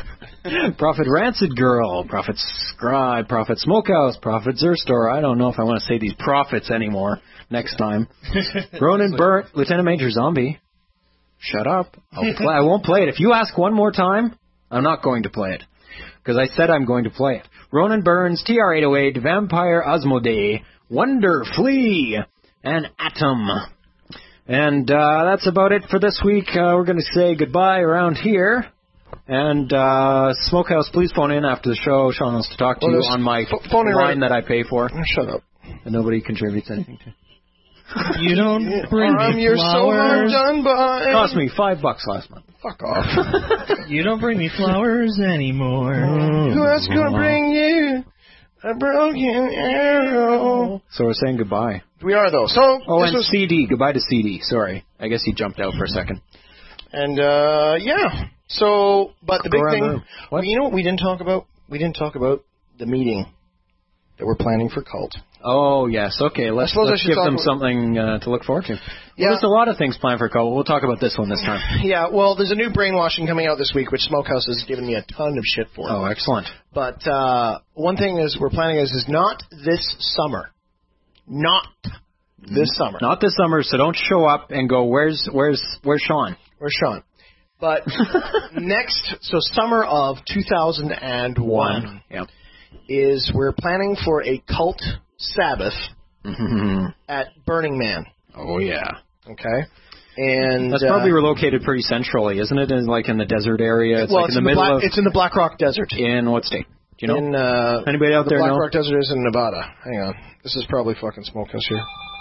Prophet Rancid Girl, Prophet Scribe, Prophet Smokehouse, Prophet Zerstor. I don't know if I want to say these prophets anymore next time. Ronan Burt, Lieutenant Major Zombie. Shut up. I won't play it. If you ask one more time, I'm not going to play it. Because I said I'm going to play it. Ronan Burns, TR-808, Vampire Osmodee, Wonder Flea, and Atom. And that's about it for this week. We're going to say goodbye around here. And Smokehouse, please phone in after the show. Sean wants to talk to you on my line that I pay for. Shut up. And nobody contributes anything to. You don't bring me you're so hard flowers. done by. It cost me $5 last month. Fuck off. You don't bring me flowers anymore. Who else gonna bring you a broken arrow? So we're saying goodbye. We are, though. So, and CD. Goodbye to CD. Sorry. I guess he jumped out for a second. And, yeah. So, but the big thing, well, you know what we didn't talk about? We didn't talk about the meeting that we're planning for Cult. Oh, yes. Okay, let's give them something to look forward to. Yeah. Well, there's a lot of things planned for Cult. We'll talk about this one this time. Yeah, well, there's a new brainwashing coming out this week, which Smokehouse has given me a ton of shit for. Oh, excellent. But one thing is we're planning is not this summer. Not this summer. Not this summer, so don't show up and go, where's Sean? Where's Sean? But so summer of 2001 is we're planning for a Cult Sabbath at Burning Man. Oh, yeah. Okay. And that's probably located pretty centrally, isn't it? In the desert area. It's in the middle it's in the Black Rock Desert. In what state? Do you know? In anybody out there know? The know? Black Rock Desert is in Nevada. Hang on. This is probably fucking Smokehouse here.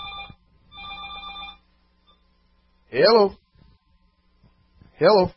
Hello. Hello.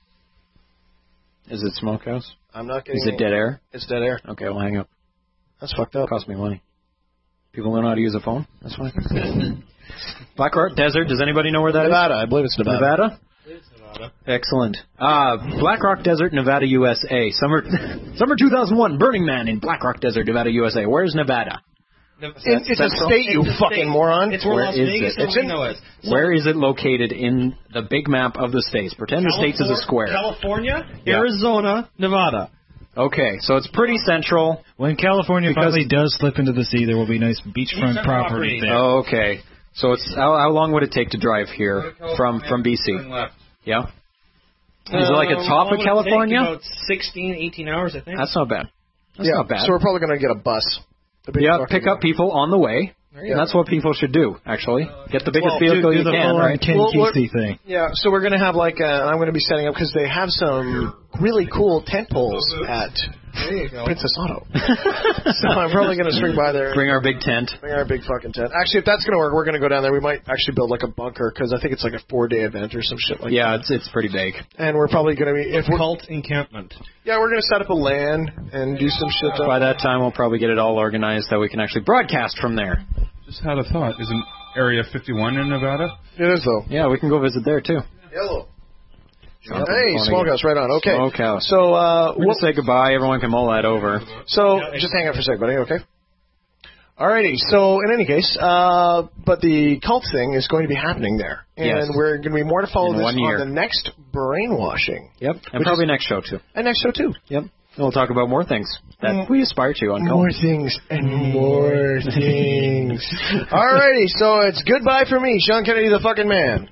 Is it Smokehouse? I'm not getting. Is it dead air? It's dead air. Okay, we'll hang up. That's fucked up. It cost me money. People don't know how to use a phone? That's fine. Black Rock Desert, does anybody know where that Nevada. is? I believe it's Nevada. Nevada? It's Nevada. Excellent. Black Rock Desert, Nevada, USA. Summer 2001, Burning Man in Black Rock Desert, Nevada, USA. Where's Nevada? It's a state, you fucking moron. It's where Las Vegas Where is it located in the big map of the states? Pretend the states is a square. California, Arizona, Nevada. Okay, so it's pretty central. When California finally does slip into the sea, there will be nice beachfront property there. Oh, okay. So it's how long would it take to drive here from BC? Yeah. Is it like a top of California? About 16, 18 hours, I think. That's not bad. That's not bad. So we're probably going to get a bus. Pick up people on the way. And that's what people should do, actually. Get the biggest vehicle you can, right? Ken Kesey thing. Yeah, so we're going to have I'm going to be setting up, because they have some really cool tent poles at Princess Auto. So I'm probably going to swing by there. Bring our big tent. Bring our big fucking tent. Actually, if that's going to work, we're going to go down there. We might actually build like a bunker, because I think it's like a 4-day event or some shit like that. Yeah, it's pretty big. And we're probably going to be... Cult encampment. Yeah, we're going to set up a LAN and do some shit. By that time, we'll probably get it all organized so we can actually broadcast from there. Just had a thought. Isn't Area 51 in Nevada? It is, though. Yeah, we can go visit there, too. Hello. Hey, Smokehouse, right on. Okay. Smokehouse. So, we'll say goodbye. Everyone can mull that over. So, just hang out for a sec, buddy, okay? Alrighty, so in any case, but the cult thing is going to be happening there. And we're going to be more to follow this on the next brainwashing. Yep, and probably next show, too. And next show, too. Yep. And we'll talk about more things that we aspire to on Cult. More things and more things. Alrighty, so it's goodbye for me, Sean Kennedy, the fucking man.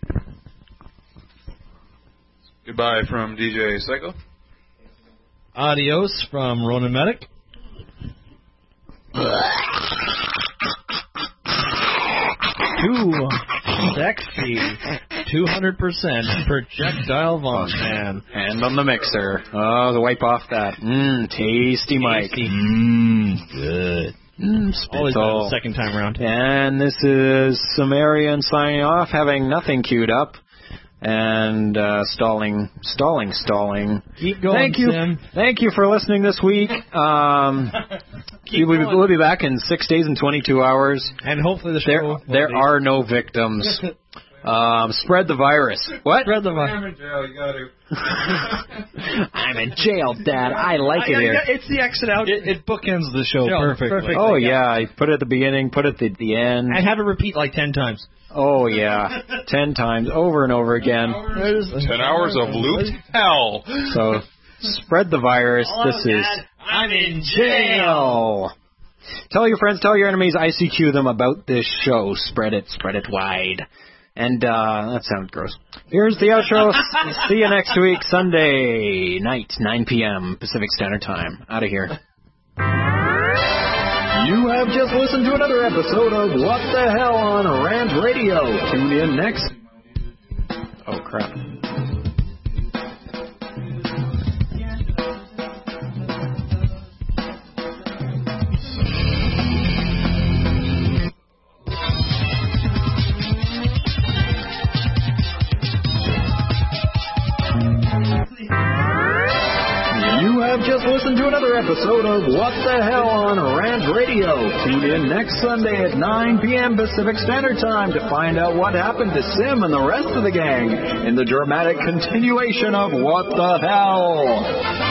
Goodbye from DJ Psycho. Adios from Ronan Medic. Too sexy. 200% projectile vomit, man. And on the mixer. Oh, the wipe off that. Tasty, Mike. Good. Always the second time around. And this is Sumerian signing off, having nothing queued up. And stalling. Keep going, Tim. Thank you for listening this week. We'll be back in 6 days and 22 hours. And hopefully the show... There are no victims. Spread the virus. What? Spread the virus. I'm in jail, you got to. I'm in jail, Dad. I like it here. It's the exit out. It bookends the show perfectly. Oh, yeah. I put it at the beginning, put it at the end. I had to repeat like 10 times. Oh, yeah. 10 times, over and over again. 10 hours of looped hell. So, Spread the virus. This is I'm in jail. Tell your friends, tell your enemies, ICQ them about this show. Spread it wide. And that sounds gross. Here's the outro. See you next week, Sunday night, 9 p.m. Pacific Standard Time. Out of here. You have just listened to another episode of What the Hell on Rant Radio. Tune in next. Oh, crap. You have just listened to another episode of What the Hell on Rant Radio. Tune in next Sunday at 9 p.m. Pacific Standard Time to find out what happened to Sim and the rest of the gang in the dramatic continuation of What the Hell.